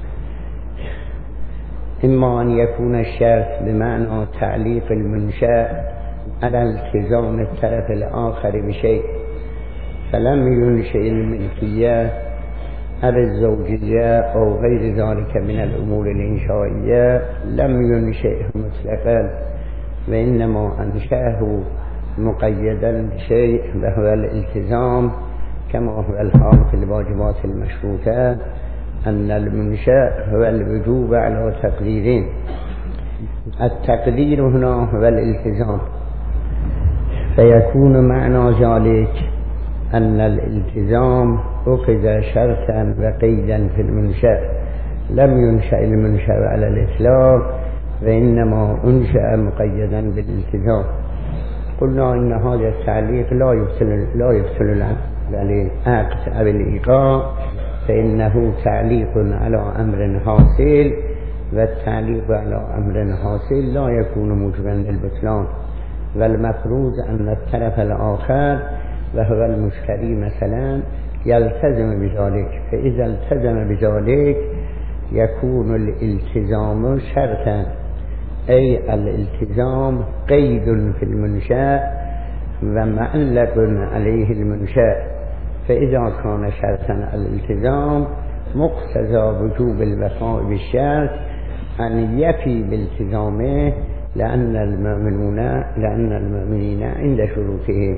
إما أن يكون الشرط بمعنى تعليق المنشأ على التزام الطرف الآخر بشيء، فلم ينشئ الملكية أو الزوجية أو غير ذلك من الأمور الإنشائية، لم ينشئه مطلقا، وإنما أنشأه مقيدا بشيء وهو الالتزام، كما هو الحال في الواجبات المشروطة أن المنشأ هو الوجوب على تقديرين. التقدير هنا هو الالتزام، فيكون معنى ذلك أن الالتزام أخذ شرطا وقيدا في المنشأ، لم ينشأ المنشأ على الإطلاق وإنما أنشأ مقيدا بالالتزام. قلنا إن هذا التعليق لا يبطل لا يبطل العقد أو الإيقاع، فإنه تعليق على أمر حاصل، والتعليق على أمر حاصل لا يكون موجبا للبطلان، والمفروض أن الطرف الآخر وهو المشتري مثلا يلتزم بذلك، فإذا التزم بذلك يكون الالتزام شرطا، أي الالتزام قيد في المنشأ ومعلق عليه المنشأ، فإذا كان شرطا الالتزام مقتضى وجوب الوفاء بالشرط أن يفي بالتزامه، لأن المؤمنون لأن المؤمنين عند شروطهم.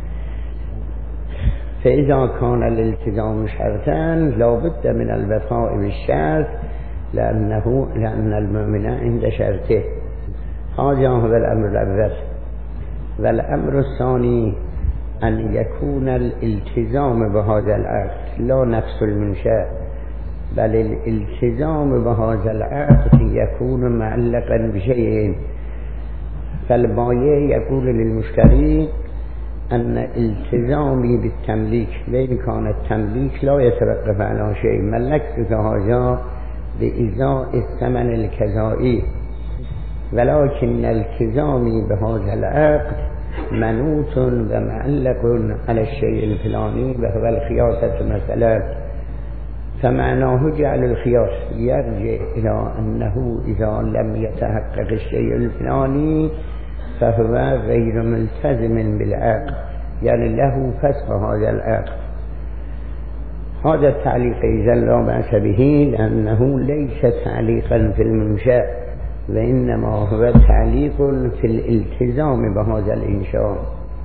فإذا كان الالتزام شرطا لا بد من الوفاء بالشرط، لأنه لأن المؤمن عند شرطه. هذا هو الأمر الأول. والأمر الثاني أن يكون الالتزام بهذا العقد لا نفس المنشأ، بل الالتزام بهذا العقد يكون معلقا بشيء. فالبائع يقول للمشتري أن التزامي بالتمليك، وإن كان التمليك لا يتوقف على شيء، ملكتك هذا بإزاء الثمن الكذائي، ولكن التزامي بهذا العقد منوط ومعلق على الشيء الفلاني وهو الخياطة مثلا. فمعناه جعل الخياط يرجع إلى أنه إذا لم يتحقق الشيء الفلاني فهو غير ملتزم بالعقد، يعني له فسخ هذا العقد. هذا التعليق إذا لا بأس به، لأنه ليس تعليقا في المنشأ، وإنما هو تعليق في الالتزام بهذا الإنشاء.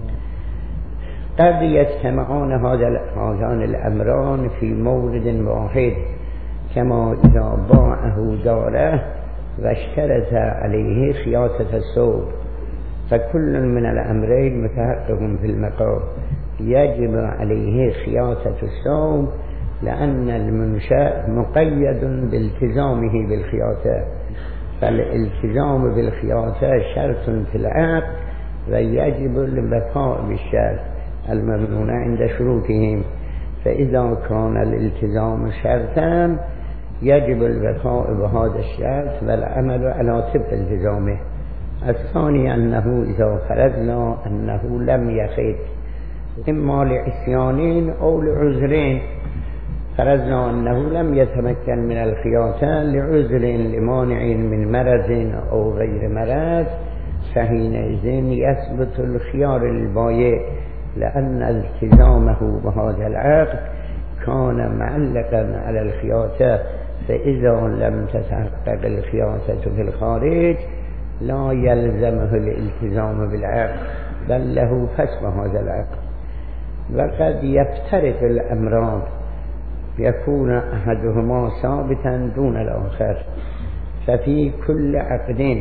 قد يجتمعون هذان الأمران في مورد واحد، كما إذا باعه داره واشترط عليه خياطة الثوب، فكل من الأمرين متحقق في المقام، يجب عليه خياطة الثوب لأن المنشأ مقيد بالتزامه بالخياطة، فالالتزام بالخياطة شرط في العقد ويجب الوفاء بالشرط، الممنون عند شروطهم. فإذا كان الالتزام شرطا يجب الوفاء بهذا الشرط والعمل على طبق التزامه. الثاني أنه إذا فرضنا أنه لم يخد إما لعصيانين أو لعذرين، فرضنا أنه لم يتمكن من الخياطة لعذر لمانع من مرض أو غير مرض، فحينئذ يثبت الخيار للبايع، لأن التزامه بهذا العقد كان معلقا على الخياطة، فإذا لم تتحقق الخياطة في الخارج لا يلزمه الالتزام بالعقد، بل له فسخ هذا العقد. وقد يفترق الأمران، يكون أحدهما ثابتا دون الآخر، ففي كل عقد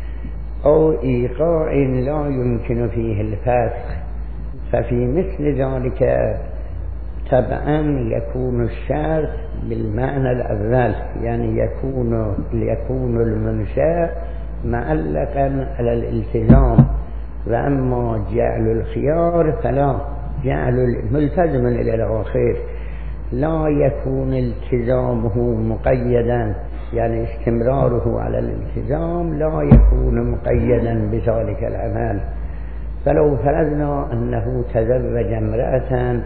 أو إيقاع لا يمكن فيه الفسخ، ففي مثل ذلك طبعا يكون الشرط بالمعنى الأول، يعني يكون يكون المنشأ معلقا على الالتزام، وأما جعل الخيار فلا، جعل ملتزما إلى الآخر، لا يكون التزامه مقيدا، يعني استمراره على الالتزام لا يكون مقيدا بذلك العمل. فلو فرضنا أنه تزوج امرأة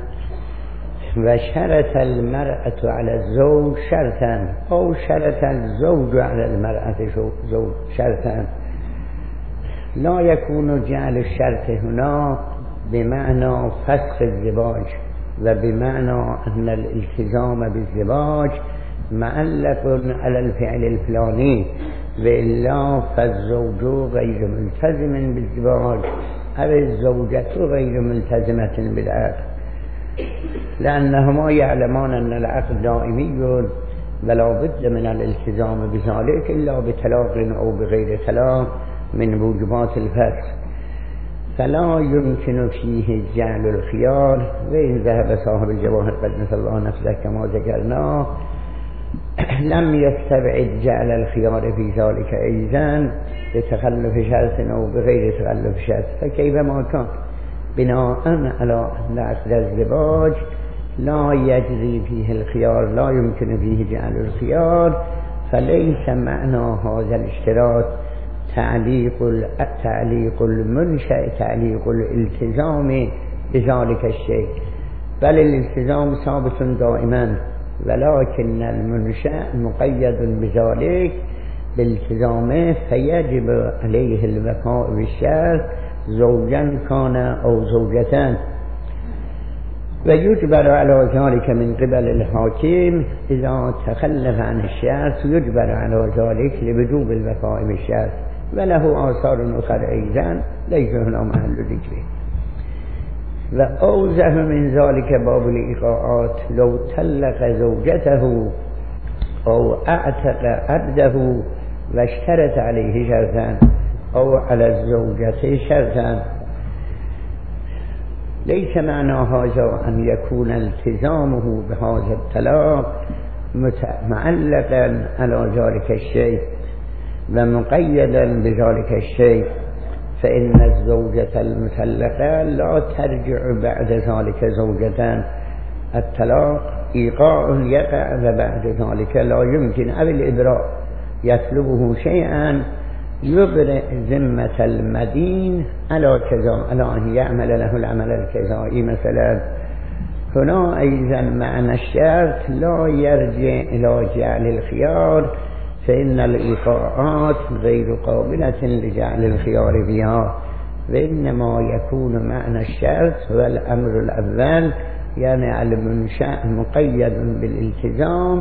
وشرط المرأة على الزوج شرطا، أو شرط الزوج على المرأة شرطا، لا يكون جعل الشرط هنا بمعنى فسخ الزواج، وبمعنى أن الالتزام بالزواج معلق على الفعل الفلاني، وإلا فالزوج غير ملتزم بالزواج أو الزوجة غير ملتزمة بالعقد، لأنهما يعلمان أن العقد دائمي ولا بد من الالتزام بذلك إلا بطلاق أو بغير طلاق من موجبات الفسخ، فلا يمكن فيه جعل الخيار. وإن ذهب صاحب الجواهر قدس الله نفسه كما ذكرنا لم يستبعد جعل الخيار في ذلك أيضا بتخلف شرط أو بغير تخلف شرط، فكيف ما كان بناء على أن عقد الزواج لا يجري فيه الخيار، لا يمكن فيه جعل الخيار، فليس معنى هذا الاشتراط تعليق تعليق المنشأ تعليق الالتزام بذلك الشيء، بل الالتزام ثابت دائما، ولكن المنشأ مقيد بذلك بالتزامه، فيجب عليه الوفاء بالشرط زوجا كان أو زوجتان، ويجبر على ذلك من قبل الحاكم إذا تخلف عن الشرط، يجبر على ذلك لوجوب الوفاء بالشرط، وله آثار أخرى أيضا ليس هنا محل ذكره. وأوضح من ذلك باب الإيقاعات، لو طلق زوجته أو أعتق عبده واشترط عليه شرطا أو على الزوجة شرطا، ليس معنى هذا أن يكون التزامه بهذا الطلاق معلقا على ذلك الشيء ومقيدا بذلك الشيء، فإن الزوجة المطلقة لا ترجع بعد ذلك زوجتان، الطلاق إيقاع يقع وبعد ذلك لا يمكن أو الإبراء يطلبه شيئا يبرئ ذمة المدين على كذا، على أن يعمل له العمل الكذائي مثلا. هنا أيضا معنى الشرط لا يرجع إلى جعل الخيار، فإن الإيقاعات غير قابلة لجعل الخيار فيها، وإنما يكون معنى الشرط هو الأمر الأول، يعني المنشأ مقيد بالالتزام،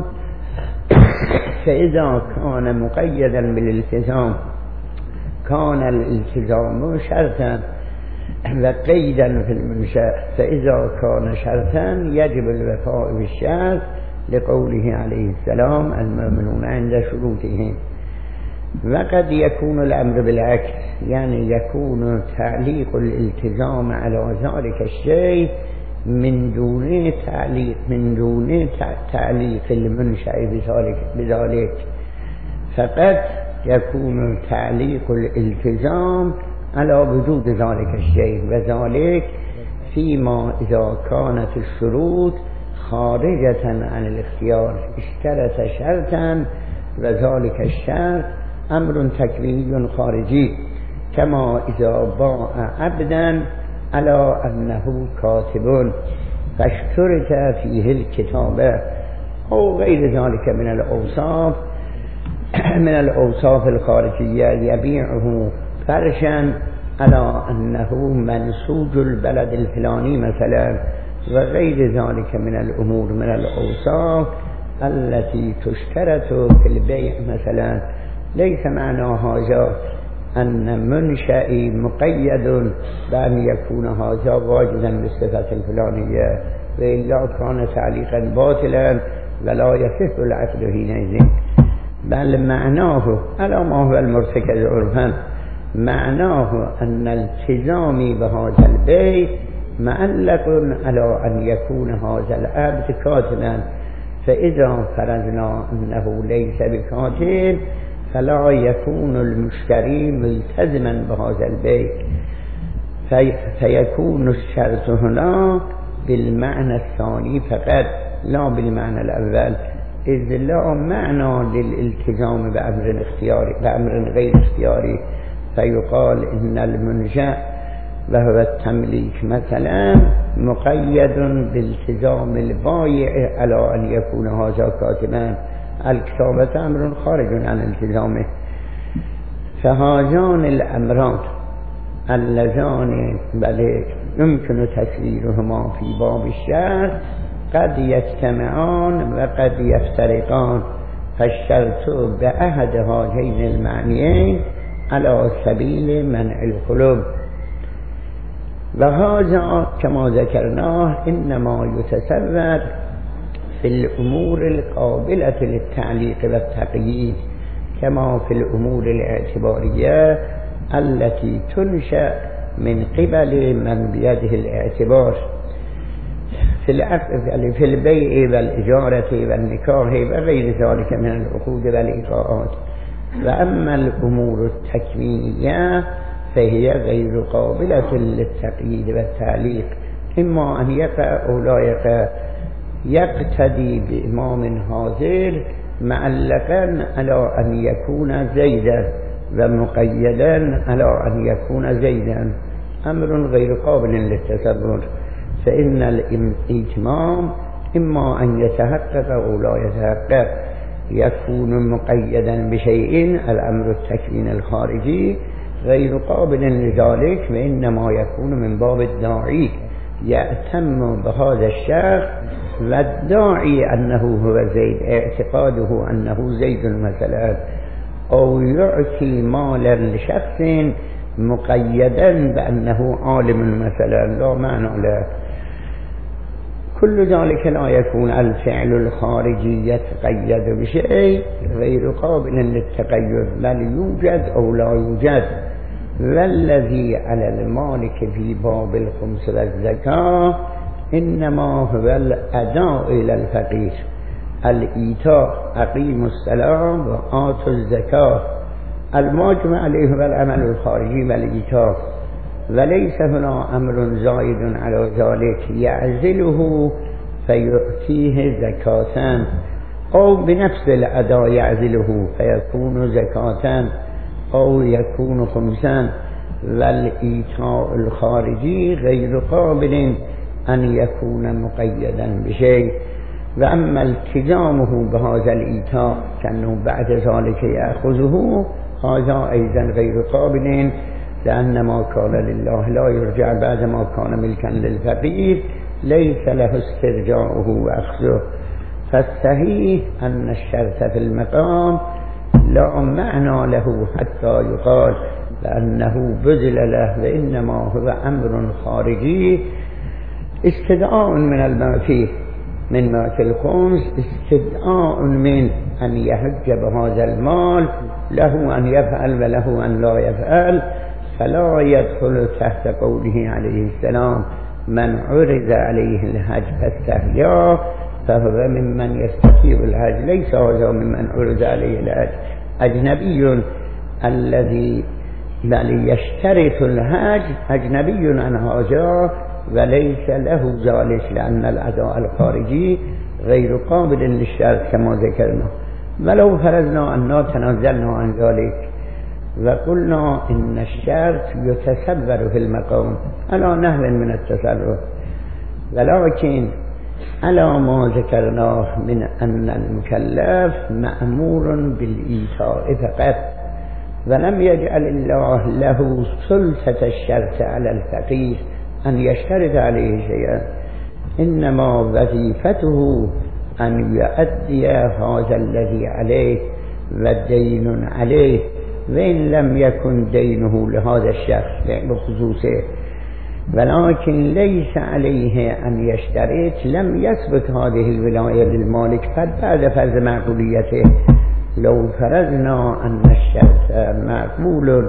فإذا كان مقيدا بالالتزام كان الالتزام شرطا وقيدا في المنشأ، فإذا كان شرطا يجب الوفاء بالشرط، لقوله عليه السلام المؤمنون عند شروطهم. وقد يكون الأمر بالعكس، يعني يكون تعليق الالتزام على ذلك الشيء من دون تعليق من دون تعليق المنشأ بذلك بذلك فقط يكون تعليق الالتزام على وجود ذلك الشيء، وذلك فيما إذا كانت الشروط خارجة عن الاختيار، اشترط شرطا وذلك الشرط أمر تكويني خارجي، كما إذا باع عبدا على أنه كاتب فاشترط فيه الكتابة أو غير ذلك من الأوصاف من الأوصاف الخارجية يبيعه فرشا على أنه منسوج البلد الفلاني مثلا، وغير ذلك من الأمور من الأوصاف التي تشترط في البيع مثلا. ليس معنى هذا أن منشأ مقيد بأن يكون هذا واجدا بالصفة الفلانية، وإلا كان تعليقا باطلا ولا يصح العقد حينئذ، بل معناه على ما هو المرتكز عرفا، معناه أن التزامي بهذا البيع معلق على أن يكون هذا العبد كاتبا، فإذا فرضنا أنه ليس بكاتب فلا يكون المشتري ملتزما بهذا البيع، في فيكون الشرط هنا بالمعنى الثاني فقط لا بالمعنى الأول، إذ لا معنى للالتزام بأمر اختياري بأمر غير اختياري، فيقال إن المنشأ وهو التمليك مثلا مقيد بالتزام البائع على أن يكون هذا كاتبا، الكتابة أمر خارج عن التزامه. فهذان الأمران اللذان بل يمكن تسويرهما في باب الشرط قد يجتمعان وقد يفترقان، فالشرط بأحد هذين المعنيين على سبيل منع الخلو، وهذا كما ذكرناه إنما يتصور في الأمور القابلة للتعليق والتقييد، كما في الأمور الاعتبارية التي تنشأ من قبل من بيده الاعتبار في العقد في البيع والإجارة والنكاح وغير ذلك من العقود والإيقاعات. وأما الأمور التكوينية فهي غير قابلة للتقييد والتعليق، إما أن يقع أو لا يقع، يقتدي بإمام حاضر معلقا على أن يكون زيدا ومقيدا على أن يكون زيدا، أمر غير قابل للتصور، فإن الإتمام إما أن يتحقق أو لا يتحقق، يكون مقيدا بشيء الأمر التكوين الخارجي غير قابل لذلك، وإنما يكون من باب الداعي يأتم بهذا الشخص والداعي أنه هو زيد، اعتقاده أنه زيد مثلا، أو يعطي مالا لشخص مقيدا بأنه عالم مثلا لا معنى له. كل ذلك لا يكون الفعل الخارجي يتقيد بشيء غير قابل للتقيد، بل يوجد أو لا يوجد. والذي على المالك في باب الخمس والزكاة إنما هو الأداء إلى الفقير، الإيتاء، أقيموا السلام وآتوا الزكاة، المجمع عليه هو العمل الخارجي والإيتاء، وليس هنا أمر زائد على ذلك يعزله فيؤتيه زكاة، أو بنفس الأداء يعزله فيكون زكاة أو يكون خمسا، والإيتاء الخارجي غير قابل أن يكون مقيدا بشيء. وأما التزامه بهذا الإيتاء كأنه بعد ذلك يأخذه، هذا أيضا غير قابل، لأن ما كان لله لا يرجع بعد ما كان ملكا للفقير، ليس له استرجاعه وأخذه. فالصحيح أن الشرط في المقام لا معنى له حتى يقال لأنه بذل له، وإنما هو أمر خارجي استدعاء من المعطي من معطي الخمس، استدعاء من أن يحج بهذا المال، له أن يفعل وله أن لا يفعل، فلا يدخل تحت قوله عليه السلام من عرض عليه الحج فاستحيا فهو ممن يستطيع الحج، ليس هذا ممن عرض عليه الحج. أجنبي الذي بل يشترط الحج أجنبي عن هذا وليس له ذلك، لأن الأداء الخارجي غير قابل للشرط كما ذكرنا. ولو فرضنا أننا تنازلنا عن ذلك وقلنا إن الشرط يتصور في المقام على نحو من التصرف، ولكن على ما ذكرناه من أن المكلف مأمور بالإيتاء فقط، ولم يجعل الله له سلطة الشرط على الفقير أن يشترط عليه شيئا، إنما وظيفته أن يؤدي هذا الذي عليه ودين عليه، وإن لم يكن دينه لهذا الشخص بخصوصه، ولكن ليس عليه أن يشترط. لم يثبت هذه الولاية للمالك بعد فرض معقوليته. لو فرضنا أن الشرط معقول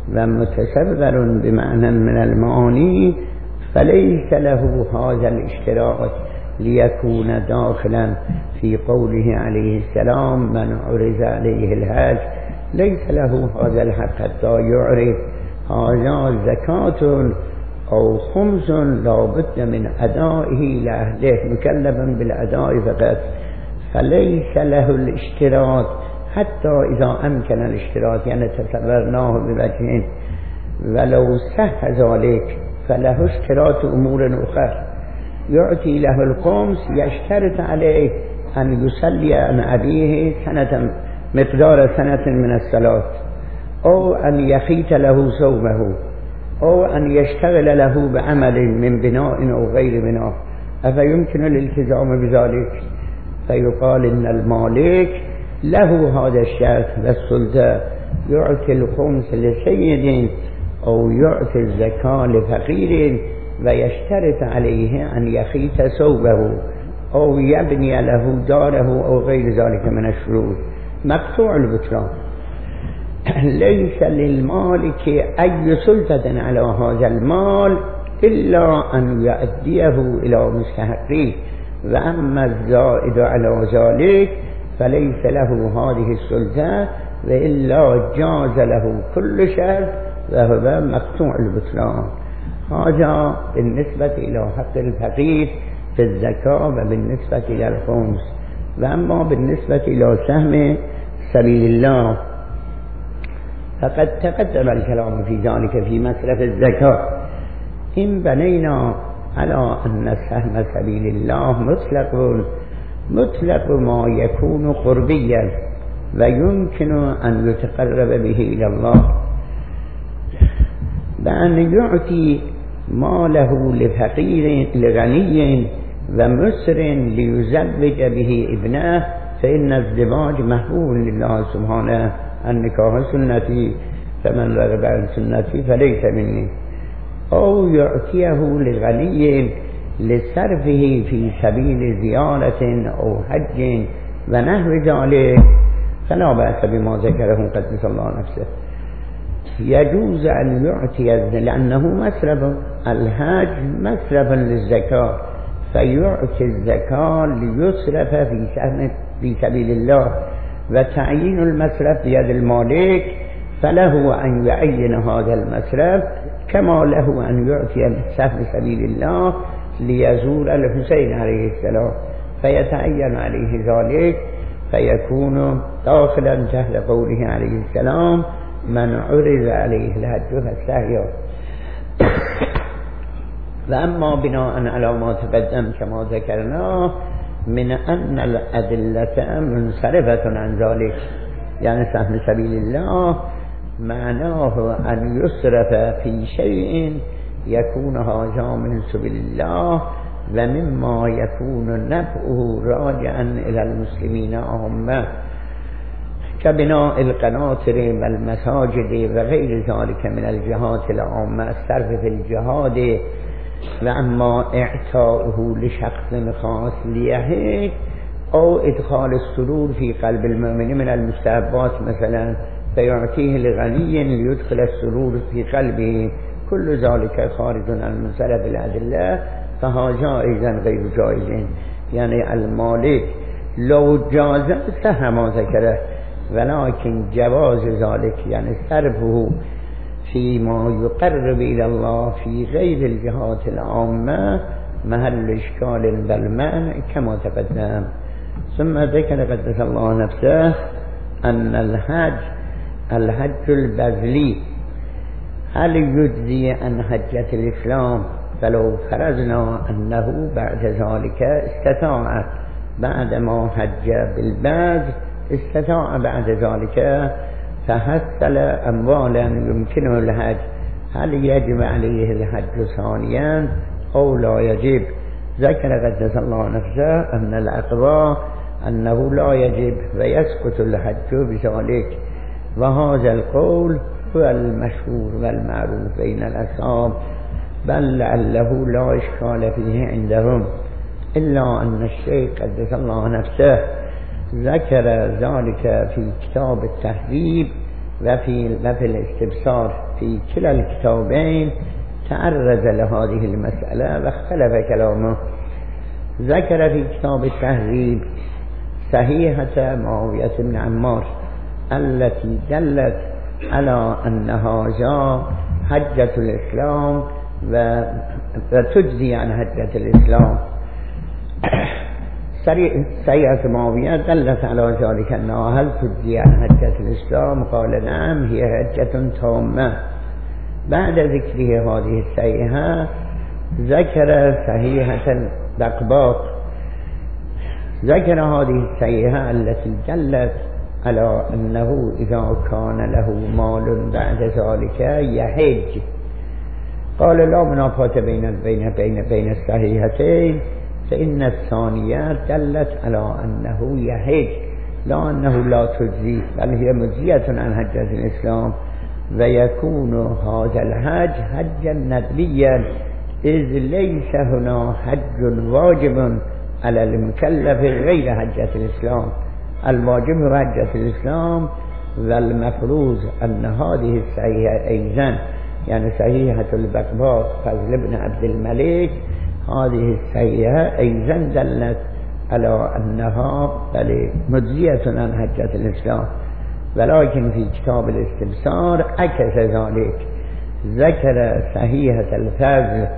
ومتصور بمعنى من المعاني فليس له هذا الاشتراط ليكون داخلا في قوله عليه السلام من عرض عليه الحج، ليس له هذا الحق حتى يعرف هذا زكاة أو خمس لا بد من أدائه لأهله، مكلفا بالأداء فقط، فليس له الاشتراط حتى إذا أمكن الاشتراط، يعني تصورناه بوجهين، ولو صح ذلك فله اشتراط أمور أخرى. يعطي له الخمس، يشترط عليه أن يصلي عن أبيه سنة مقدار سنة من الصلاة، أو أن يخيط له ثوبه، أو أن يشتغل له بعمل من بناء أو غير بناء، أفيمكن الالتزام بذلك؟ فيقال إن المالك له هذا الشرط والسلطة، يعطي الخمس لسيد أو يعطي الزكاة لفقير، ويشترط عليه أن يخيط ثوبه أو يبني له داره أو غير ذلك من الشروط، مقطوع البطلان. ليس للمالك أي سلطة على هذا المال إلا أن يؤديه إلى مستحقيه، وأما الزائد على ذلك فليس له هذه السلطة، وإلا جاز له كل شيء وهو مقطوع البطلان. هذا بالنسبة إلى حق الفقير في الزكاة وبالنسبة إلى الخمس. وأما بالنسبة إلى سهم سبيل الله فقد تقدم الكلام في ذلك في مصرف الزكاة. إن بنينا على أن سهم سبيل الله مطلق مطلق ما يكون قربيا ويمكن أن يتقرب به إلى الله، بأن يعطي ماله لفقير لغني ومسر ليزوج به ابنه، فإن الزواج محبوب لله سبحانه، النكاح سنتي فمن رغب عن سنتي فليس مني. أو يعطيه لغني لصرفه في سبيل زيارة أو حج ونحو ذلك، فلا بأس بما ذكره قدس الله نفسه. يجوز أن يعطي لأنه مصرف، الحج مصرف للزكاة، فيعطي الزكاة ليصرف في في سبيل الله، وتعيين المصرف بيد المالك، فله أن يعين هذا المصرف كما له أن يعطي سهم سبيل الله ليزور الحسين عليه السلام، فيتعين عليه ذلك، فيكون داخلا تحت قوله عليه السلام من عرض عليه الحج فاستحيا. وأما بناء على ما تقدم كما ذكرنا من أن الأدلة منصرفة عن ذلك، يعني سهم سبيل الله معناه أن يصرف في شيء يكون هذا من سبيل الله ومما يكون نفعه راجعا إلى المسلمين عامة، كبناء القناطر والمساجد وغير ذلك من الجهات العامة، الصرف في الجهاد. وأما إعطاؤه لشخص خاص ليهيك أو إدخال السرور في قلب المؤمن من المستحبات مثلا، فيعطيه لغني ليدخل السرور في قلبه، كل ذلك خارج عن منصرف الأدلة، فهذا أيضا غير جائز. يعني المالك لو جاز سهم ما ذكره، ولكن جواز ذلك يعني صرفه فيما يقرب إلى الله في غير الجهات العامة محل إشكال والمنع كما تقدم. ثم ذكر قدس الله نفسه أن الحج الحج البذلي هل يجزي عن حجة الإسلام فلو فرضنا أنه بعد ذلك استطاع بعد ما حج بالبعض استطاع بعد ذلك فحصل أموالا يمكنه الحج، هل يجب عليه الحج ثانيا أو لا يجب؟ ذكر قدس الله نفسه أن الأقوى أنه لا يجب ويسقط الحج بذلك، وهذا القول هو المشهور والمعروف بين الأصحاب، بل لعله لا إشكال فيه عندهم، إلا أن الشيخ قدس الله نفسه ذكر ذلك في كتاب التهذيب وفي, وفي الاستبصار، في كلا الكتابين تعرض لهذه المسألة واختلف كلامه. ذكر في كتاب التهذيب صحيحة معاوية بن عمار التي دلت على أن هذا حجة الإسلام وتجزي عن حجة الإسلام. صحيحة معاوية دلت على ذلك أنها هل تجزي عن حجة الإسلام؟ قال نعم، هي حجة تامة. بعد ذكره هذه الصحيحة ذكر صحيحة البقباق، ذكر هذه الصحيحة التي دلت على أنه إذا كان له مال بعد ذلك يحج. قال لا منافاة بين بين بين بين الصحيحتين، فإن الثانية دلت على أنه يحج لا أنه لا تجزي، بل هي مجزية عن حجة الإسلام، ويكون هذا الحج حجا ندبيا، إذ ليس هنا حج واجب على المكلف غير حجة الإسلام. الواجب هو حجة الإسلام، والمفروض أن هذه الصحيحة أيضا، يعني صحيحة البقباق فضل بن عبد الملك، هذه الصحيحة أيضا دلت على أنها بل مجزية عن حجة الإسلام. ولكن في كتاب الاستبصار عكس ذلك، ذكر صحيحة الفضل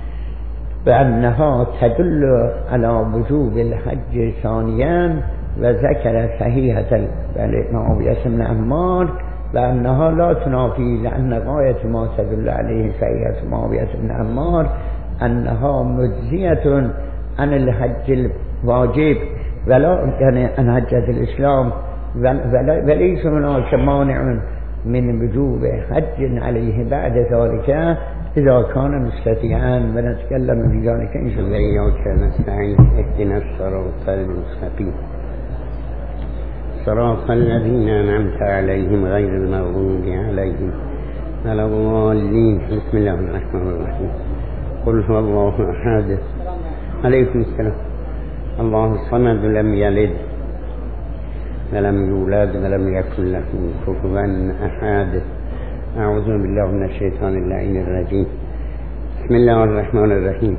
بأنها تدل على وجوب الحج ثانيا، وذكر صحيحة معاوية بن عمار بأنها لا تنافي، لأن غاية ما تدل عليه صحيحة معاوية بن عمار أنها مجزية عن الحج الواجب ولا يعني عن حجة الإسلام، وليس هناك مانع من وجوب حج عليه بعد ذلك إذا كان مستطيعا، ونتكلم في ذلك إن شاء الله. وإياك نستعين، اهدنا الصراط المستقيم صراط الذين أنعمت عليهم غير المغضوب عليهم ولا الضالين. بسم الله الرحمن الرحيم. قل هو الله أحد. عليكم السلام. الله الصمد لم يلد ولم يولد ولم يكن له كفوا أحد. أعوذ بالله من الشيطان اللعين الرجيم. بسم الله الرحمن الرحيم.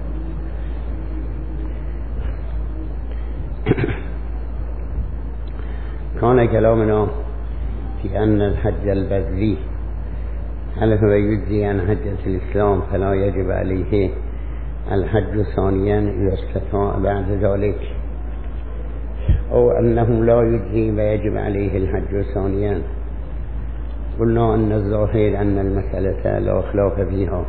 كان كلامنا في أن الحج البذلي هل هو يجزي عن حجة الإسلام فلا يجب عليه الحج ثانيا إذا استطاع بعد ذلك، أو أنه لا يجزي ويجب عليه الحج ثانيا. قلنا أن الظاهر أن المسألة لا خلاف فيها،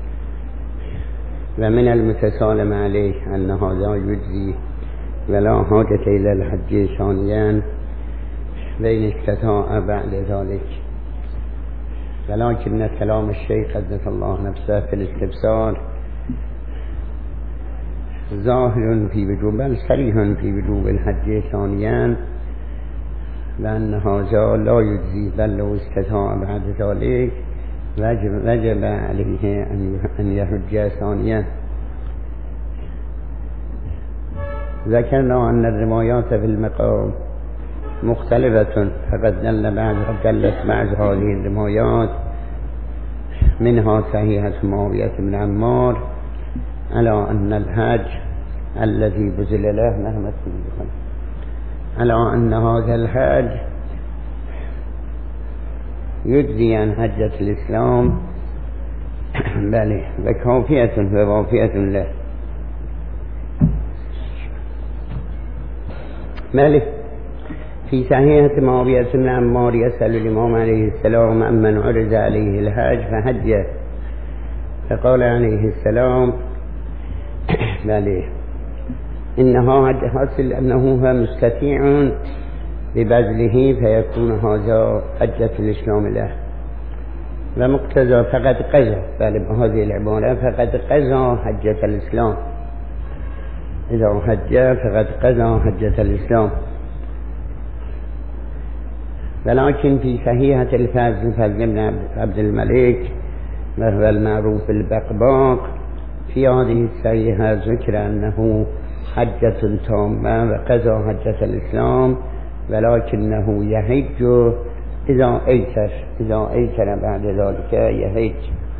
ومن المتسالم عليه أن هذا يجزي ولا حاجة إلى الحج ثانيا بين استطاع بعد ذلك. ولكن كلام الشيخ قدس الله نفسه في الاستبصار ظاهر في وجوب، بل صريح في وجوب الحج ثانيا، لأن هذا لا يجزي، بل لو استطاع بعد ذلك وجب, وجب عليه أن يحج ثانيا. ذكرنا أن الروايات في المقام مختلفة، فقد دل بعض دلت بعض هذه الروايات منها صحيحة معاوية بن عمار على أن الحج الذي بذل له مهما على أن هذا الحج يجزي عن حجة الإسلام، بل وكافية ووافية له. مالك في صحيحة معاوية بن عمار يسأل الإمام عليه السلام عمن عرض عليه الحج فحج، فقال عليه السلام بله إنها حاصل أنه هو مستطيع ببذله فيكون هذا حجة الإسلام له، ومقتضى فقد قضى، بل بهذه العبارة فقد قضى حجة الإسلام، إذا حج فقد قضى حجة الإسلام. ولكن في صحيحة الفضل فضل بن عبد الملك وهو المعروف بالبقباق في هذه الصحيحة ذكر أنه حجة تامة وقضى حجة الإسلام، ولكنه يحج إذا أيسر إذا أيسر بعد ذلك يحج.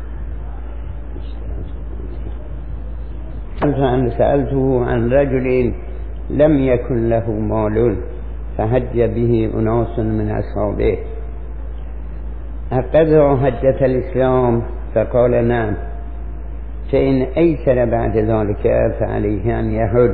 أن سألته عن رجل لم يكن له مال فحج به أناس من أصحابه أقضى حجة الإسلام؟ فقال نعم، فإن أيسر بعد ذلك فعليه أن يحج.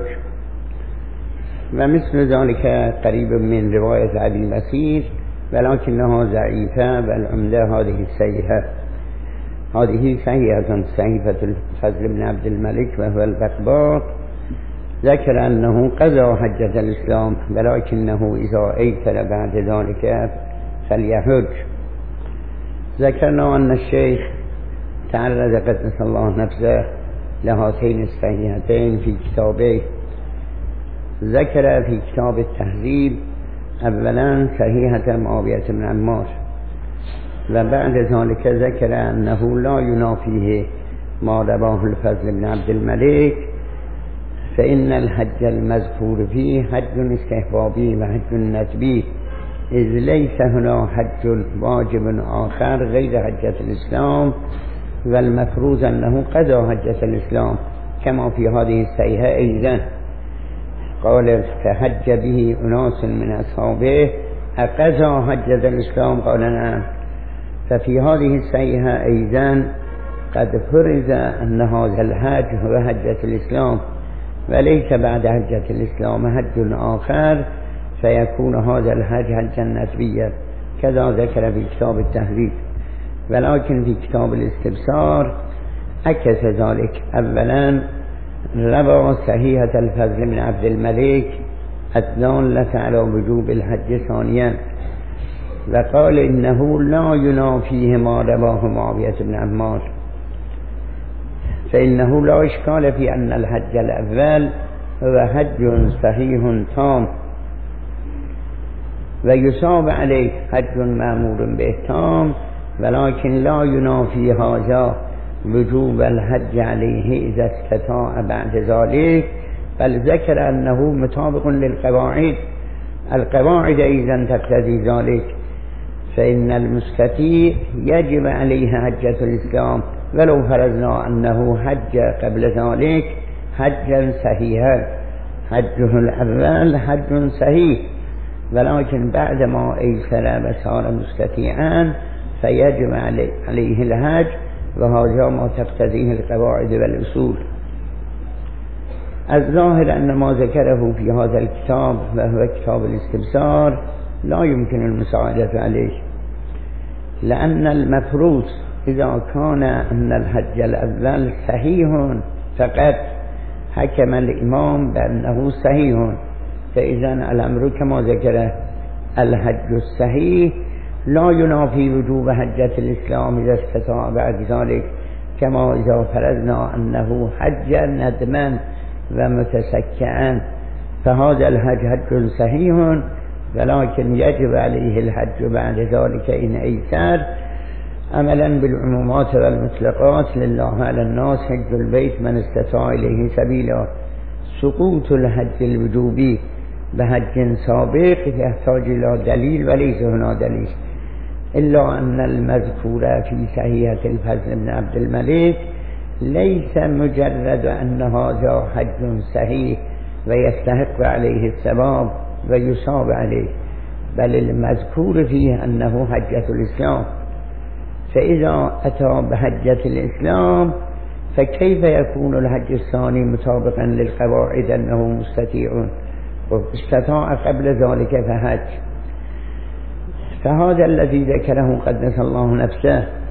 ومثل ذلك قريب من رواية أبي بصير ولكنها ضعيفة، بل عمده هذه الصحيحة هذه صحيحة صحيفة الفضل بن عبد الملك وهو البقباق، ذكر أنه قضى حجة الإسلام ولكنه إذا أيسر بعد ذلك فليحج. ذكرنا أن الشيخ تعرض قدس الله نفسه لهاتين الصحيحتين في كتابه. ذكر في كتاب التهذيب أولا صحيحة معاوية بن عمار، وبعد ذلك ذكر أنه لا ينافيه ما رواه الفضل بن عبد الملك، فإن الحج المذكور فيه حج استحبابي وحج ندبي، إذ ليس هنا حج واجب آخر غير حجة الإسلام، والمفروض أنه قضى حجة الإسلام كما في هذه الصحيحة أيضا. قال فحج به أناس من أصحابه أقضى حجة الإسلام؟ قال نعم. ففي هذه الصحيحة أيضا قد فرض أن هذا الحج هو حجة الإسلام وليس بعد حجة الإسلام حج آخر، فيكون هذا الحج حجا ندبيا، كذا ذكر في كتاب التهذيب. ولكن في كتاب الاستبصار عكس ذلك. أولا روى صحيحة الفضل بن عبد الملك الدالة على وجوب الحج، ثانيا وقال إنه لا ينافيه ما رواه معاوية بن عمار، فإنه لا إشكال في أن الحج الأول هو حج صحيح تام ويصاب عليه حج مأمور به تام، ولكن لا ينافي هذا وجوب الحج عليه إذا استطاع بعد ذلك، بل ذكر أنه مطابق للقواعد. القواعد إذا تقتضي ذلك، فإن المستطيع يجب عليه حجة الإسلام ولو فرضنا أنه حج قبل ذلك حجا صحيحا، حجه الأول حج صحيح، ولكن بعدما أيسر وصار مستطيعا فيجب عليه الحج، وهذا ما تقتضيه القواعد والأصول. الظاهر أن ما ذكره في هذا الكتاب وهو كتاب الاستبصار لا يمكن المساعدة عليه، لأن المفروض إذا كان أن الحج الأول صحيح فقط حكم الإمام بأنه صحيح، فإذا الأمر كما ذكر الحج الصحيح لا ينافي وجوب حجة الإسلام إذا استطاع بعد ذلك، كما إذا فرضنا أنه حج ندما ومتسكعا، فهذا الحج حج صحيح ولكن يجب عليه الحج بعد ذلك إن أيسر، عملا بالعمومات والمطلقات. لله على الناس حج البيت من استطاع إليه سبيلا. سقوط الحج الوجوبي بحج سابق يحتاج إلى دليل وليس هنا دليل، إلا أن المذكور في صحيحة الفضل بن عبد الملك ليس مجرد أن هذا حج صحيح ويستحق عليه الثواب ويصاب عليه، بل المذكور فيه أنه حجة الإسلام. فإذا أتى بحجة الإسلام فكيف يكون الحج الثاني مطابقا للقواعد أنه مستطيع واستطاع قبل ذلك فحج؟ فهذا الذي ذكره قدس الله نفسه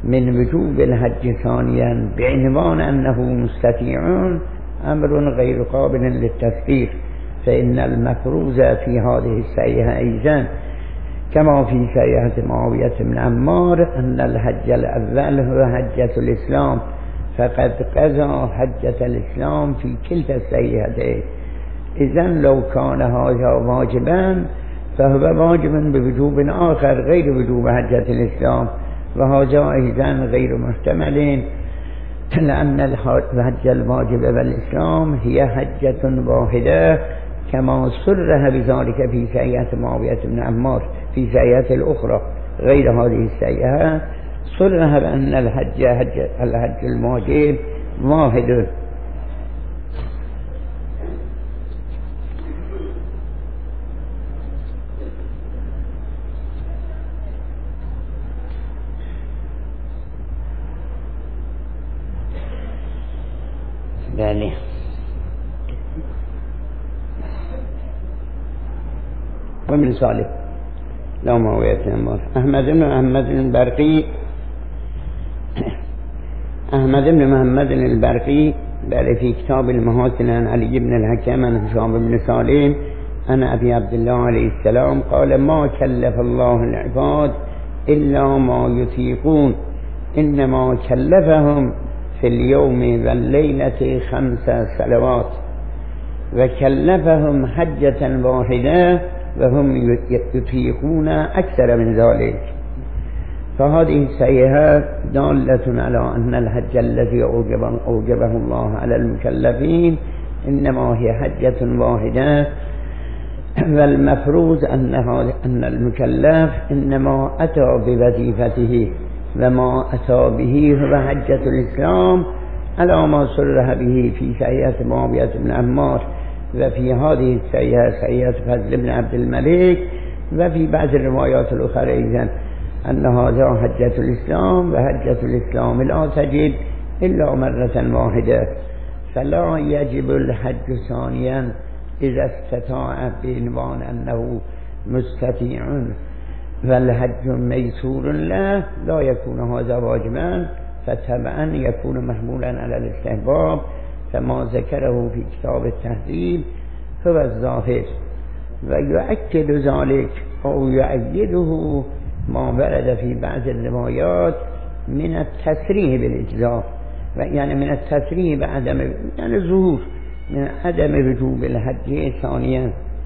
من وجوب الحج ثانيا بعنوان أنه مستطيعون أمر غير قابل للتفكير، فإن المفروض في هذه السيئة أيضا كما في سيئة معاوية بن عمار أن الحج الأول هو حجة الإسلام، فقد قضى حجة الإسلام في كلتا السيئتين. إذن لو كان هذا واجبا فهو واجب بوجوب آخر غير وجوب حجة الإسلام، وهذا أيضا غير محتمل، لأن الحج الواجب بالإسلام هي حجة واحدة كما صرح بذلك في سيئة معاوية بن عمار. في سيئة الأخرى غير هذه السيئة صرح بأن الحج حج الحج الواجب واحد. يعني ومن صالح لا معاوية بن عمار. أحمد بن محمد البرقي أحمد بن محمد البرقي بل في كتاب المحاسن عن علي بن الحكم عن هشام بن سالم عن أبي عبد الله عليه السلام قال ما كلف الله العباد إلا ما يطيقون، إنما كلفهم في اليوم والليلة خمس صلوات، وكلفهم حجة واحدة وهم يطيقون أكثر من ذلك. فهذه السيئة دالة على أن الحج الذي أوجبه الله على المكلفين إنما هي حجة واحدة، والمفروض أن أن المكلف إنما أتى بوظيفته، وما أتى به هو حجة الإسلام على ما صرح به في سيئة معاوية بن عمار، وفي هذه السيئة سيئة فضل بن عبد الملك، وفي بعض الروايات الأخرى أيضا أن هذا حجة الإسلام، وحجة الإسلام لا تجب إلا مرة واحدة، فلا يجب الحج ثانيا إذا استطاع بعنوان أنه مستطيع والحج ميسور له لا يكون هذا واجبا، فتبعا يكون محمولا على الاستحباب، فما ذكره في كتاب التهذيب هو الظاهر. ويؤكد ذلك أو يؤيده ما ورد في بعض الروايات من التصريح بالإجزاء، يعني من التصريح بعدم يعني ظهور من عدم وجوب الحج ثانيا.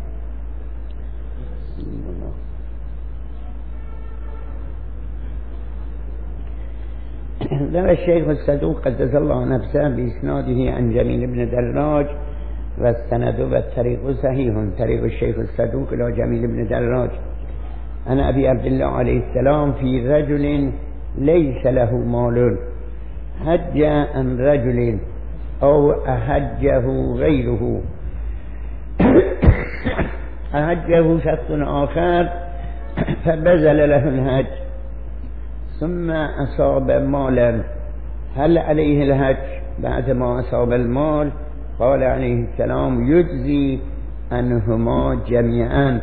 ذكر الشيخ الصدوق قدس الله نفسه بإسناده عن جميل بن دراج، والسند والطريق صحيح، طريق الشيخ الصدوق إلى جميل بن دراج عن أبي عبد الله عليه السلام في رجل ليس له مال حج عن رجل أو أحجه غيره، أحجه شخص آخر فبذل له الحج ثم أصاب مالا، هل عليه الحج بعد ما أصاب المال؟ قال عليه السلام يجزي عنهما جميعا.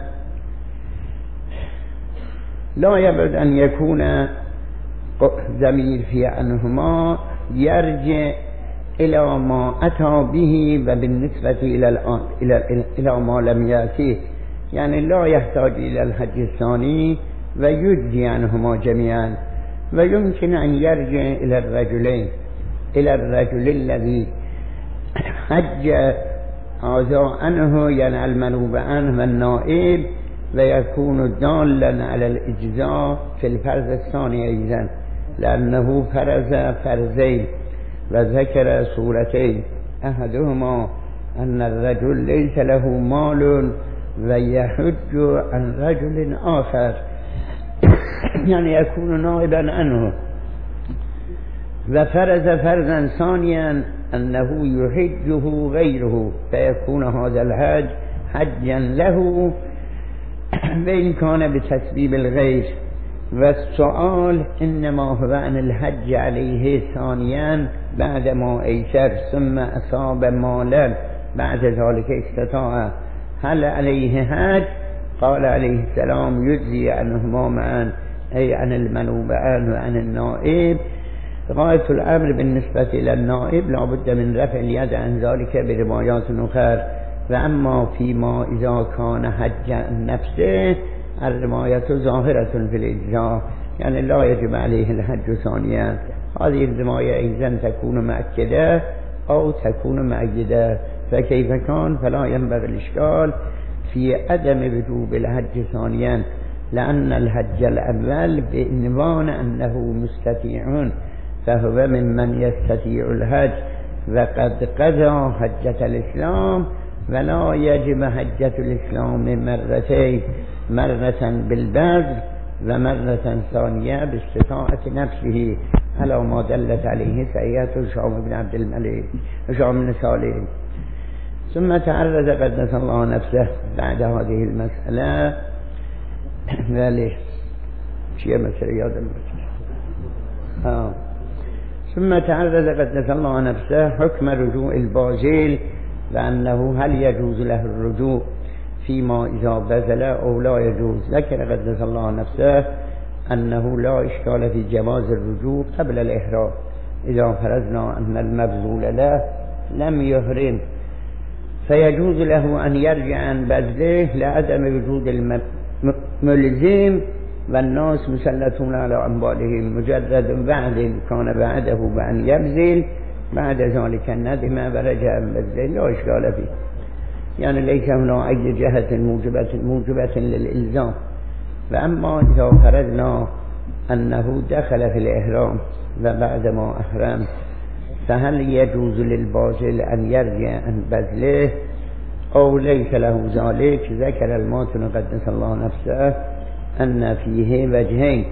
لا يبعد أن يكون ضمير في عنهما يرجع إلى ما أتى به وبالنسبة إلى الآن إلى إلى ما لم يأتيه، يعني لا يحتاج إلى الحج الثاني ويجزي عنهما جميعا. ويمكن أن يرجع إلى الرجلين، إلى الرجل الذي حج هذا عنه يعني المنوب عنه والنائب، ويكون دالا على الإجزاء في الفرض الثاني أيضا، لأنه فرض فرضين وذكر صورتين، أحدهما أن الرجل ليس له مال ويحج عن رجل آخر يعني يكون نائبا عنه، وفرض فرضا ثانيا أنه يحجه غيره، فيكون هذا الحج حجا له وإن كان بتسبيب الغير. والسؤال إنما هو عن الحج عليه ثانيا بعد ما أيسر ثم أصاب مالا بعد ذلك استطاع، هل عليه حج؟ قال عليه السلام يجزي عنهما معا، أي عن المنوب عنه عن النائب. غاية الأمر بالنسبة إلى النائب لا بد من رفع اليد عن ذلك بروايات أخرى. وأما فيما إذا كان حجا نفسه الرواية ظاهرة في الإجزاء، يعني لا يجب عليه الحج ثانيا. هذه الرواية إذن تكون مؤكدة أو تكون مؤيدة، فكيف كان فلا ينبغي الإشكال في عدم وجوب الحج ثانيا، لأن الحج الأول بعنوان أنه مستطيع فهو ممن يستطيع الحج وقد قضى حجة الإسلام، ولا يجب حجة الإسلام مرتين، مرة بالبذل ومرة ثانية باستطاعة نفسه، على ما دلت عليه سيئة هشام بن عبد الملك هشام بن سالم. ثم تعرض قدس الله نفسه بعد هذه المسألة ذلك شيء مسألة يادم آه. ثم تعرض قدس الله نفسه حكم رجوع البازل، وأنه هل يجوز له الرجوع فيما إذا بذل أو لا يجوز. ذكر قدس الله نفسه أنه لا إشكال في جواز الرجوع قبل الإحرام إذا فرضنا أن المبذول له لم يحرم، فيجوز له أن يرجع عن بذله لعدم وجود الملزم، والناس مسلطون على أموالهم، مجرد بعد كان بعده بأن يبذل بعد ذلك ندم ورجع عن بذله لا إشكال فيه، يعني ليس هنا أي جهة موجبة, موجبة للإلزام. وأما إذا فرضنا أنه دخل في الإحرام وبعدما أحرم فهل يجوز للبازل أن يرجع عن بذله أو ليس له ذلك؟ ذكر الماتن قدس الله نفسه أن فيه وجهين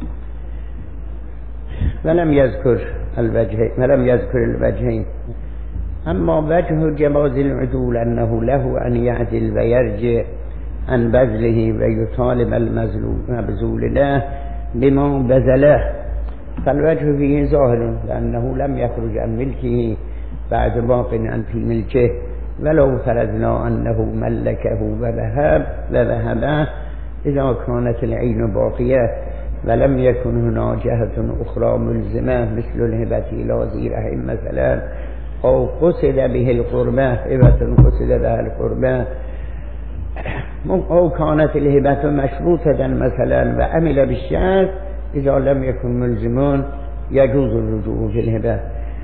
ولم يذكر الوجهين ولم يذكر الوجهين. أما وجه جواز العدول أنه له أن يعدل ويرجع عن بذله ويطالب المبذول له بما بذله، فالوجه فيه ظاهر لأنه لم يخرج عن ملكه بعد باق عن في ملكه، ولو فرضنا أنه ملكه وذهب وذهبه إذا كانت العين باقية ولم يكن هنا جهة أخرى ملزمة مثل الهبة إلى ذي رحم مثلا، أو قصد به القربة، هبة قصد بها القربة، أو كانت الهبة مشروطة مثلا وعمل بالشرط، إذا لم يكن ملزمون يجوز الرجوع في الهبة.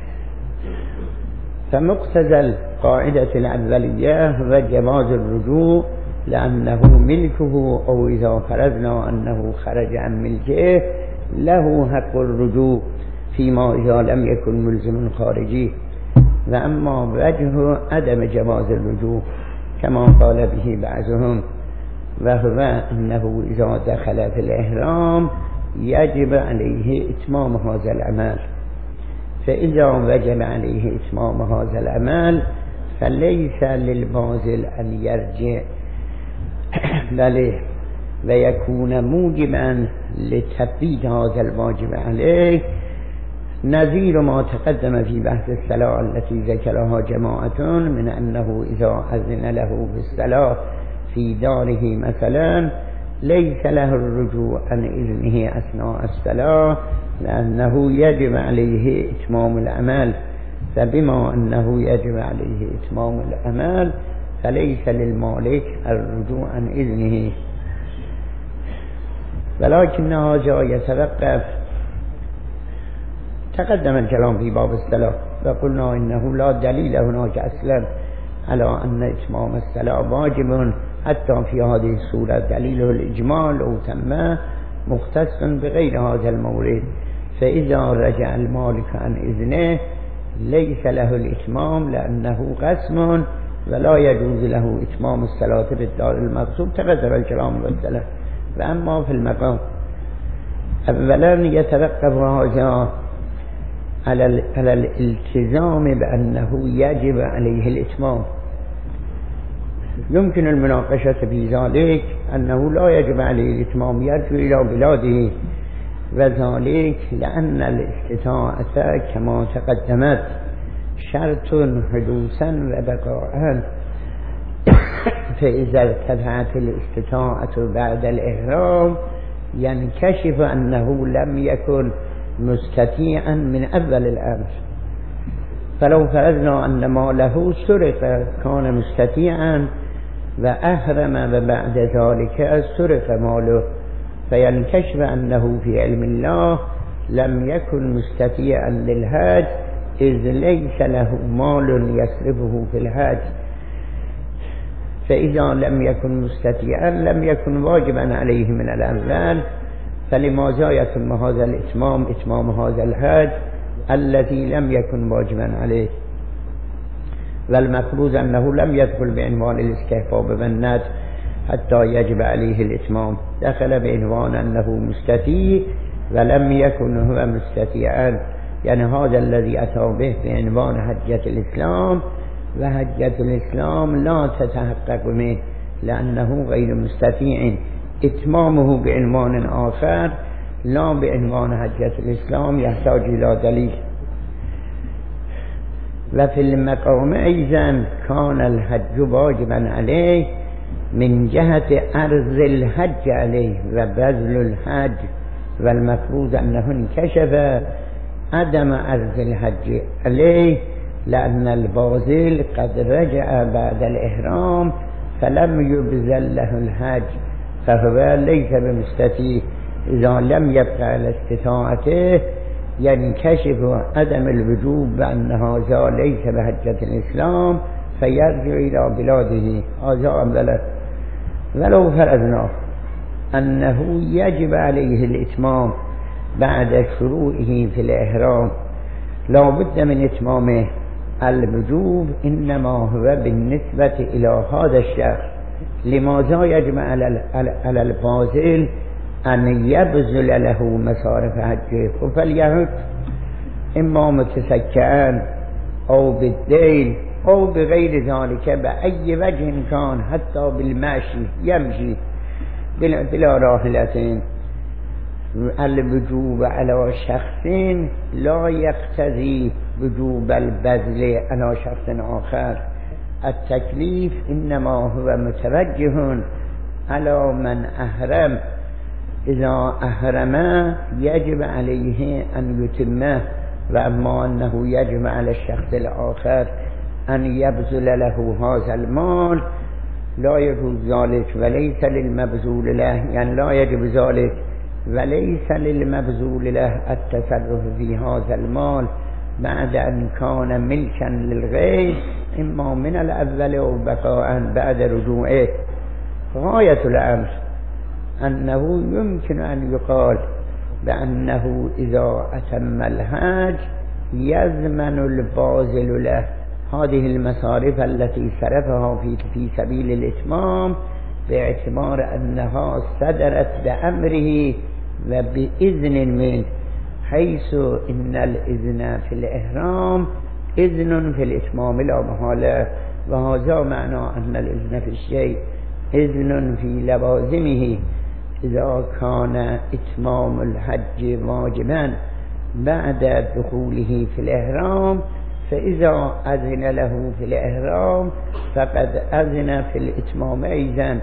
فمقتضى القاعدة الأولية هو جواز الرجوع لأنه ملكه، أو إذا فرضنا أنه خرج عن ملكه له حق الرجوع فيما إذا لم يكن ملزم خارجي. وأما وجه عدم جواز الرجوع كما قال به بعضهم وهو أنه إذا دخل في الإحرام يجب عليه إتمام هذا العمل، فإذا وجب عليه إتمام هذا العمل فليس للبازل أن يرجع بل ويكون موجبا لتبديد هذا الواجب عليه، نظير ما تقدم في بحث الصلاة التي ذكرها جماعة من أنه إذا أذن له بالصلاة في داره مثلا ليس له الرجوع عن إذنه أثناء الصلاة لأنه يجب عليه إتمام العمل، فبما أنه يجب عليه إتمام العمل فليس للمالك الرجوع عن إذنه. ولكن هذا يتوقف، تقدم الكلام في باب الصلاة وقلنا إنه لا دليل هناك أصلا على أن إتمام الصلاة واجب حتى في هذه الصورة، دليله الإجمال أو تمه مختص بغير هذا المورد، فإذا رجع المالك عن إذنه ليس له الإتمام لأنه قسم ولا يجوز له إتمام الصلاة بالدار المقصود. تقدم الكلام والسلام. وأما في المقام أولا يتوقف هذا على على الالتزام بأنه يجب عليه الإتمام. يمكن المناقشة في ذلك أنه لا يجب عليه الإتمام، يرجع إلى بلاده، وذلك لأن الاستطاعة كما تقدمت شرط حدوثا وبقاء، فإذا ارتفعت الاستطاعة بعد الإحرام ينكشف أنه لم يكن مستطيعا من أول الأمر. فلو فرضنا أن ماله سرق كان مستطيعا وأهرم وبعد ذلك سرق ماله، فينكشف أنه في علم الله لم يكن مستطيعا للحج إذ ليس له مال يصرفه في الحج. فإذا لم يكن مستطيعا لم يكن واجبا عليه من الأول، فلماذا يتم هذا الإتمام إتمام هذا الحج الذي لم يكن واجبا عليه؟ والمفروض أنه لم يدخل بعنوان الاستحباب والندب حتى يجب عليه الإتمام، دخل بعنوان أنه مستطيع ولم يكن هو مستطيعا، يعني هذا الذي أتى به بعنوان حجة الإسلام، وحجة الإسلام لا تتحقق منه لأنه غير مستطيع. إتمامه بعنوان آخر لا بعنوان حجة الإسلام يحتاج إلى دليل. وفي المقام أيضا كان الحج واجبا عليه من جهة عرض الحج عليه وبذل الحج، والمفروض أنه انكشف عدم عرض الحج عليه لأن الباذل قد رجع بعد الإحرام فلم يبذل له الحج، فهو ليس بمستطيع. إذا لم يبقى على استطاعته ينكشف عدم الوجوب بأن هذا ليس بحجة الإسلام فيرجع إلى بلاده. هذا أولا. ولو فرضنا أنه يجب عليه الإتمام بعد شروعه في الإحرام لا بد من إتمامه، الوجوب إنما هو بالنسبة إلى هذا الشخص. لماذا يجب على الباذل أن يبذل له مصارف حجه؟ فليحج إما متسكئا أو بالدين أو بغير ذلك بأي وجه كان، حتى بالمشي يمشي بلا راحلتين. الوجوب على شخص لا يقتضي وجوب البذل على شخص آخر. التكليف إنما هو متوجه على من أحرم، إذا أحرم يجب عليه أن يتمه، وأما أنه يجب على الشخص الآخر أن يبذل له هذا المال لا يجوز ذلك، وليس للمبذول له، يعني لا يجب ذلك، وليس للمبذول له التصرف في هذا المال بعد أن كان ملكا للغير إما من الأول أو بقاء بعد رجوعه. غاية الأمر أنه يمكن أن يقال بأنه إذا أتم الحج يضمن الباذل له هذه المصارف التي صرفها في في سبيل الإتمام، باعتبار أنها صدرت بأمره وبإذن منه، حيث إن الإذن في الإحرام إذن في الإتمام لا محالة، وهذا معنى أن الإذن في الشيء إذن في لوازمه. إذا كان إتمام الحج واجبا بعد دخوله في الإحرام، فإذا أذن له في الإحرام فقد أذن في الإتمام أيضا،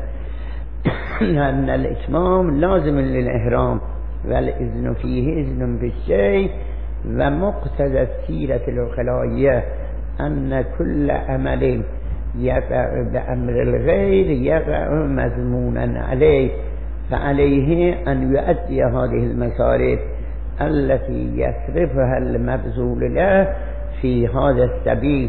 لأن الإتمام لازم للإحرام، والإذن فيه إذن بالشيء. ومقتضى السيرة العقلائية أن كل عمل يقع بأمر الغير يقع مضمونا عليه، فعليه أن يؤدي هذه المصارف التي يصرفها المبذول له في هذا السبيل،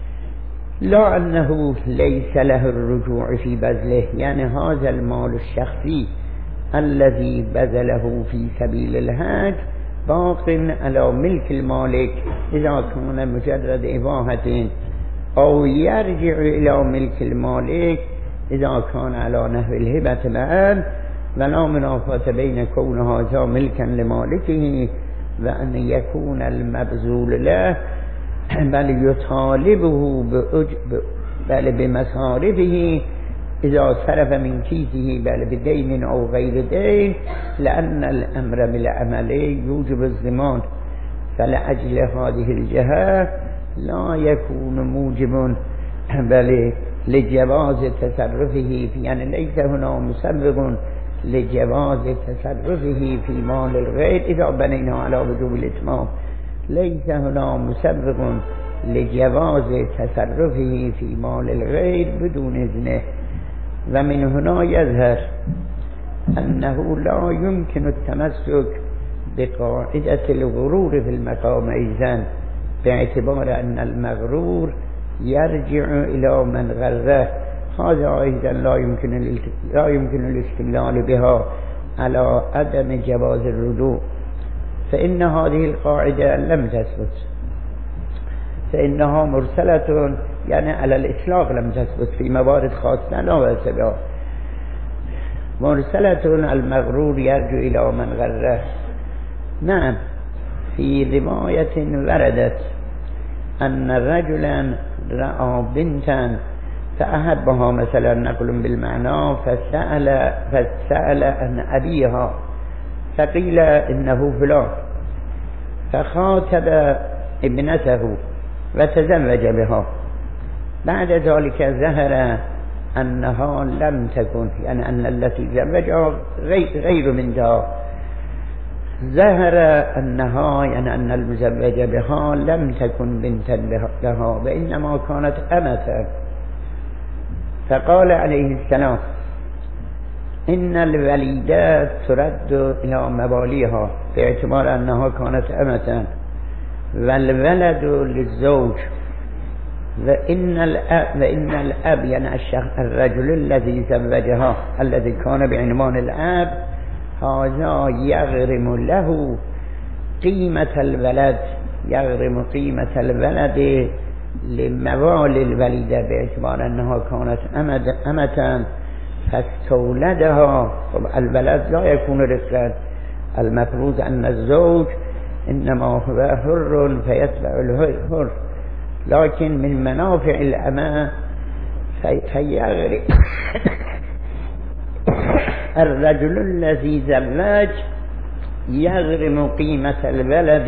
لا أنه ليس له الرجوع في بذله، يعني هذا المال الشخصي الذي بذله في سبيل الحج باق على ملك المالك إذا كان مجرد إباحة، أو يرجع إلى ملك المالك إذا كان على نحو الهبة معا، ولا منافاة بين كون هذا ملكا لمالكه وأن يكون المبذول له، بل يطالبه بل بمصارفه إذا صرف من كيسه بل بدين أو غير دين، لأن الأمر بالعمل يوجب الضمان. فلأجل هذه الجهة لا يكون موجب بل لجواز تصرفه، يعني ليس هنا مسبب لجواز تصرفه في مال الغير اذا بنينا على وجوب الاتمام ليس هنا مسبب لجواز تصرفه في مال الغير بدون اذنه. ومن هنا يظهر أنه لا يمكن التمسك بقاعدة الغرور في المقام أيضا، باعتبار أن المغرور يرجع إلى من غره. هذا أيضا لا يمكن لا يمكن الاستدلال بها على عدم جواز الرجوع، فإن هذه القاعدة لم تثبت، فإنها مرسلة، يعني على الإطلاق لم تثبت في موارد خاصة لا بأس بها. مرسلة المغرور يرجع إلى من غره. نعم، في رواية وردت أن رجلا رأى بنتا فأحبها مثلا، نقول بالمعنى، فسأل, فسأل عن أبيها فقيل إنه فلان، فخاطب ابنته وتزوج بها. بعد ذلك ظهر أنها لم تكن، يعني أن التي زوجها غير منها، ظهر أنها يعني أن المزوج بها لم تكن بنتا لها وإنما كانت أمة. فقال عليه السلام إن الوليدات ترد إلى مواليها باعتبار أنها كانت أمة، والولد للزوج، وإن الأب, وإن الأب يعني الشخص الرجل الذي زوجها الذي كان بعنوان الأب، هذا يغرم له قيمة الولد، يغرم قيمة الولد لموال الوليدة باعتبار أنها كانت أمة فاستولدها. الولد لا يكون رزقا، المفروض أن الزوج إنما هو حر فيتبع الحر، لكن من منافع الأمة فيغرم الرجل الذي زوج يغرم قيمة الولد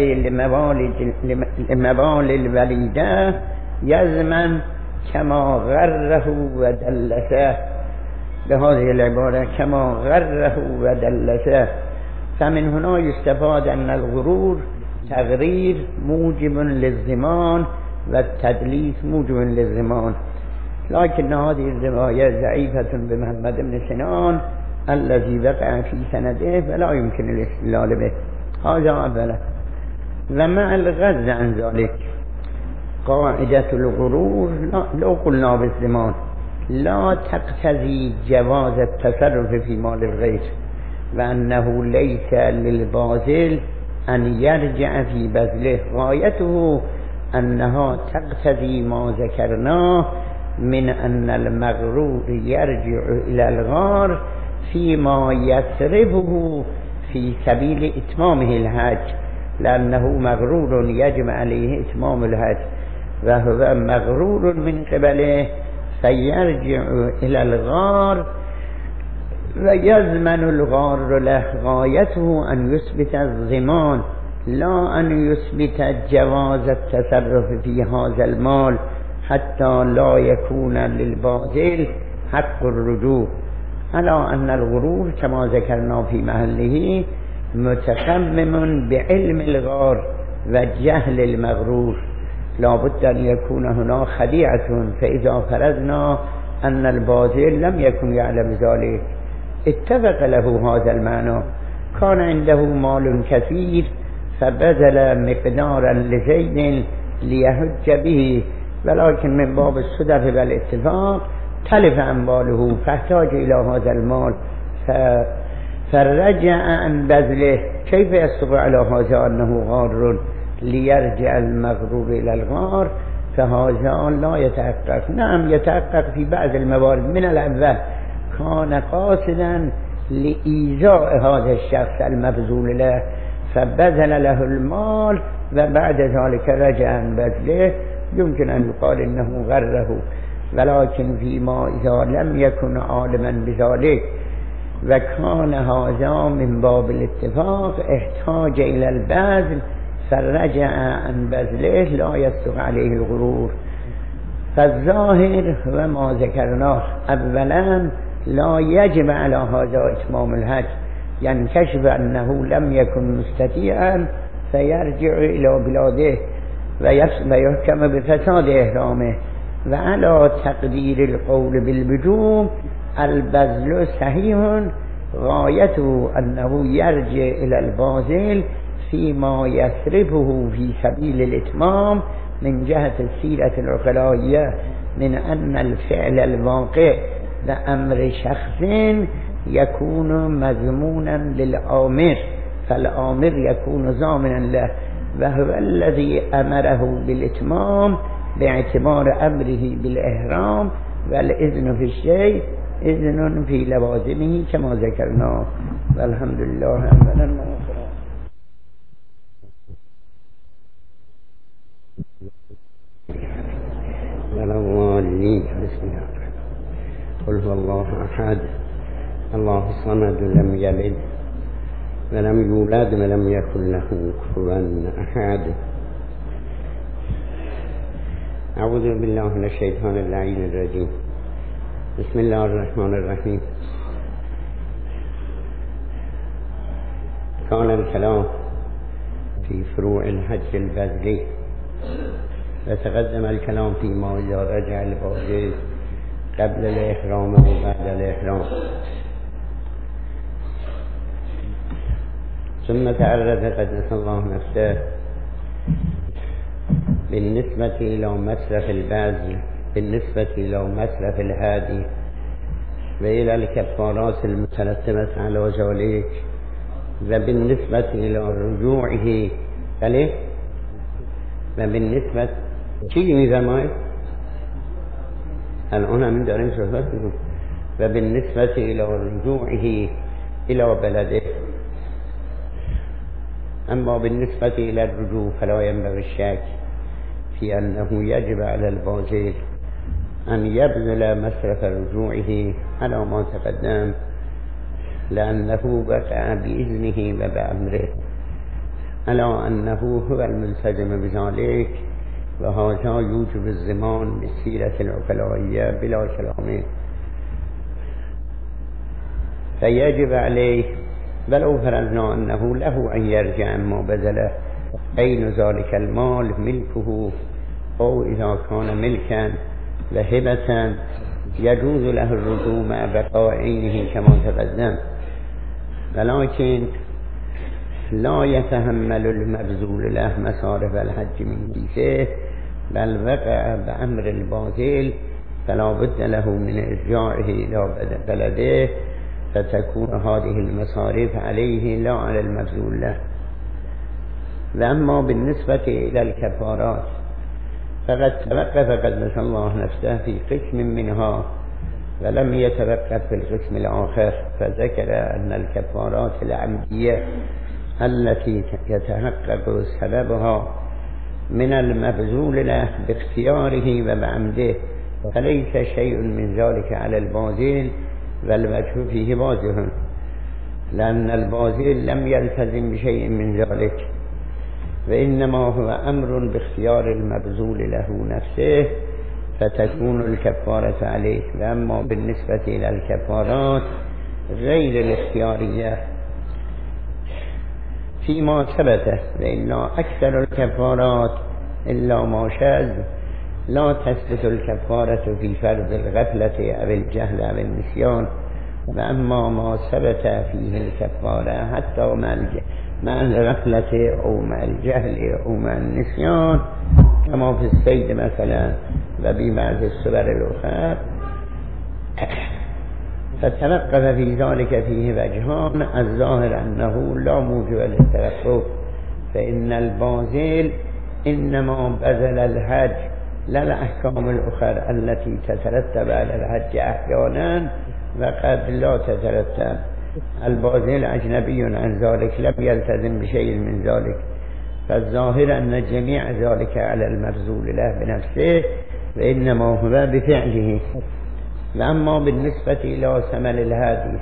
لموال الوليدة يزمن كما غره ودلسه، بهذه العبارة كما غره ودلسه. فمن هنا يستفاد أن الغرور تغرير موجب للزمان والتدليس موجب للزمان، لكن هذه الرواية ضعيفة بمحمد بن سنان الذي وقع في سنده فلا يمكن الاستدلال به. هذا أولا. ومع الغض عن ذلك قاعدة الغرور لو قلنا بالزمان لا تقتضي جواز التصرف في مال الغير، وأنه ليس للباذل أن يرجع في بذله، غايته أنها تقتضي ما ذكرناه من أن المغرور يرجع إلى الغار فيما يصرفه في سبيل إتمامه الحج، لأنه مغرور يجب عليه إتمام الحج وهو مغرور من قبله، فيرجع إلى الغار ويزمن الغار له. غايته أن يثبت الضمان لا أن يثبت جواز التصرف في هذا المال حتى لا يكون للباذل حق الرجوع، على أن الغرور كما ذكرنا في محله متخمم بعلم الغار وجهل المغرور، لا بد أن يكون هنا خديعة. فإذا فرضنا أن الباذل لم يكن يعلم ذلك اتفق له هذا المعنى، كان عنده مال كثير فبذل مقدارا لزيد ليهج به، ولكن من باب الصدف والاتفاق تلف أمواله فاحتاج إلى هذا المال فرجع عن بذله. كيف يستطيع على هذا أنه غار ليرجع المغرور إلى الغار؟ فهذا لا يتحقق. نعم يتحقق في بعض الموارد. من الأول كان قاصدا لإيذاء هذا الشخص المبذول له فبذل له المال وبعد ذلك رجع عن بذله، يمكن أن يقال إنه غره، ولكن فيما إذا لم يكن عالما بذلك وكان هذا من باب الاتفاق احتاج إلى البذل فرجع عن بذله لا يصدق عليه الغرور. فالظاهر هو ما ذكرناه. أولا لا يجب على هذا إتمام الحج، ينكشف أنه لم يكن مستطيعا فيرجع إلى بلاده ويحكم بفساد إحرامه. وعلى تقدير القول بالوجوب البذل صحيح، غايته أنه يرجع إلى الباذل فيما يصرفه في سبيل الإتمام من جهة السيرة العقلائية، من أن الفعل الواقع لأمر شخص يكون مضمونا للآمر، فالآمر يكون ضامنا له، وهو الذي أمره بالإتمام باعتبار أمره بالإحرام، والإذن في الشيء إذن في لوازمه كما ذكرنا. والحمد لله أولا وآخرا. ولا الضالين. بسم الله. قل هو الله أحد الله الصمد لم يلد ولم يولد ولم يكن له كفوا أحد. أعوذ بالله من الشيطان اللعين الرجيم. بسم الله الرحمن الرحيم. كان الكلام في فروع الحج البذلي، وتقدم الكلام فيما إذا رجع الباذل قبل الإحرام وبعد الإحرام. ثم تعرض قدس الله نفسه بالنسبة إلى مصرف البذل، بالنسبة إلى مصرف الهادي، وإلى الكفارات المترتبة على ذلك، وبالنسبة إلى رجوعه بله، وبالنسبة چی می‌فرمایید؟ الان همین داریم صحبت می‌کنیم. وبالنسبة إلى رجوعه إلى بلده. أما بالنسبة إلى الرجوع فلا ينبغي الشك في أنه يجب على الباذل أن يبذل مصرف رجوعه على ما تقدم، لأنه وقع بإذنه وبأمره، على أنه هو الملتزم بذلك، وهذا يوجب الضمان بالسيرة العقلائية بلا كلام. فيجب عليه ولو فرضنا أنه له أن يرجع ما بذله، أين ذلك المال ملكه، أو إذا كان ملكا وهبة يجوز له الرجوع مع بقاء عينه كما تقدم، ولكن لا يتحمل المبذول له مصارف الحج من كيسه، بل وقع بأمر الباذل فلا بد له من إرجاعه إلى بلده، فتكون هذه المصاريف عليه لا على المبذول له. وأما بالنسبة إلى الكفارات فقد توقف قدس الله نفسه في قسم منها ولم يتوقف في القسم الآخر، فذكر أن الكفارات العمدية التي يتحقق سببها من المبذول له باختياره وبعمده فليس شيء من ذلك على الباذل، والوجه فيه واضح، لأن الباذل لم يلتزم بشيء من ذلك، وإنما هو أمر باختيار المبذول له نفسه، فتكون الكفارة عليه. وأما بالنسبة إلى الكفارات غير الاختيارية فيما ثبت، فإن أكثر الكفارات إلا ما شاذ لا تثبت الكفارة في فرض الغفلة أو الجهل أو النسيان. وأما ما ثبت فيه الكفارة حتى مع الغفلة أو مع الجهل أو مع النسيان كما في الصيد مثلا وببعض الصور الأخرى، فتوقف في ذلك فيه وجهان. الظاهر أنه لا موجب للتوقف، فإن الباذل إنما بذل الحج لا الأحكام الأخرى التي تترتب على الحج أحيانا وقد لا تترتب. الباذل أجنبي عن ذلك، لم يلتزم بشيء من ذلك، فالظاهر أن جميع ذلك على المبذول له بنفسه، وإنما هو بفعله. وأما بالنسبة إلى ثمن الهادي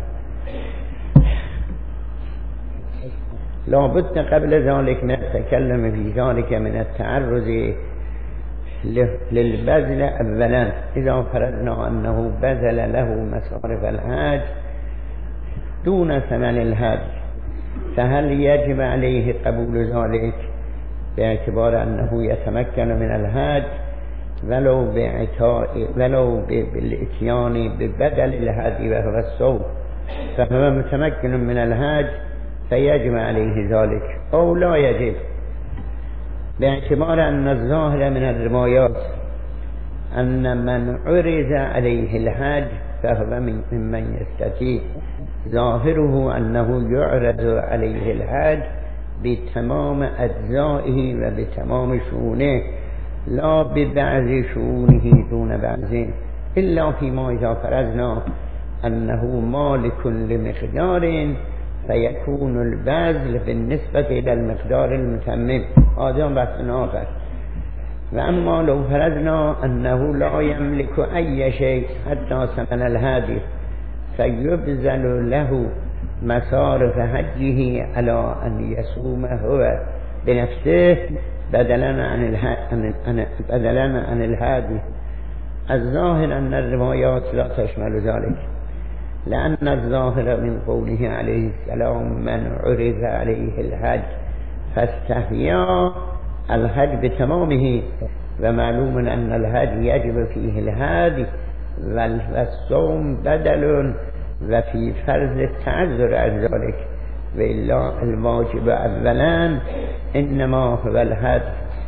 لا بد قبل ذلك من التكلم في ذلك من التعرض للبذل أولا إذا فرضنا أنه بذل له مصارف الحج دون ثمن الحج، فهل يجب عليه قبول ذلك باعتبار أنه يتمكن من الحج ولو بإعطاء ولو بالإتيان ببدل الهدي وهو الصوم، فهو متمكن من الحج فيجب عليه ذلك، أو لا يجب باعتبار أن الظاهر من الروايات أن من عرض عليه الحج فهو ممن يستطيع، ظاهره أنه يعرض عليه الحج بتمام أجزائه وبتمام شؤونه لا ببعض شؤونه دون بعض، إلا فيما إذا فرضنا أنه مالك لمقدار فيكون البذل بالنسبة إلى المقدار المتمم، هذا بحث آخر. وأما لو فرضنا أنه لا يملك أي شيء حتى ثمن الهدي فيبذل له مصارف حجه على أن يصوم هو بنفسه بدلا عن بدلا عن الهادي، الظاهر أن الروايات لا تشمل ذلك، لأن الظاهر من قوله عليه السلام من عرض عليه الحج فاستحيا الحج بتمامه، ومعلوم أن الحج يجب فيه الهادي والصوم بدل وفي فرض التعذر عن ذلك، وإلا الواجب أولا إنما هو الهدي،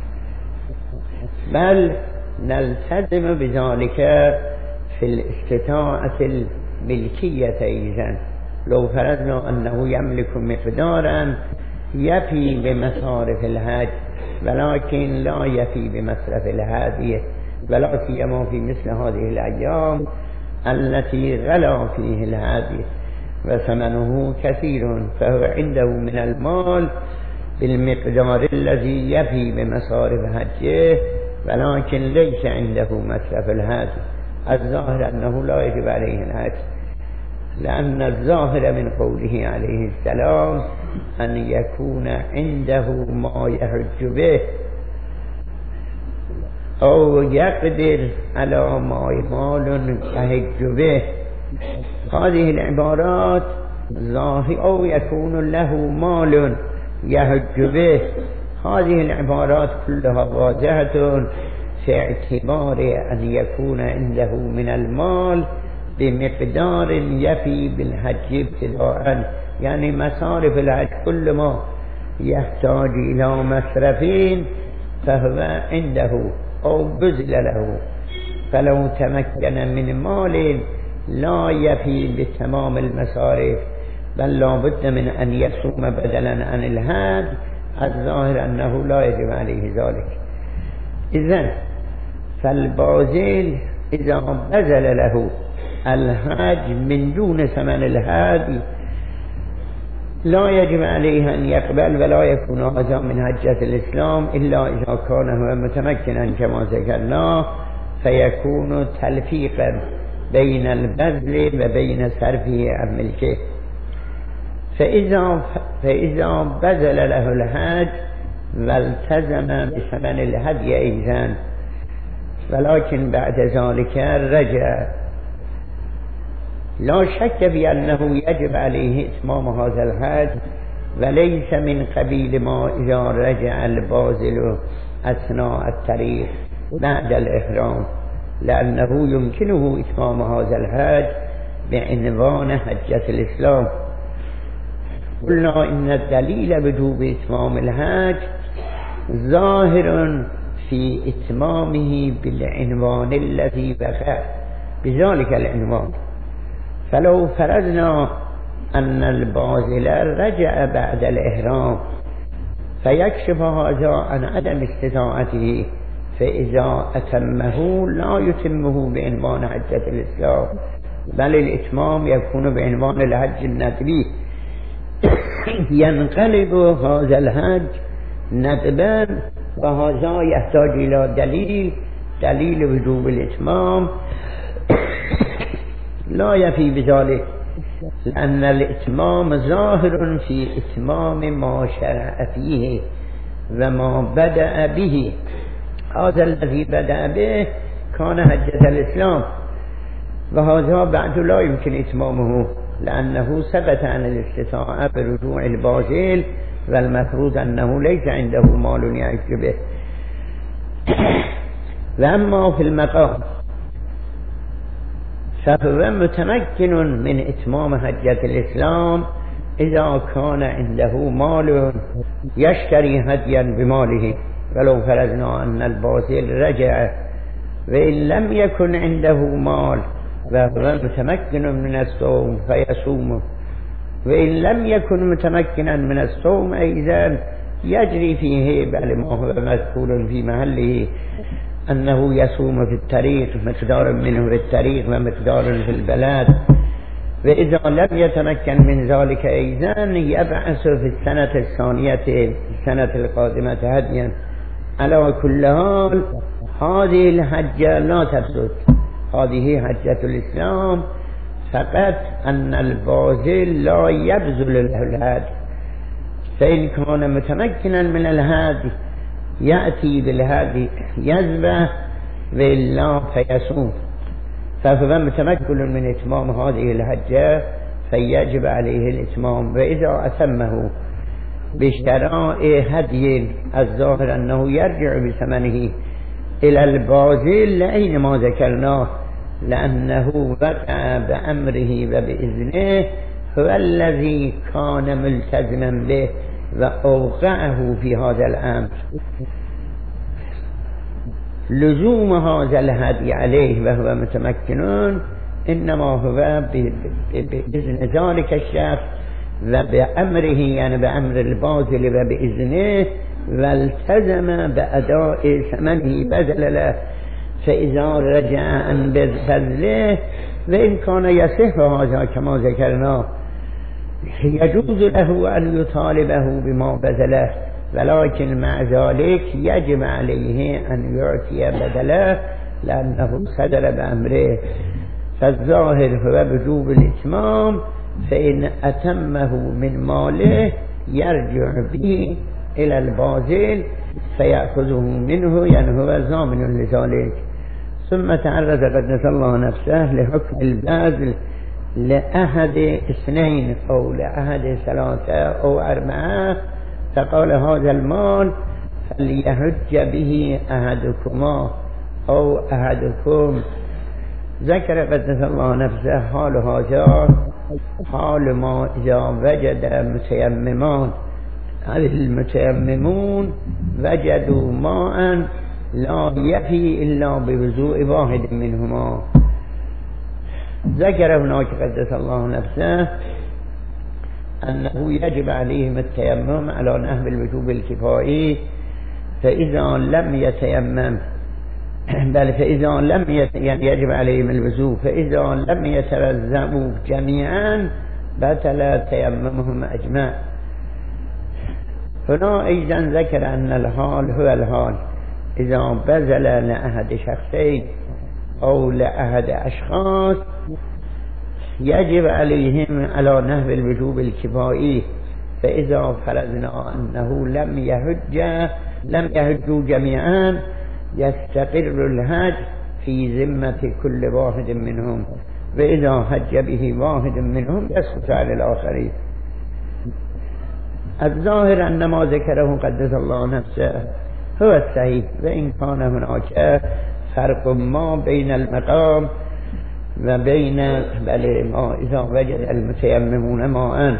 بل نلتزم بذلك في الاستطاعة الملكية أيضا. لو فرضنا أنه يملك مقدارا يفي بمصارف الحج ولكن لا يفي بمصرف الهدي، ولا سيما في مثل هذه الأيام التي غلا فيه الهدي وثمنه كثير، فهو عنده من المال بالمقدار الذي يفي بمصارف حجه ولكن ليس عنده مصرف الهدي، الظاهر أنه لا يجب عليه الهدي، لأن الظاهر من قوله عليه السلام أن يكون عنده ما يحج به أو يقدر على ما مال يحج به، هذه العبارات ظاهر أو يكون له مال يحج به، هذه العبارات كلها واضحة في اعتبار أن يكون عنده من المال بمقدار يفي بالحج ابتداء، يعني مصارف الحج كل ما يحتاج إلى مصرفين فهو عنده أو بذل له، فلو تمكن من مال لا يفي بتمام المصارف بل لا بد من أن يصوم بدلا عن الهدي، الظاهر أنه لا يجب عليه ذلك. إذن فالبازل إذا بذل له الحج من دون ثمن الهدي لا يجب عليه أن يقبل ولا يكون هذا من حجة الإسلام إلا إذا كان هو متمكنا كما ذكرنا، فيكون تلفيقا بين البذل وبين صرفه عن ملكه. فإذا, فإذا بذل له الحج والتزم بثمن الهدي أيضا ولكن بعد ذلك رجع، لا شك بأنه يجب عليه إتمام هذا الحج وليس من قبيل ما إذا رجع البازل أثناء الطريق بعد الإحرام، لأنه يمكنه إتمام هذا الحج بعنوان حجة الإسلام. قلنا إن الدليل بوجوب إتمام الحج ظاهر في إتمامه بالعنوان الذي وقع بذلك العنوان، فلو فرضنا أن البازل رجع بعد الإحرام فيكشف هذا عن عدم استطاعته، فإذا أتمه لا يتمه بعنوان حجة الإسلام بل الإتمام يكون بعنوان الحج الندبي، ينقلب هذا الحج ندبا، وهذا يحتاج إلى دليل دليل وجوب الإتمام لا يفي بذلك، لأن الإتمام ظاهر في إتمام ما شرع فيه وما بدأ به، هذا الذي بدأ به كان حجة الإسلام، وهذا بعد لا يمكن إتمامه لأنه ثبت عن الاستطاعة برجوع البازل، والمفروض أنه ليس عنده مال يعيش به. وأما في المقام فهو متمكن من إتمام حجة الإسلام إذا كان عنده مال يشتري هديا بماله، ولو فرضنا أن البازل رجع، وإن لم يكن عنده مال وهو متمكن من الصوم فيصوم، وإن لم يكن متمكنا من الصوم أيضا يجري فيه، بل ما هو مذكور في محله أنه يصوم في الطريق مقدار منه في الطريق ومقدار في البلد، وإذا لم يتمكن من ذلك أيضا يبعث في السنة الثانية السنة القادمة هديا. على كل حال هذه الحجة لا تفسد، هذه حجة الإسلام، فقط أن البازل لا يبذل له الهدي، فإن كان متمكنا من الهدي يأتي بالهدي يذبح، وإلا فيصوم، فهو متمكن من إتمام هذه الحجة فيجب عليه الإتمام. وإذا أتمه بشراء هدي الظاهر أنه يرجع بثمنه إلى البازل أينما ذكرناه، لأنه وقع بأمره وبإذنه، هو الذي كان ملتزما به وأوقعه في هذا الأمر. لزوم هذا الهدي عليه وهو متمكن إنما هو بإذن ذلك الشخص وبأمره، يعني بأمر البازل وبإذنه، والتزم بأداء ثمنه بذل له، فإذا رجع عن بذله وإن كان يصح هذا كما ذكرنا يجوز له أن يطالبه بما بذله، ولكن مع ذلك يجب عليه أن يعطي بدله لأنه صدر بأمره. فالظاهر هو وجوب الإتمام، فإن أتمه من ماله يرجع به إلى البازل فيأخذه منه، يعني هو ضامن لذلك. ثم تعرض قدس الله نفسه لحكم البذل لأحد اثنين أو لأحد ثلاثة أو أربعة، فقال هذا المال فليحج به أحدكما أو أحدكم. ذكر قدس الله نفسه حال هذا حال ما إذا وجد متيممان، هذه المتيممون وجدوا ماء لا يفي إلا بوضوء واحد منهما. ذكر هناك قدس الله نفسه أنه يجب عليهم التيمم على نحو الوجوب الكفائي، فإذا لم يتيمم بل فإذا لم يت... يعني يجب عليهم الوضوء، فإذا لم يتوضأوا جميعا بطل تيممهم أجمع. هنا أيضا ذكر أن الحال هو الحال إذا بذل لأحد شخصين أو لأحد أشخاص يجب عليهم على نحو الوجوب الكفائي، فإذا فرضنا أنه لم يحج لم يحجوا جميعا يستقر الحج في ذمة كل واحد منهم، وإذا حج به واحد منهم يسقط على الآخرين. الظاهر أن ما ذكره قدس الله نفسه هو الصحيح، وإن كان هناك فرق ما بين المقام وبين بل ما إذا وجد المتيممون ماء،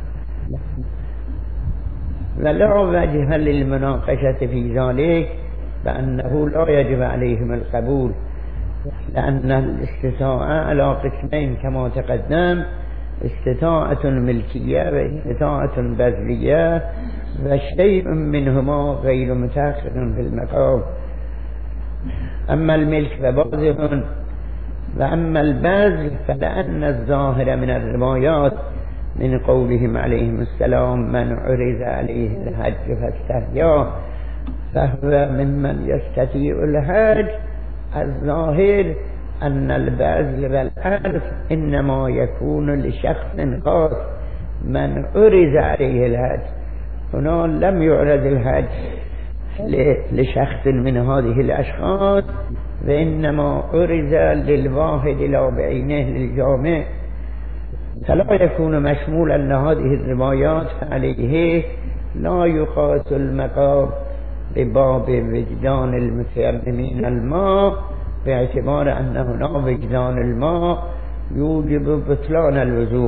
ولا وجه للمناقشة في ذلك بأنه لا يجب عليهم القبول، لأن الاستطاعة على قسمين كما تقدم، استطاعة ملكية واستطاعة بذلية، وشيء منهما غير متأخر في المقام. أما الملك فبعضهم، وأما البذل فلأن الظاهر من الروايات من قولهم عليهم السلام من عرض عليه الحج فاستحيا فهو ممن يستطيع الحج. الظاهر أن البذل والعرض إنما يكون لشخص خاص من عرض عليه الحج. هنا لم يعرض الحج، لشخص من هذه الأشخاص، وإنما عرض للواحد لا بعينه للجامع، فلا يكون مشمولا لهذه الروايات، فعليه لا يقاس المقام بباب وجدان المتيممين الماء، باعتبار أن هنا وجدان الماء يوجب بطلان الوضوء،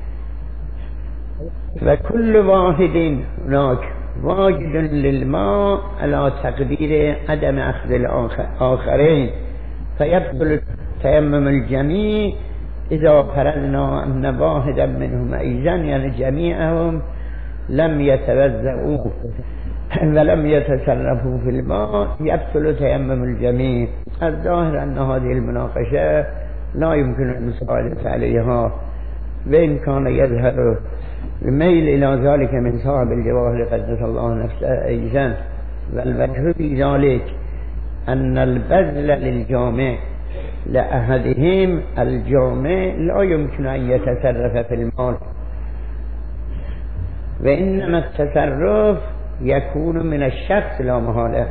وكل واحد هناك واجد للماء على تقدير عدم أخذ الآخرين، فيبطل تيمم الجميع إذا فرضنا أن واحدا منهم أيضا يعني جميعهم لم يتوضؤوا ولم يتصرفوا في الماء، يبطل تيمم الجميع. الظاهر أن هذه المناقشة لا يمكن المساعدة عليها، وإن كان يظهر الميل إلى ذلك من صاحب الجواهر قدس الله نفسه أيضا، والوجه في ذلك أن البذل للجامع لأحدهم الجامع لا يمكن أن يتصرف في المال، وإنما التصرف يكون من الشخص لا محالة،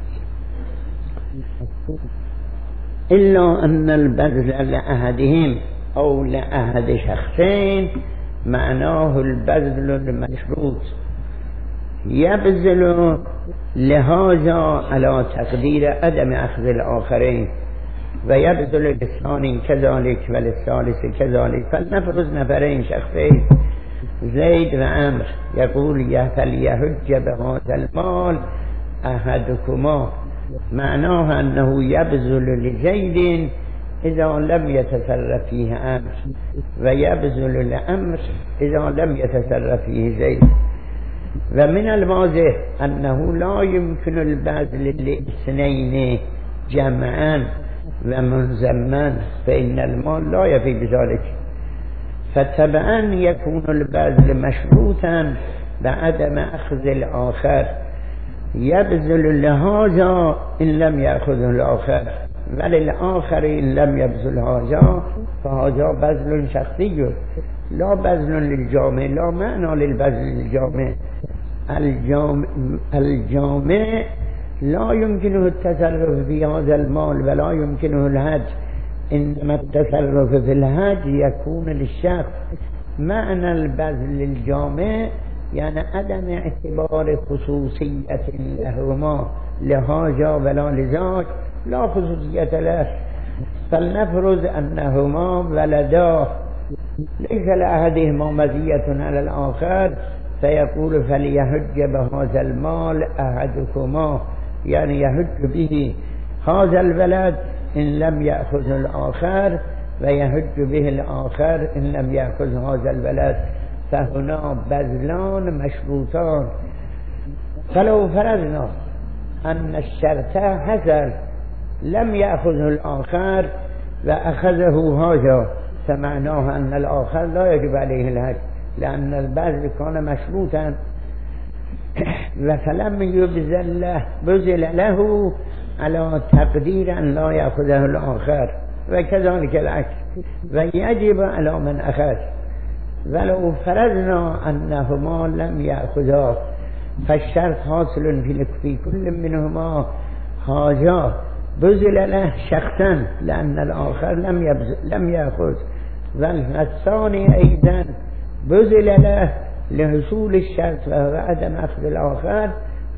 إلا أن البذل لأحدهم أو لأحد شخصين معناه البذل المشروط، يبذل لهذا على تقدير عدم أخذ الآخرين، ويبذل للثاني كذلك وللثالث كذلك. فلنفرض نفرين شخصين زيد وعمر، يقول فليحج بهذا المال أحدكما، معناه أنه يبذل لزيد إذا لم يتصرف فيه عمر، ويبذل لعمر إذا لم يتصرف فيه زيد. ومن الواضح أنه لا يمكن البذل لاثنين جمعا ومنزما، فإن المال لا يفي بذلك، فتبعا يكون البذل مشروطا بعدم أخذ الآخر، يبذل لهذا إن لم يأخذه الآخر، وللآخر إن لم يبذل هذا، فهذا بذل شخصي لا بذل للجامع، لا معنى للبذل للجامع. الجامع, الجامع لا يمكنه التصرف في هذا المال ولا يمكنه الهج، إنما التصرف في الهج يكون للشخص. معنى البذل للجامع يعني عدم اعتبار خصوصية لهما لهذا ولا لذاك، لا خصوصية له. فلنفرض أنهما ولدا ليس لأحدهما مزية على الآخر، فيقول فليحج بهذا المال أحدكما، يعني يحج به هذا الولد إن لم يأخذ الآخر، ويحج به الآخر إن لم يأخذ هذا الولد، فهنا بذلان مشروطان. فلو فرضنا أن الشرط حصل لم يأخذه الآخر وأخذه هذا، فمعناه أن الآخر لا يجب عليه الهج، لأن البذل كان مشروطا، فلم يبذل له بذل له على تقدير أن لا يأخذه الآخر، وكذلك العكس، ويجب على من أخذ. ولو فرضنا أنهما لم يأخذا، فالشرط حاصل في كل منهما هذا بذل له شخصا لأن الآخر لم لم يأخذ، والثاني أيضا بذل له لحصول الشرط وهو عدم أخذ الآخر،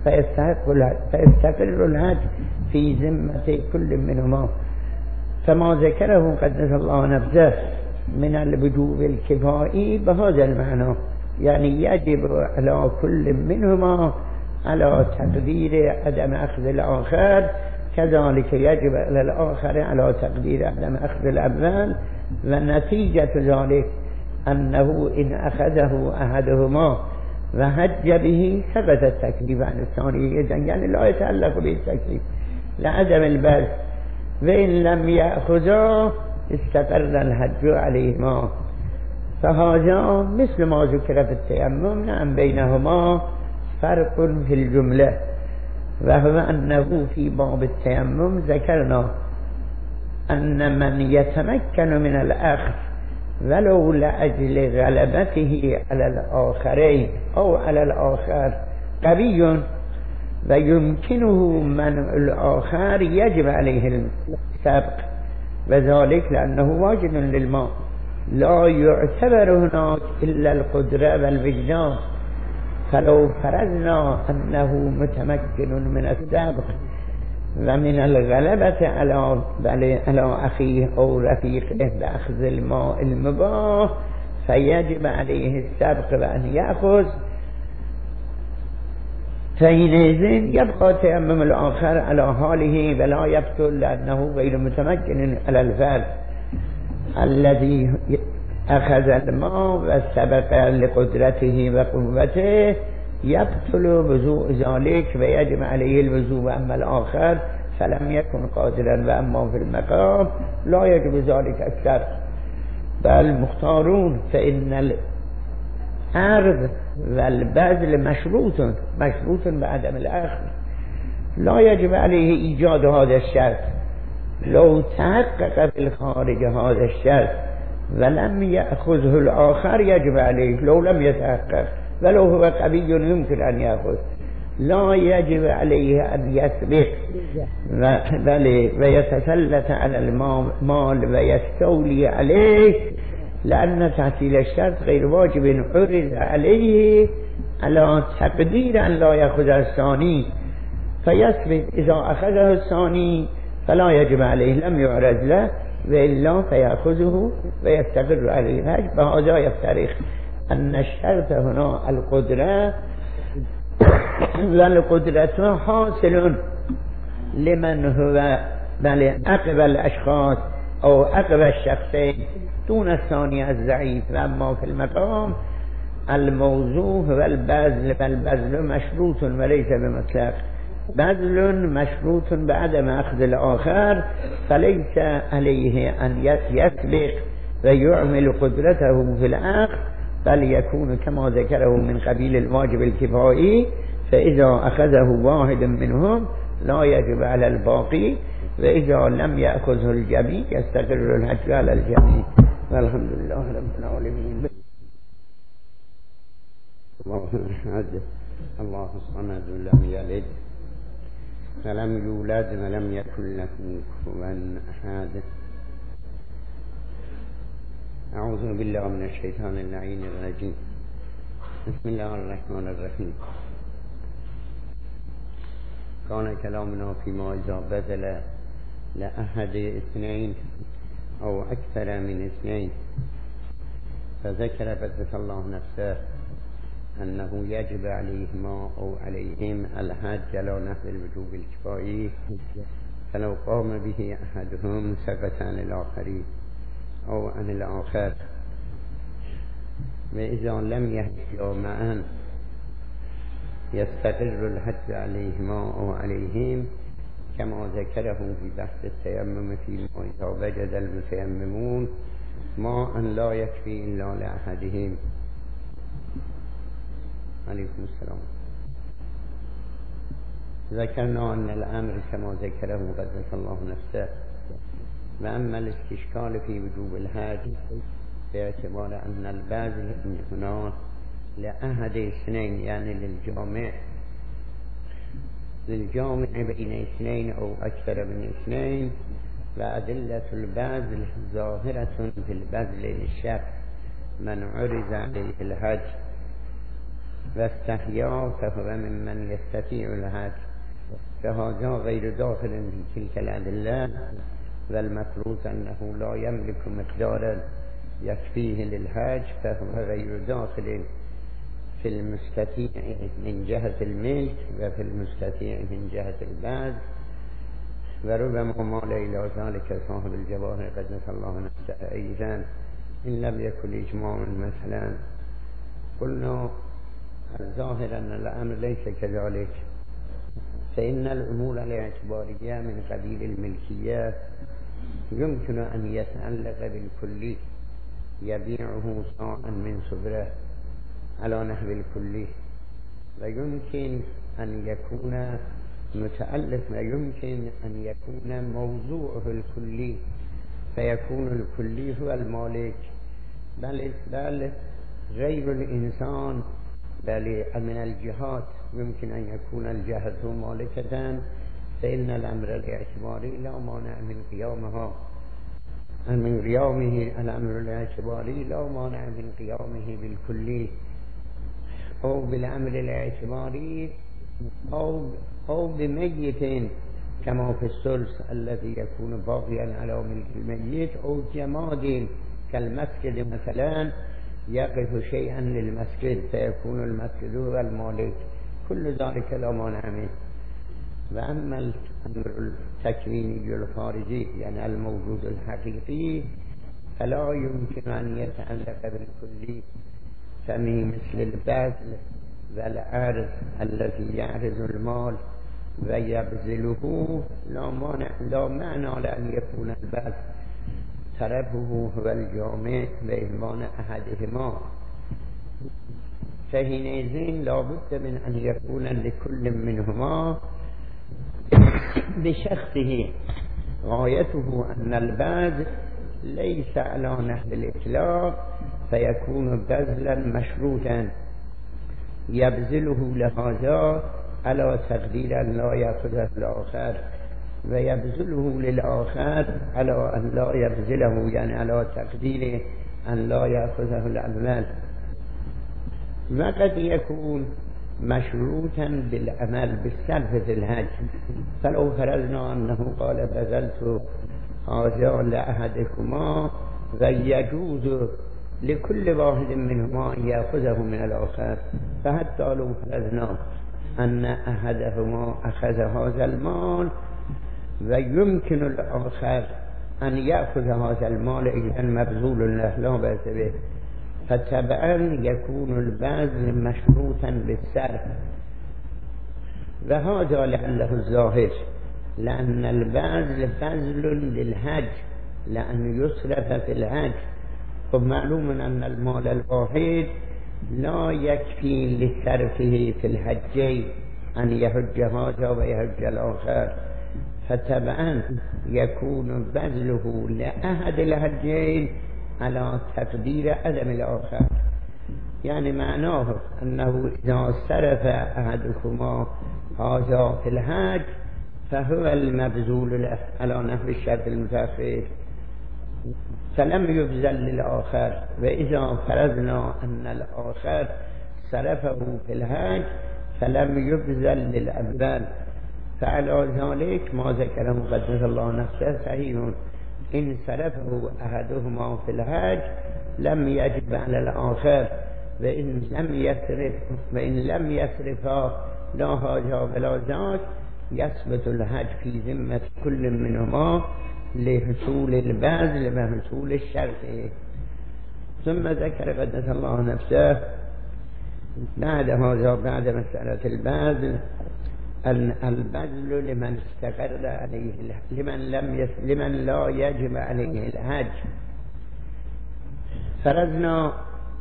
فيستقر الهج في ذمة كل منهما. فما ذكره قدس الله نفسه من الوجوب الكفائي بهذا المعنى، يعني يجب على كل منهما على تقدير عدم أخذ الآخر، كذلك يجب على الآخر على تقدير عدم أخذ الأول، ونتيجة ذلك أنه إن أخذه أحدهما وهج به ثبت التكليف عن الثاني، يعني لا يتعلق به التكليف لعدم البذل، وإن لم يأخذه استقر الحج عليهما. فهذا مثل ما ذكر في التيمم، نعم بينهما فرق في الجملة، وهو أنه في باب التيمم ذكرنا أن من يتمكن من الأخذ ولو لأجل غلبته على الآخرين أو على الآخر قوي، و یمکنه منع الآخر یجب علیه السبق و ذلك لأنه واجد للماء لا يعتبر هناك إلا القدرة والوجدان فلو فرضنا أنه متمكن من السبق ومن الغلبة على على أخيه أو رفيقه بأخذ الماء المباح فيجب عليه السبق وأن يأخذ فحينئذ يبقى تيمم الآخر على حاله ولا يبطل لأنه غير متمكن على الفرد الذي أخذ الماء وسبق لقدرته وقوته يبطل وضوء ذلك ويجب عليه الوضوء. وأما الآخر فلم يكن قادرا وأما في المقام لا يجب ذلك أكثر بل مختارون فإن الأرض والبذل مشروط مشروط بعدم الأخذ لا يجب عليه إيجاد هذا الشرط. لو تحقق في الخارج هذا الشرط ولم يأخذه الآخر يجب عليه لو لم يتحقق ولو هو قوي يمكن أن يأخذ لا يجب عليه أن يسبق ويتسلط على المال ويستولي عليه لأن تحصيل الشرط غير واجب عرض عليه على تقدير أن لا يأخذ الثاني فيسبق. إذا أخذه الثاني فلا يجب عليه لم يعرض له وإلا فيأخذه ويستقر عليه الحج. بهذا يفترق أن الشرط هنا القدرة والقدرة حاصل لمن هو بل أقوى الأشخاص أو أقوى الشخصين دون الثاني الضعيف. وأما في المقام الموضوع هو البذل فالبذل مشروط وليس بمطلق بذل مشروط بعدم أخذ الآخر فليس عليه أن يسبق ويعمل قدرته في الأخذ بل يكون كما ذكره من قبيل الواجب الكفائي فإذا أخذه واحد منهم لا يجب على الباقي وإذا لم يأخذه الجميع يستقر الحج على الجميع. والحمد لله رب العالمين. الله أحد الله الصمد لم يلد ولم يولد ولم يكن له كفوا أحد. أعوذ بالله من الشيطان اللعين الرجيم. بسم الله الرحمن الرحيم. كان كلامنا فيما إذا بذل لأحد اثنين أو أكثر من اثنين فذكر قدس الله نفسه أنه يجب عليهما أو عليهم الحج على نحو الوجوب الكفائي فلو قام به أحدهم سقط عن الآخرين أو عن الآخر وإذا لم يحجا معا يستقر الحج عليهما أو عليهم كما ذكره في بحث التيمم فيما إذا وجد المتيممون ما أن لا يكفي إلا لأحدهم. عليكم السلام. ذكرنا أن الأمر كما ذكره قدس الله نفسه. وأما الاستشكال في وجوب الحج باعتبار أن البذل هنا لأحد اثنين يعني للجامع للجامع بين اثنين أو أكثر من اثنين وأدلة البذل ظاهرة في البذل للشخص من عرض عليه الحج واستحيا فهو ممن يستطيع الحج فهذا غير داخل في تلك الأدلة والمفروض أنه لا يملك مقدارا يكفيه للحج فهو غير داخل في المستطيع من جهة الملك وفي المستطيع من جهة البذل وربما مال إلى ذلك صاحب الجواهر قدس الله نفسه أيضا إن لم يكن إجماع مثلا. قلنا الظاهر أن الأمر ليس كذلك فإن الأمور الاعتبارية من قبيل الملكية يمكن أن يتعلق بالكلي يبيعه صاعا من صبره على نحو الكلي ويمكن أن يكون متألف ويمكن أن يكون موضوعه الكلي فيكون الكلي هو المالك بل بل غير الإنسان بل من الجهات يمكن أن يكون الجهة مالكة فإن الأمر الاعتباري لا مانع من قيامها، من قيامه الأمر الاعتباري لا مانع من قيامه بالكلي أو بالأمر الاعتباري أو أو بميت كما في الثلث الذي يكون باقيا على ملك الميت، أو جماد كالمسجد مثلا يقف شيئا للمسجد فيكون المسجد هو المالك، كل ذلك لا مانع منه. وأما الأمر التكويني الخارجي يعني الموجود الحقيقي فلا يمكن أن يتعلق بالكلي، فمن مثل البذل والعرض الذي يعرض المال ويبذله لا مانع لا معنى لأن يكون البذل طرفه هو الجامع بإيمان أحدهما، فحينئذ لا بد من أن يكون لكل منهما بشخصه غايته أن البذل ليس على نحو الإطلاق فيكون بذلا مشروطا يبذله لهذا على تقدير أن لا يأخذه الآخر ويبذله للآخر على أن لا يبذله، يعني على تقدير أن لا يأخذه الأول. وقد يكون مشروطا بالعمل بالصرف في الحج، فلو فرضنا أنه قال بذلت هذا لأحدكما ويجوز لكل واحد منهما أن يأخذه من الآخر، فحتى لو فرضنا أن أحدهما أخذ هذا المال ويمكن الآخر أن يأخذ هذا المال إذا مبذول له لا بأس به، فتبعا يكون البذل مشروطا بالصرف، وهذا لعله الظاهر لأن البذل بذل للحج لأن يصرف في الحج. ومعلوم أن المال الواحد لا يكفي لصرفه في الحجين أن يحج هذا ويحج الآخر، فتبعا يكون بذله لأحد الحجين على تقدير عدم الآخر، يعني معناه أنه إذا صرف أحدكما هذا في الحج فهو المبذول له على نحو الشرط المتأخر فلم يبذل للآخر، وإذا فرضنا أن الآخر صرفه في الحج فلم يبذل للأول، فعلى ذلك ما ذكره قدس الله نفسه صحيح، إن صرفه أحدهما في الحج لم يجب على الآخر، وإن لم يصرف وإن لم يصرفا لا هذا ولا ذاك يثبت الحج في ذمة كل منهما لحصول البذل وحصول الشرط. ثم ذكر قدس الله نفسه بعد هذا بعد مسألة البذل أن البذل لمن استقر عليه لمن لم يس لمن لا يجب عليه الحج. فرضنا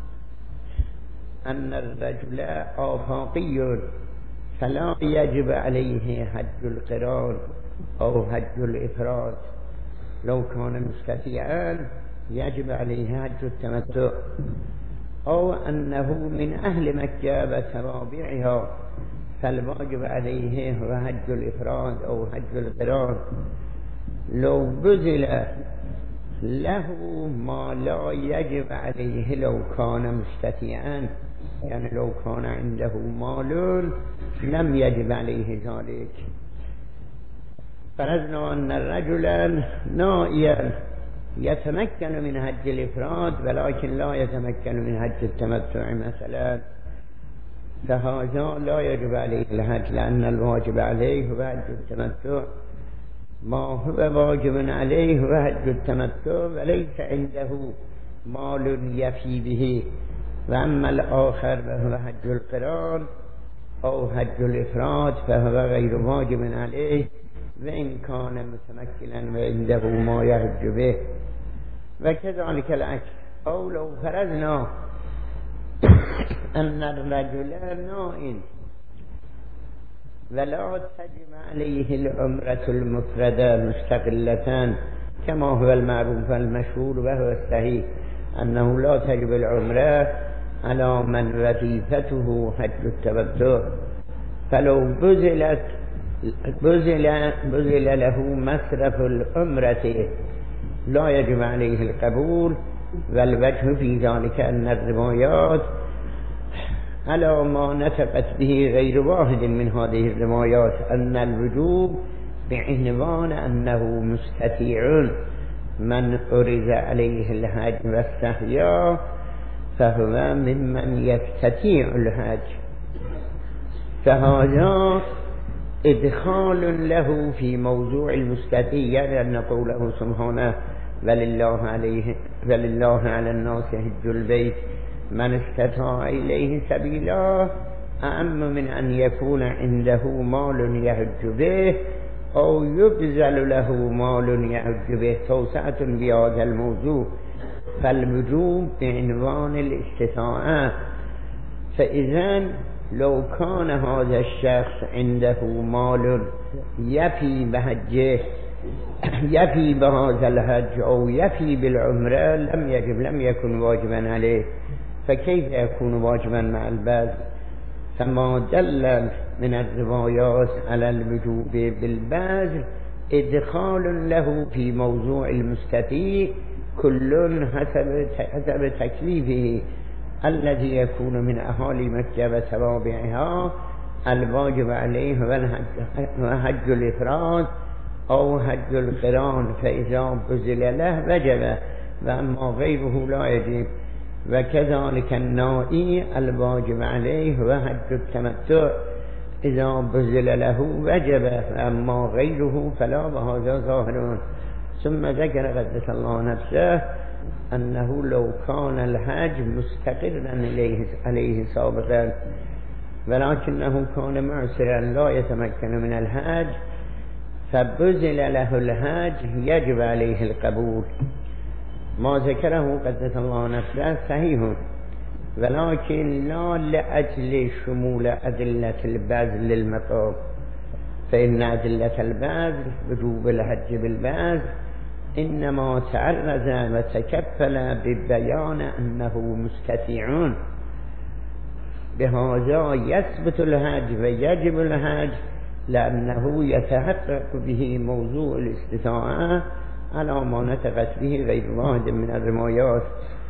أن الرجل آفاقي فلا يجب عليه حج القران أو حج الإفراد، لو كان مستطيعا يجب عليه حج التمتع، أو أنه من أهل مكة وترابعها فالواجب عليه هو حج الإفراد أو حج القران. لو بذل له ما لا يجب عليه لو كان مستطيعا، يعني لو كان عنده مال لم يجب عليه ذلك. فرضنا أن الرجل نائيا يتمكن من حج الإفراد ولكن لا يتمكن من حج التمتع مثلا، فهذا لا يجب عليه الحج، لأن الواجب عليه هو حج التمتع. ما هو واجب عليه هو حج التمتع وليس عنده مال يفي به. وأما الآخر فهو حج القران أو حج الإفراد فهو غير واجب عليه، وإن كان متمكنا وعنده ما يحج به. وكذلك العكس، أو لو فرضنا أن الرجل نائم ولا تجب عليه العمرة المفردة مستقلتان كما هو المعروف المشهور، وهو الصحيح أنه لا تجب العمرة على من وظيفته حج التمتع، فلو بذلت بذل, بذل له مصرف العمرة لا يجب عليه القبول. والوجه في ذلك أن الروايات على ما نطقت به غير واحد من هذه الروايات أن الوجوب بعنوان أنه مستطيع من أريد عليه الحج واستحيا فهو ممن يستطيع الحج، فهذا إدخال له في موضوع المستطيع، لأن قوله سبحانه ولله عليه ولله على الناس حج البيت من استطاع إليه سبيلا أعم من أن يكون عنده مال يحج به أو يبذل له مال يحج به توسعة بهذا الموضوع، فالوجوب بعنوان الاستطاعة. فإذا لو كان هذا الشخص عنده مال يفي بحجه يفي بهذا الحج أو يفي بالعمرة لم يجب لم يكن واجبا عليه، فكيف يكون واجبا مع البذل؟ فما دل من الروايات على الوجوب بالبذل إدخال له في موضوع المستطيع كل حسب حسب تكليفه الذي يكون من أهالي مكة وتوابعها الواجب عليه هو حج الإفراد أو حج القران، فإذا بذل له وجب، وأما غيره لا يجب. وكذلك النائي الواجب عليه هو حج التمتع، إذا بذل له وجب، وأما غيره فلا، وهذا ظاهر. ثم ذكر قدس الله نفسه أنه لو كان الحج مستقرا عليه, عليه سابقا ولكنه كان معسرا لا يتمكن من الحج فبذل له الحج يجب عليه القبول. ما ذكره قدس الله نفسه صحيح، ولكن لا لأجل شمول أدلة البذل للمقام، فإن أدلة البذل وجوب الحج بالبذل إنما تعرض وتكفل ببيان أنه مستطيع، بهذا يثبت الحج ويجب الحج لأنه يتحقق به موضوع الاستطاعة على ما نطقت به غير واحد من الروايات.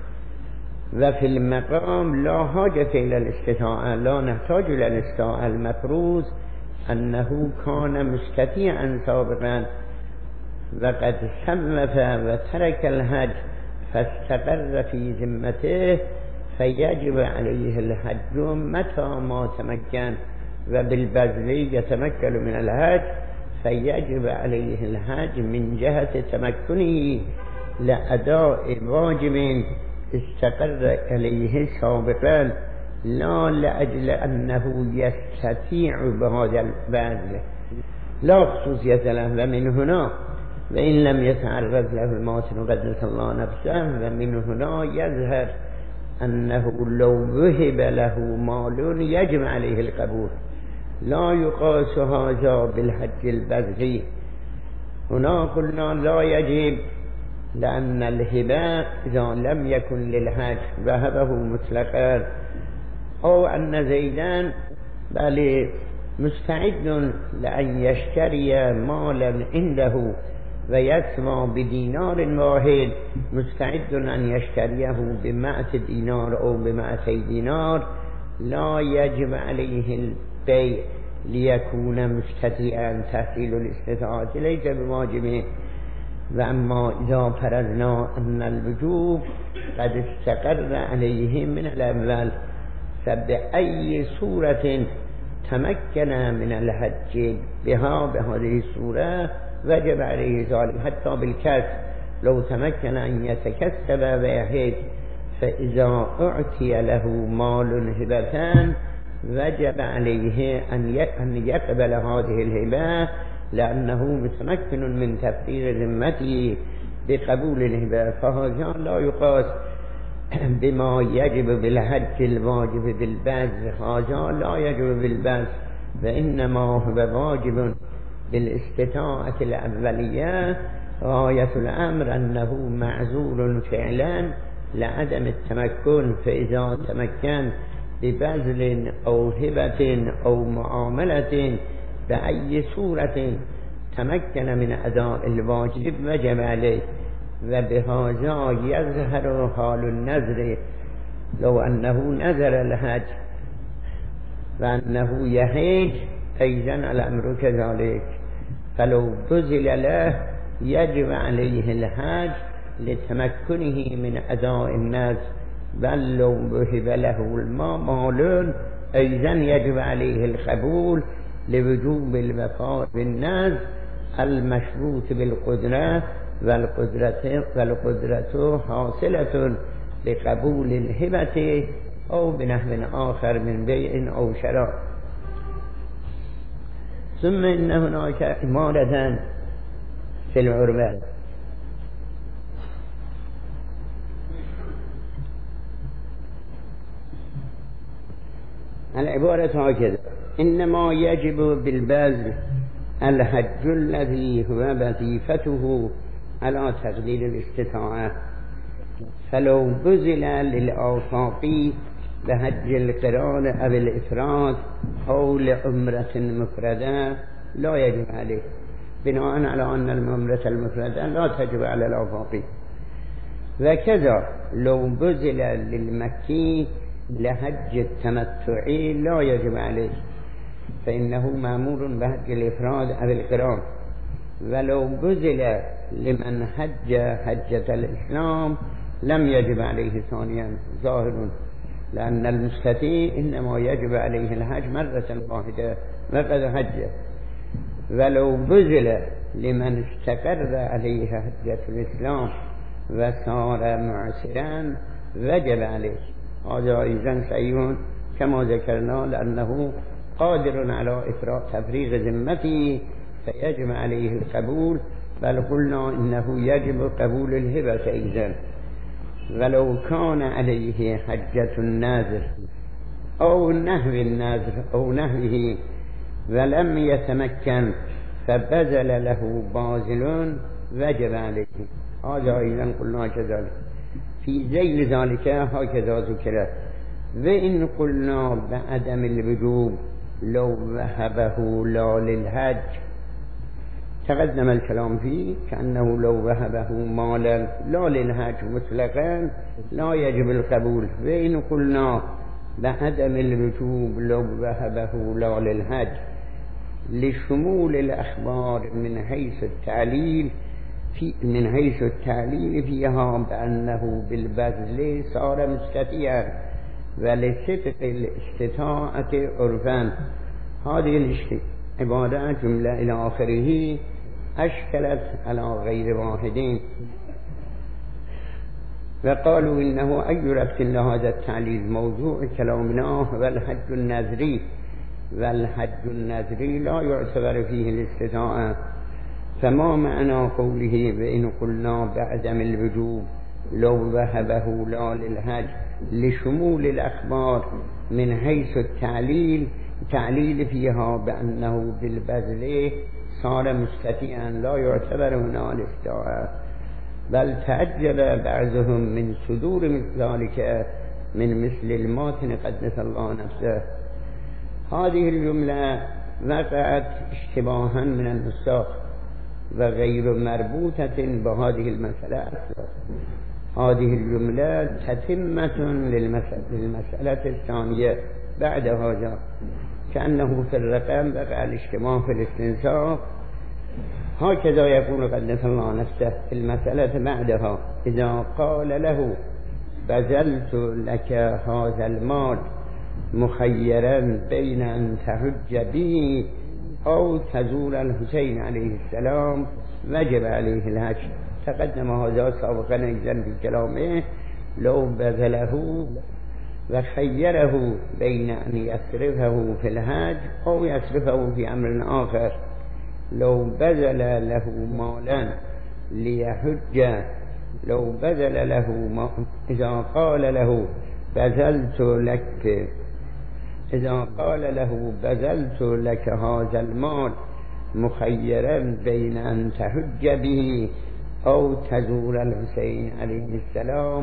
وفي المقام لا حاجة إلى الاستطاعة، لا نحتاج إلى الاستطاعة، المفروض أنه كان مستطيعا سابقا وقد سلف وترك الحج فاستقر في ذمته فيجب عليه الحج متى ما تمكن، وبالبذل يتمكن من الحج فيجب عليه الحج من جهة تمكنه لأداء واجب استقر عليه سابقا، لا لأجل أنه يستطيع بهذا البذل، لا خصوصية له. ومن هنا وإن لم يتعرض له الماتن قدس الله نفسه، ومن هنا يظهر أنه لو وهب له مال يجب عليه القبول، لا يقاس هذا بالحج البذلي. هنا قلنا لا يجب لأن الهبة إذا لم يكن للحج وهبه مطلقا، أو أن زيدان بل مستعد لأن يشتري مالا عنده ويسمى بدينار واحد، مستعد أن يشتريه بمائة دينار أو بمائتي دينار، لا يجب عليه البيع ليكون مستطيعا، تحصيل الاستطاعة ليس بواجبه. وأما إذا فرضنا أن الوجوب قد استقر عليه من الأول فبأي صورة تمكن من الحج بها بهذه الصورة وجب عليه ذلك، حتى بالكسب لو تمكن أن يتكسب ويحج، فإذا أعطي له مال هبتان وجب عليه أن يقبل هذه الهبة لأنه متمكن من تفسير ذمته بقبول الهبة، فهذا لا يقاس بما يجب بالحج الواجب بالبذل، هذا لا يجب بالبذل، وإنما هو واجب بالاستطاعة الأولية. غاية الأمر أنه معزول فعلا لعدم التمكن، فإذا تمكن ببذل أو هبة أو معاملة بأي صورة تمكن من أداء الواجب وجب عليه. وبهذا يظهر حال النذر لو أنه نذر الحج وأنه يحج أيضا الأمر كذلك، فلو بذل له يجب عليه الحج لتمكنه من أداء النذر، بل لو وهب له المال مال أيضا يجب عليه القبول لوجوب الوفاء بالنذر المشروط بالقدرة، والقدرة والقدرة حاصلة لقبول الهبة أو بنحو آخر من بيع أو شراء. ثم إن هناك إمارة في العربة العبارة هكذا: إنما يجب بالبذل الحج الذي هو وظيفته على تقدير الاستطاعة، فلو بذل للآفاق بحج القران أو الإفراد أو لعمرة مفردة لا يجب عليه، بناء على أن العمرة المفردة لا تجب على الآفاق. وكذا لو بذل للمكي لحج التمتع لا يجب عليه، فإنه مأمور بحج الإفراد أو القران. ولو بذل لمن حج حجة الإسلام لم يجب عليه ثانيا، ظاهر، لأن المستطيع إنما يجب عليه الحج مرة واحدة وقد حج. ولو بذل لمن استقر عليه حجة الإسلام وصار معسرا وجب عليه، هذا أيضا صحيح كما ذكرنا، لأنه قادر على إفراغ تفريغ ذمته فيجب عليه القبول، بل قلنا إنه يجب قبول الهبة أيضا. ولو كان عليه حجة الناذر أو نحو الناذر أو نحوه ولم يتمكن فبذل له باذل وجب عليه، هذا أيضا قلنا كذلك. في ذيل ذلك هكذا ذكر: وإن قلنا بعدم الوجوب لو وهبه لا للحج، تقدم الكلام فيه كأنه لو وهبه مالا لا للحج مطلقا لا يجب القبول. وإن قلنا بعدم الوجوب لو وهبه لا للحج لشمول الأخبار من حيث التعليل في من حيث التعليل فيها بأنه بالبذل صار مستطيعا ولصدق الاستطاعة عرفا. هذه العبارة جملة إلى آخره أشكلت على غير واحدين، وقالوا إنه أي ربط لهذا التعليل موضوع كلامنا والحج النذري، والحج النذري لا يعتبر فيه الاستطاعة. فما معنى قوله وإن قلنا بعدم الوجوب لو وهبه لا للحج لشمول الأخبار من حيث التعليل تعليل فيها بأنه بالبذل صار مستطيعا لا يعتبر هنا الاستطاعة، بل تعجب بعضهم من صدور مثل ذلك من مثل الماتن قدس الله نفسه. هذه الجملة وقعت اشتباها من النساخ وغير مربوطة بهذه المسألة أصلا. هذه الجملة تتمة للمسألة الثانية بعد هذا، كأنه في الرقم وقع الاشتباه في الاستنساخ. هكذا يقول قدس الله نفسه في المسألة بعدها: إذا قال له بذلت لك هذا المال مخيرا بين أن تحج به أو تزور الحسين عليه السلام وجب عليه الحج. تقدم هذا سابقا أيضا في كلامه: لو بذله وخيره بين أن يصرفه في الحج أو يصرفه في أمر آخر. لو بذل له مالا ليحج لو بذل له ما إذا قال له بذلت لك إذا قال له بذلت لك هذا المال مخيرا بين أن تحج به أو تزور الحسين عليه السلام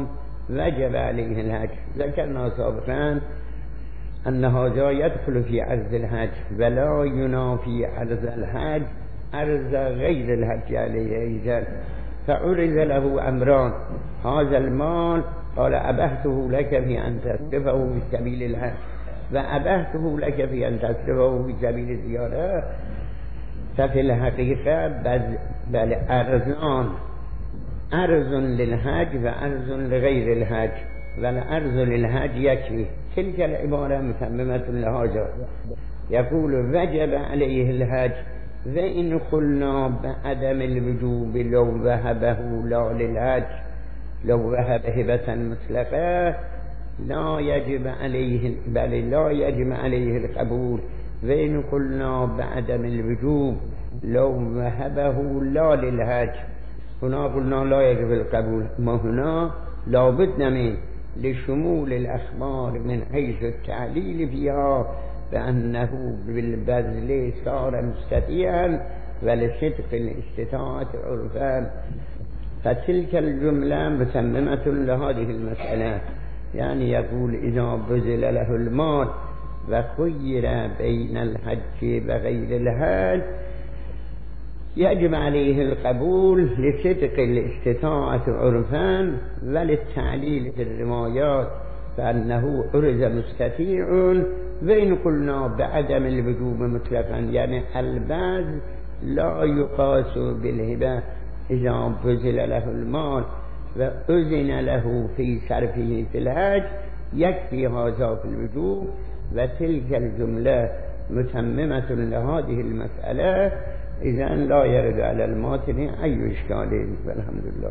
وجب عليه الحج. ذكرنا سابقا أن هذا يدخل في عرض الحج ولا ينافي عرض الحج عرض غير الحج عليه أيضا. فعرض له أمران: هذا المال قال أبهته لك في أن تصرفه في سبيل الحج، وأبهته لك في أن تصرفه في سبيل الزيارة. ففي الحقيقة بل أرزان، أرز للحج وأرز لغير الحج، والأرز للحج يكفي. تلك العبارة متممة لهذا. يقول وجب عليه الحج، وإن قلنا بعدم الوجوب لو وهبه لا للحج، لو وهب هبة مطلقة لا يجب عليه، بل لا يجب عليه القبول. وإن قلنا بعدم الوجوب لو وهبه لا للحج، هنا قلنا لا يجب القبول، ما هنا لابد من لشمول الأخبار من حيث التعليل فيها بأنه بالبذل صار مستطيعا ولصدق الاستطاعة عرفا. فتلك الجملة متممة لهذه المسألة. يعني يقول إذا بذل له المال وخير بين الحج وغير الحج يجب عليه القبول لصدق الاستطاعة عرفا وللتعليل في الروايات فأنه أرز مستطيع. وإن قلنا بعدم الوجوب مطلقا، يعني البذل لا يقاس بالهبة. إذا بذل له المال وأذن له في صرفه في الحج يكفي هذا في الوجوب. وتلك الجملة متممة لهذه المسألة. إذن لا يرد على الماتن أي إشكال. والحمد لله.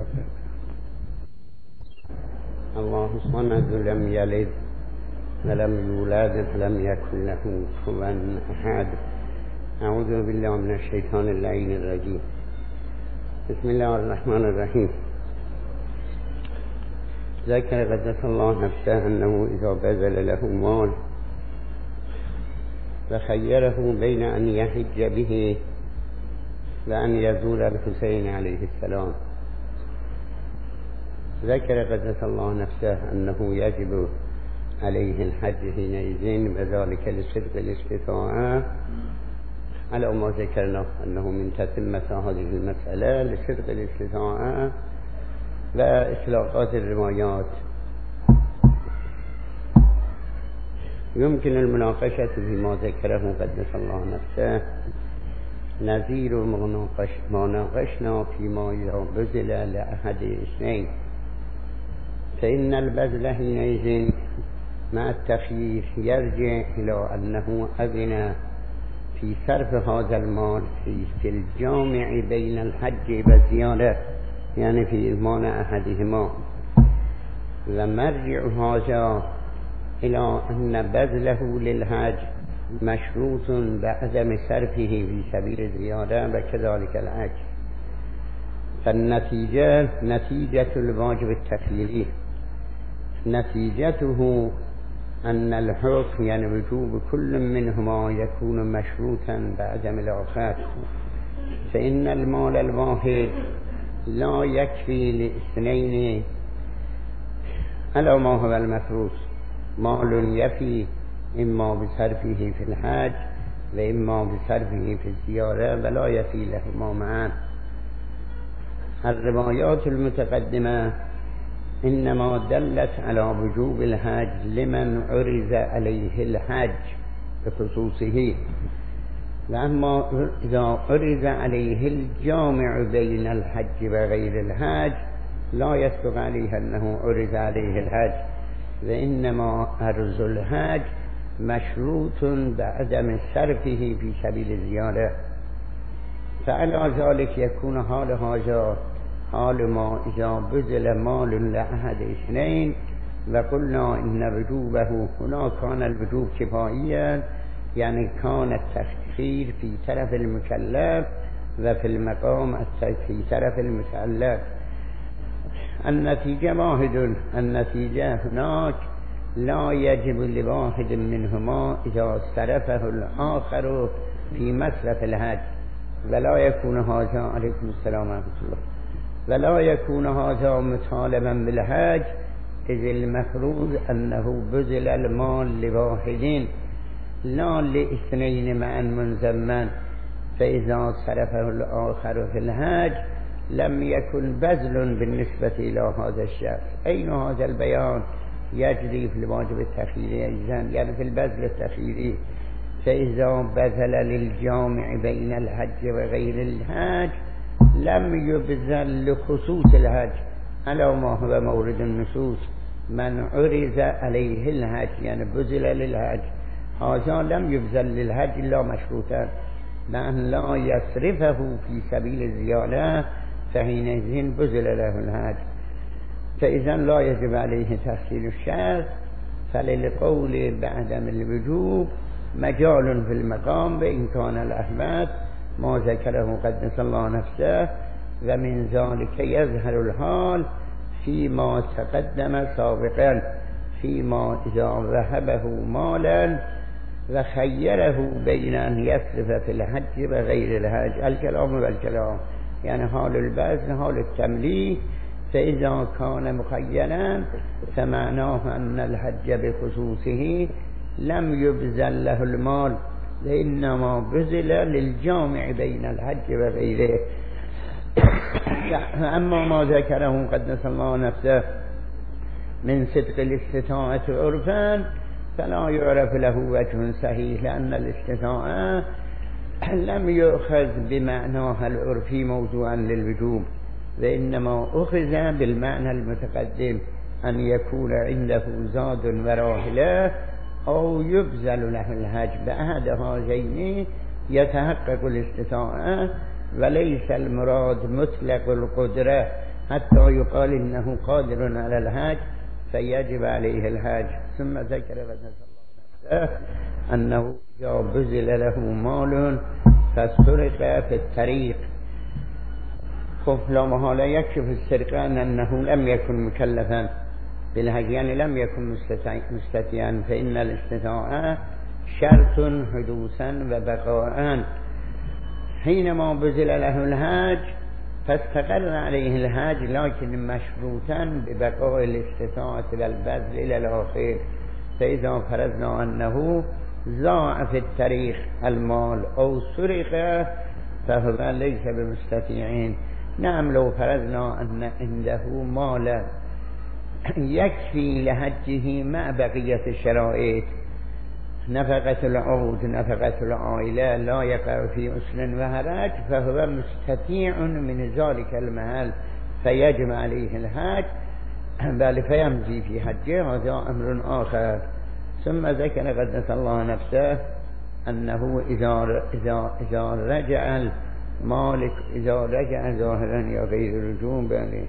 الله الصمد لم يلد ولم يولد ولم يكن له كفوا أحد. أعوذ بالله من الشيطان اللعين الرجيم. بسم الله الرحمن الرحيم. ذكر قدس الله نفسه أنه إذا بذل له مال فخيره بين أن يحج به وأن يزور الحسين عليه السلام، ذكر قدس الله نفسه أنه يجب عليه الحج حينئذ وذلك لصدق الاستطاعة على ما ذكرنا أنه من تتمة هذه المسألة لصدق الاستطاعة وإطلاقات الروايات. يمكن المناقشة فيما ذكره قدس الله نفسه نظير ما ناقشنا فيما إذا بذل لأحد اثنين، فإن البذل حينئذ مع التخيير يرجع إلى أنه أذن في صرف هذا المال في الجامع بين الحج والزيارة، يعني في إضمان أحدهما. ومرجع هذا إلى أن بذله للحج مشروط بعدم صرفه في سبيل الزيارة وكذلك العكس. فالنتيجة نتيجة الواجب التخييري نتيجته أن الحكم يعني وجوب كل منهما يكون مشروطا بعدم الآخر. فإن المال الواحد لا يكفي لاثنين على ما هو المفروض. مال يفي إما بصرفه في الحج وإما بصرفه في الزيارة ولا يفي لهما معا. الروايات المتقدمة إنما دلت على وجوب الحج لمن عرض عليه الحج بخصوصه، وأما إذا عرض عليه الجامع بين الحج وغير الحج لا يصدق عليه أنه عرض عليه الحج، وإنما عرض الحج مشروط بعدم صرفه في سبيل الزيارة. فعلى ذلك يكون حال هذا حال ما إذا بذل مال لأحد اثنين وقلنا إن وجوبه هنا كان الوجوب كفائيا، يعني كان التخيير في طرف المكلف وفي المقام في طرف المكلف. النتيجة واحد، النتيجة هناك لا يجب لواحد منهما إذا صرفه الآخر في مصرف الحج، ولا يكون هذا عليكم السلام ورحمة الله ولا يكون هذا مطالبا بالحج إذ المفروض أنه بذل المال لواحد لا لاثنين معا منزما، فإذا صرفه الآخر في الحج لم يكن بذل بالنسبة إلى هذا الشخص. أين هذا البيان يجري في الواجب التخييري أيضا، يعني في البذل التخييري. فإذا بذل للجامع بين الحج وغير الحج لم يبذل لخصوص الحج على ما هو مورد النصوص. من عرض عليه الحج يعني بذل للحج، هذا لم يبذل للحج إلا مشروطا بأن لا يصرفه في سبيل الزيادة، فحينئذ بذل له الحج. فإذا لا يجب عليه تحصيل الشرط، فللقول بعدم الوجوب مجال في المقام بإن كان الأحمد ما ذكره قدس الله نفسه، ومن ذلك يظهر الحال فيما تقدم سابقا، فيما إذا وهبه مالا وخيره بين أن يصرف في الحج وغير الحج. الكلام والكلام يعني حال البذل حال التمليك. فإذا كان مخيرا فمعناه أن الحج بخصوصه لم يبذل له المال، وإنما بذل للجامع بين الحج وغيره. أما ما ذكره قدس الله نفسه من صدق الاستطاعة عرفا فلا يعرف له وجه صحيح، لأن الاستطاعة لم يؤخذ بمعناها العرفي موضوعا للوجوب، وإنما أخذ بالمعنى المتقدم أن يكون عنده زاد وراحلة أو يبذل له الحج. بأحد هذين يتحقق الاستطاعة، وليس المراد مطلق القدرة حتى يقال إنه قادر على الحج فيجب عليه الحج. ثم ذكر أنه إذا بذل له مال فسرق في الطريق، خب لا محالة يكشف السرقة أنه لم يكن مكلفا بالحج، يعني لم يكن مستطيعا، فإن الاستطاعة شرط حدوثا وبقاء. حينما بذل له الحج فاستقر عليه الحج، لكن مشروطا ببقاء الاستطاعة والبذل إلى الآخر. فإذا فرضنا أنه ضاع في الطريق المال أو سرق فهو ليس بمستطيعين. نعم لو فرضنا أن عنده مالا يكفي لحجه مع بقية الشرائط، نفقة العود نفقة العائلة لا يقع في أسر وهرج، فهو مستطيع من ذلك المحل فيجب عليه الحج، بل فيمضي في حجه، هذا أمر آخر. ثم ذكر قدس الله نفسه أنه إذا, إذا, إذا رجع المالك إذا رجع ظاهرا يا غير رجوع بله،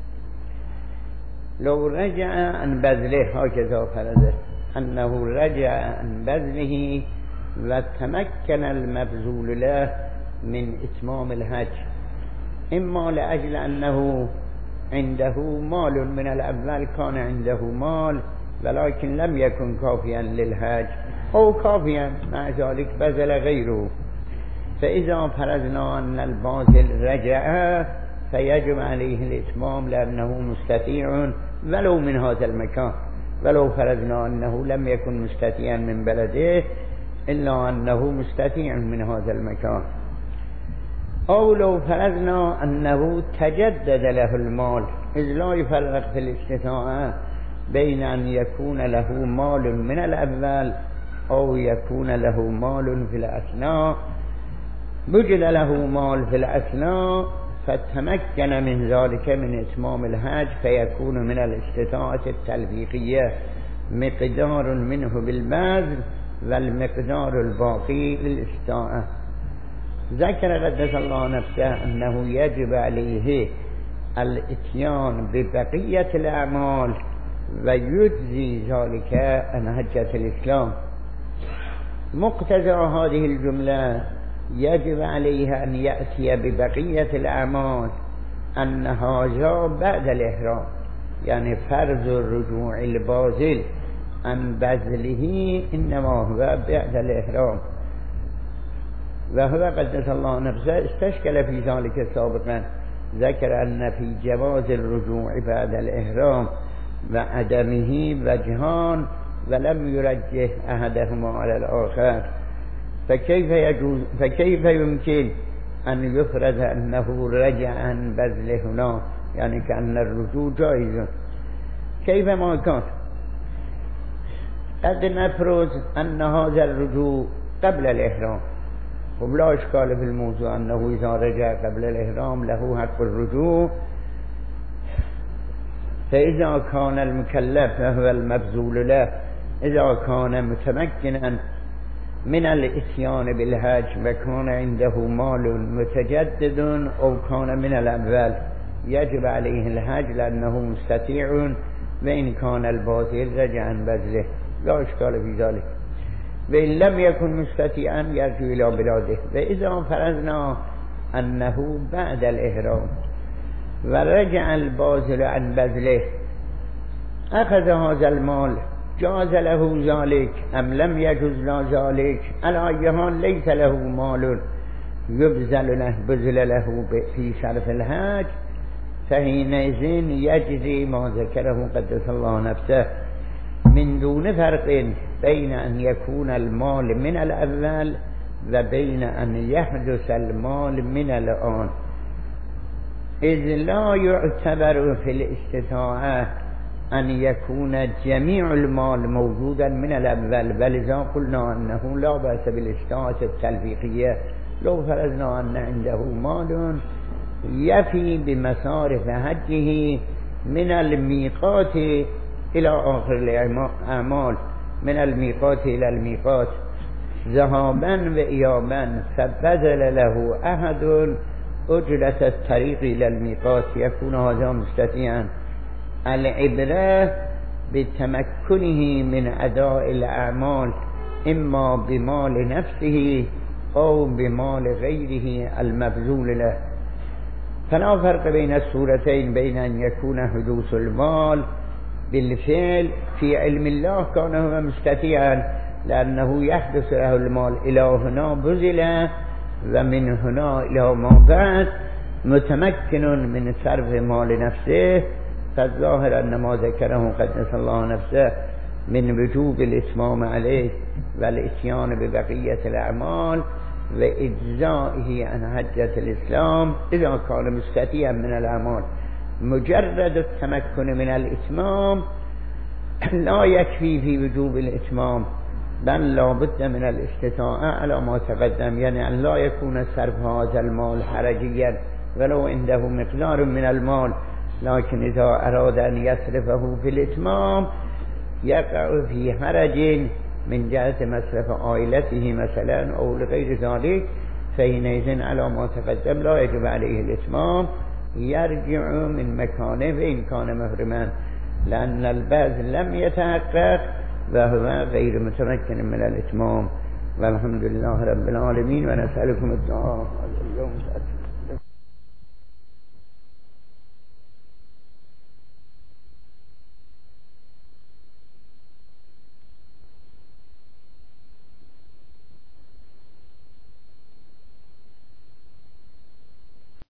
لو رجع عن بذله هكذا فرضه أنه رجع عن بذله وتمكن المبذول له من إتمام الحج، إما لأجل أنه عنده مال من الأول، كان عنده مال ولكن لم يكن كافيا للحج، أو كافيا مع ذلك بذل غيره. فإذا فرضنا أن الباذل رجع فيجب عليه الإتمام لأنه مستطيع ولو من هذا المكان، ولو فرضنا أنه لم يكن مستطيعا من بلده إلا أنه مستطيع من هذا المكان. أو لو فرضنا أنه تجدد له المال، إذ لا يفرق في الاستطاعة بين أن يكون له مال من الأول أو يكون له مال في الأثناء. وجد له مال في الأثناء فتمكن من ذلك من إتمام الحج، فيكون من الاستطاعة التلفيقية مقدار منه بالبذل والمقدار الباقي للاستطاعة. ذكر قدس الله نفسه أنه يجب عليه الاتيان ببقية الأعمال ويجزي ذلك عن حجة الإسلام. مقتضى هذه الجملة يجب عليه أن يأتي ببقية الأعمال أن هذا بعد الإحرام، يعني فرض الرجوع الباذل عن بذله إنما هو بعد الإحرام. وهو قدس الله نفسه استشكل في ذلك سابقا، ذكر أن في جواز الرجوع بعد الإحرام و عدمه وجهان ولم يرجح أحدهما على الآخر فكيف يجوز فكيف يمكن أن يفرض أنه رجع عن بذل هنا يعني كأن الرجوع جائز كيف ما كان قد نفرض أن هذا الرجوع قبل الإحرام ولا إشكال في الموضوع أنه إذا رجع قبل الإحرام له حق الرجوع فإذا كان المكلف فهو المبذول له إذا كان متمكنا من الاتيان بالحج وكان عنده مال متجدد أو كان من الأول يجب عليه الحج لأنه مستطيع وإن كان الباطل رجع عن بذله لا إشكال في ذلك وإن لم يكن مستطيعا يرجع إلى بلاده وإذا فرضنا أنه بعد الإحرام ورجع الباطل عن بذله أخذ هذا المال جاز له ذلك أم لم يجوز له ذلك على أي حال ليس له مال يبذل له بذل له في شرف الحج فحينئذ يجري ما ذكره قدس الله نفسه من دون فرق بين أن يكون المال من الأول وبين أن يحدث المال من الآن إذ لا يعتبر في الاستطاعة أن يكون جميع المال موجودا من الأول ولذا قلنا أنه لا بأس بالاستطاعة التلفيقية لو فرضنا أن عنده مال يفي بمصارف حجه من الميقات إلى آخر الأعمال من الميقات إلى الميقات ذهابا وإيابا فبذل له أحد أجرة الطريق إلى الميقات يكون هذا مستطيعا العبرة بتمكنه من أداء الأعمال إما بمال نفسه أو بمال غيره المبذول له فلا فرق بين الصورتين بين أن يكون حدوث المال بالفعل في علم الله كان هو مستطيعا لأنه يحدث له المال إلى هنا بذل ومن هنا إلى ما بعد متمكن من صرف مال نفسه فالظاهر أن ما ذكره قدس الله نفسه من وجوب الإتمام عليه والإتيان ببقية الأعمال وإجزائه عن حجة الإسلام إذا كان مستطيعا من الأعمال مجرد التمكن من الإتمام لا يكفي في وجوب الإتمام بل لا بد من الاستطاعة على ما تقدم يعني أن لا يكون صرف هذا المال حرجيا ولو عنده مقدار من المال لكن إذا أراد أن يصرفه في الإتمام يقع في حرج من جهة مصرف عائلته مثلا أو لغير ذلك فحينئذ على ما تقدم لا يجب عليه الإتمام يرجع من مكانه وإن كان محرما لأن البذل لم يتحقق وهو غير متمكن من الإتمام والحمد لله رب العالمين ونسألكم الدعاء اليوم